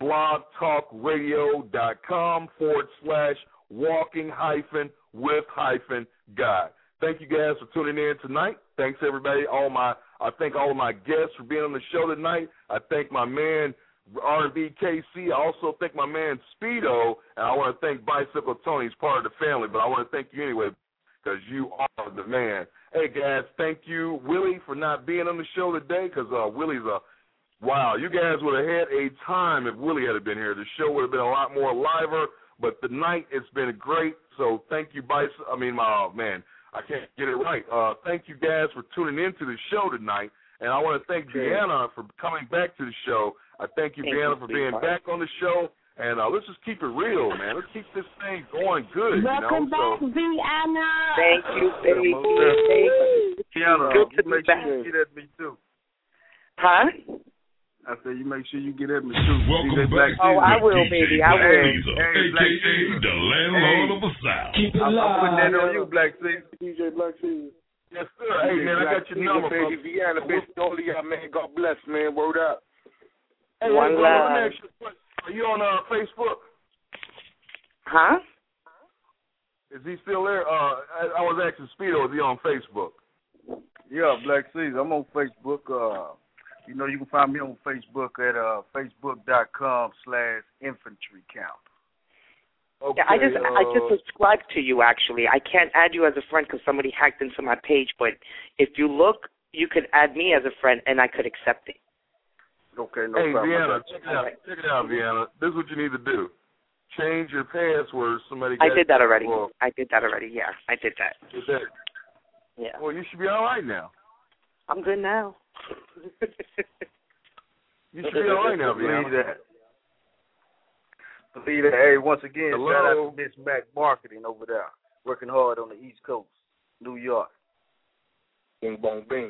blogtalkradio.com forward slash walking hyphen with hyphen God. Thank you guys for tuning in tonight. Thanks everybody. All my I thank all of my guests for being on the show tonight. I thank my man R and B K C. I also thank my man Speedo, and I want to thank Bicycle Tony. He's part of the family, but I want to thank you anyway because you are the man. Hey guys, thank you Willie for not being on the show today because uh, Willie's a wow. You guys would have had a time if Willie had been here. The show would have been a lot more liver. But tonight it's been great. So thank you, Bicycle. I mean, my oh, man. I can't get it right. Uh, thank you guys for tuning into the show tonight. And I want to thank Okay. Deanna for coming back to the show. I thank you, Thank Deanna, you, for being sweetheart. back on the show. And uh, let's just keep it real, man. Let's keep this thing going good, Welcome you know. back, Deanna. Thank you, baby. Thank you. Deanna, Good to you be make back. sure you get at me too. Huh? I said you make sure you get at me too. Welcome D J back. Black Oh, I Caesar. will, baby. I will. Caesar, Hey, a k Black a Caesar. the landlord of the South. Keep it I'm, I'm putting that live. on you, Black Caesar. D J Black Caesar. Yes, sir. Hey, man, I got your Caesar, number. baby. From, Deanna, bitch, all of y'all, man. God bless, man. Word up. hey, One hey, brother, let me love. ask you a question. Are you on uh, Facebook? Huh? Is he still there? Uh, I, I was asking Speedo, is he on Facebook? Yeah, Black Caesar. I'm on Facebook. Uh, you know, you can find me on Facebook at uh, facebook.com slash infantry count. Okay, Yeah, I just uh, I just subscribed to you actually. I can't add you as a friend because somebody hacked into my page. But if you look, you could add me as a friend, and I could accept it. Okay, no hey, problem. Vienna, check it out. Okay. Check it out, Vienna. This is what you need to do. change your password. Somebody. I got did that already. Well, I did that already. Yeah, I did that. Did that? Yeah. Well, you should be all right now. I'm good now. You should be all right now, Believe man. that. Believe that. Hey, once again, Hello? shout out to Miss Mac Marketing over there, working hard on the East Coast, New York. Bing bong bing.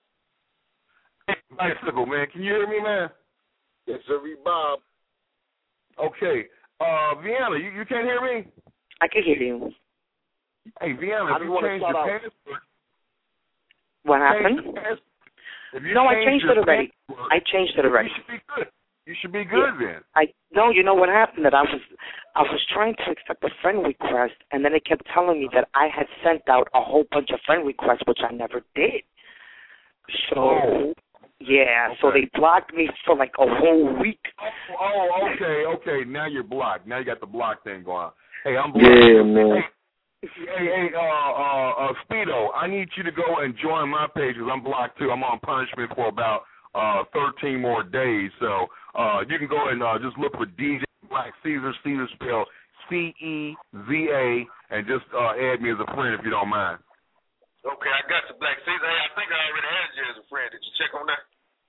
Hey, Bicycle, man. Can you hear me, man? Yes, sir, Bob. Okay. Uh, Vienna, you, you can't hear me? I can hear you. Hey, Vienna, How if do you you wanna change start your out? password. What happened? Change your pass- if you No, I change changed your it already. password, I changed it already. You should be good. You should be good Yeah. then. I no, you know what happened? That I was I was trying to accept a friend request, and then it kept telling me that I had sent out a whole bunch of friend requests, which I never did. So Oh. yeah, Okay. so they blocked me for like a whole week. Oh, oh, okay, okay. Now you're blocked. Now you got the block thing going on. Hey, I'm blocked. Yeah, man. Hey, hey, hey uh, uh, uh, Speedo, I need you to go and join my page because I'm blocked too. I'm on punishment for about uh, thirteen more days. So uh, you can go and uh, just look for D J Black Caesar, Caesar spelled C E Z A, and just uh, add me as a friend if you don't mind. Okay, I got you, Black Caesar. Hey, I think I already had you as a friend. Did you check on that?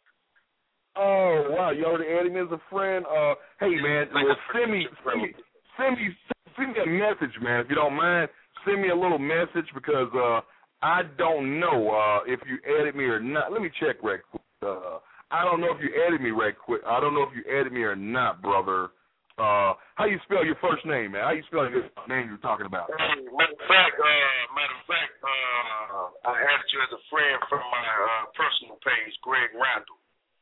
Oh wow, you already added me as a friend. Uh, hey man, well, send me, send me, send me, send me a message, man, if you don't mind. Send me a little message because uh, I don't know uh, if you added me or not. Let me check right quick. Uh, I don't know if you added me right quick. I don't know if you added me or not, brother. Uh, how you spell your first name, man? How you spell your name you're talking about? Hey, matter of fact, uh, matter of fact, uh, I added you as a friend from my uh, personal page, Greg Randall.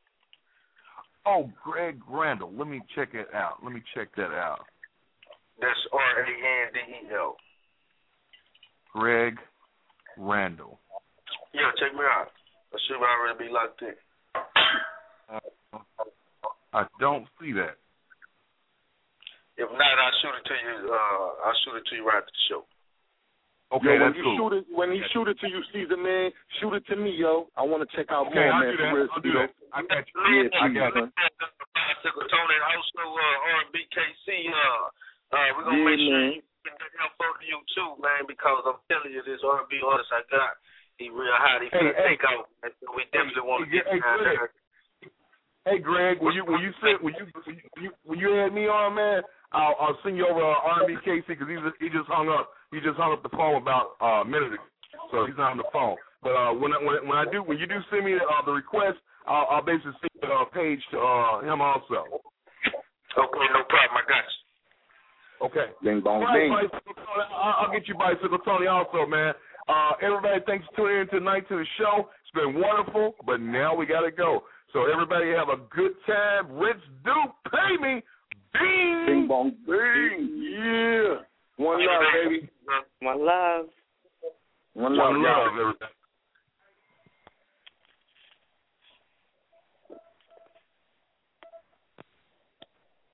Oh, Greg Randall. Let me check it out. Let me check that out. That's R A N D E L. Greg Randall. Yeah, check me out. I should already be locked in. Uh, I don't see that. If not, I'll shoot it to you. Uh, I'll shoot it to you right after the show. Okay, yo, that's when you cool. shoot it, when he shoot it to you, Caesar, man, shoot it to me, yo. I want to check out Okay, more, I'll man. do that. For real, I'll do you know. that. I got you. Yeah, I please, got son. Bicycle Tony, also uh, R and B K C. Uh, uh, we're gonna Yeah, make sure man. you get that info to you too, man. Because I'm telling you, this R and B artist I got, he real hot. He finna Hey, take out. And we definitely want to hey, get hey, down Greg. there. Hey, Greg, when you when you sit when you when you when you add me on, man, I'll I'll send you over uh, R and B K C because he just he just hung up he just hung up the phone about uh, a minute ago, so he's not on the phone. But uh, when I, when when I do when you do send me uh, the request, I'll, I'll basically send the uh, page to uh, him also. Okay, no problem. I got you. Okay. Bing bong All right, bing. Bicycle Tony, I'll, I'll get you Bicycle Tony also, man. Uh, everybody, thanks for tuning in tonight to the show. It's been wonderful, but now we got to go. So everybody have a good time. Rich Duke, pay me. Bing. Bing bong bing. Yeah. One love, baby. My love. One One love, y'all. love, everybody.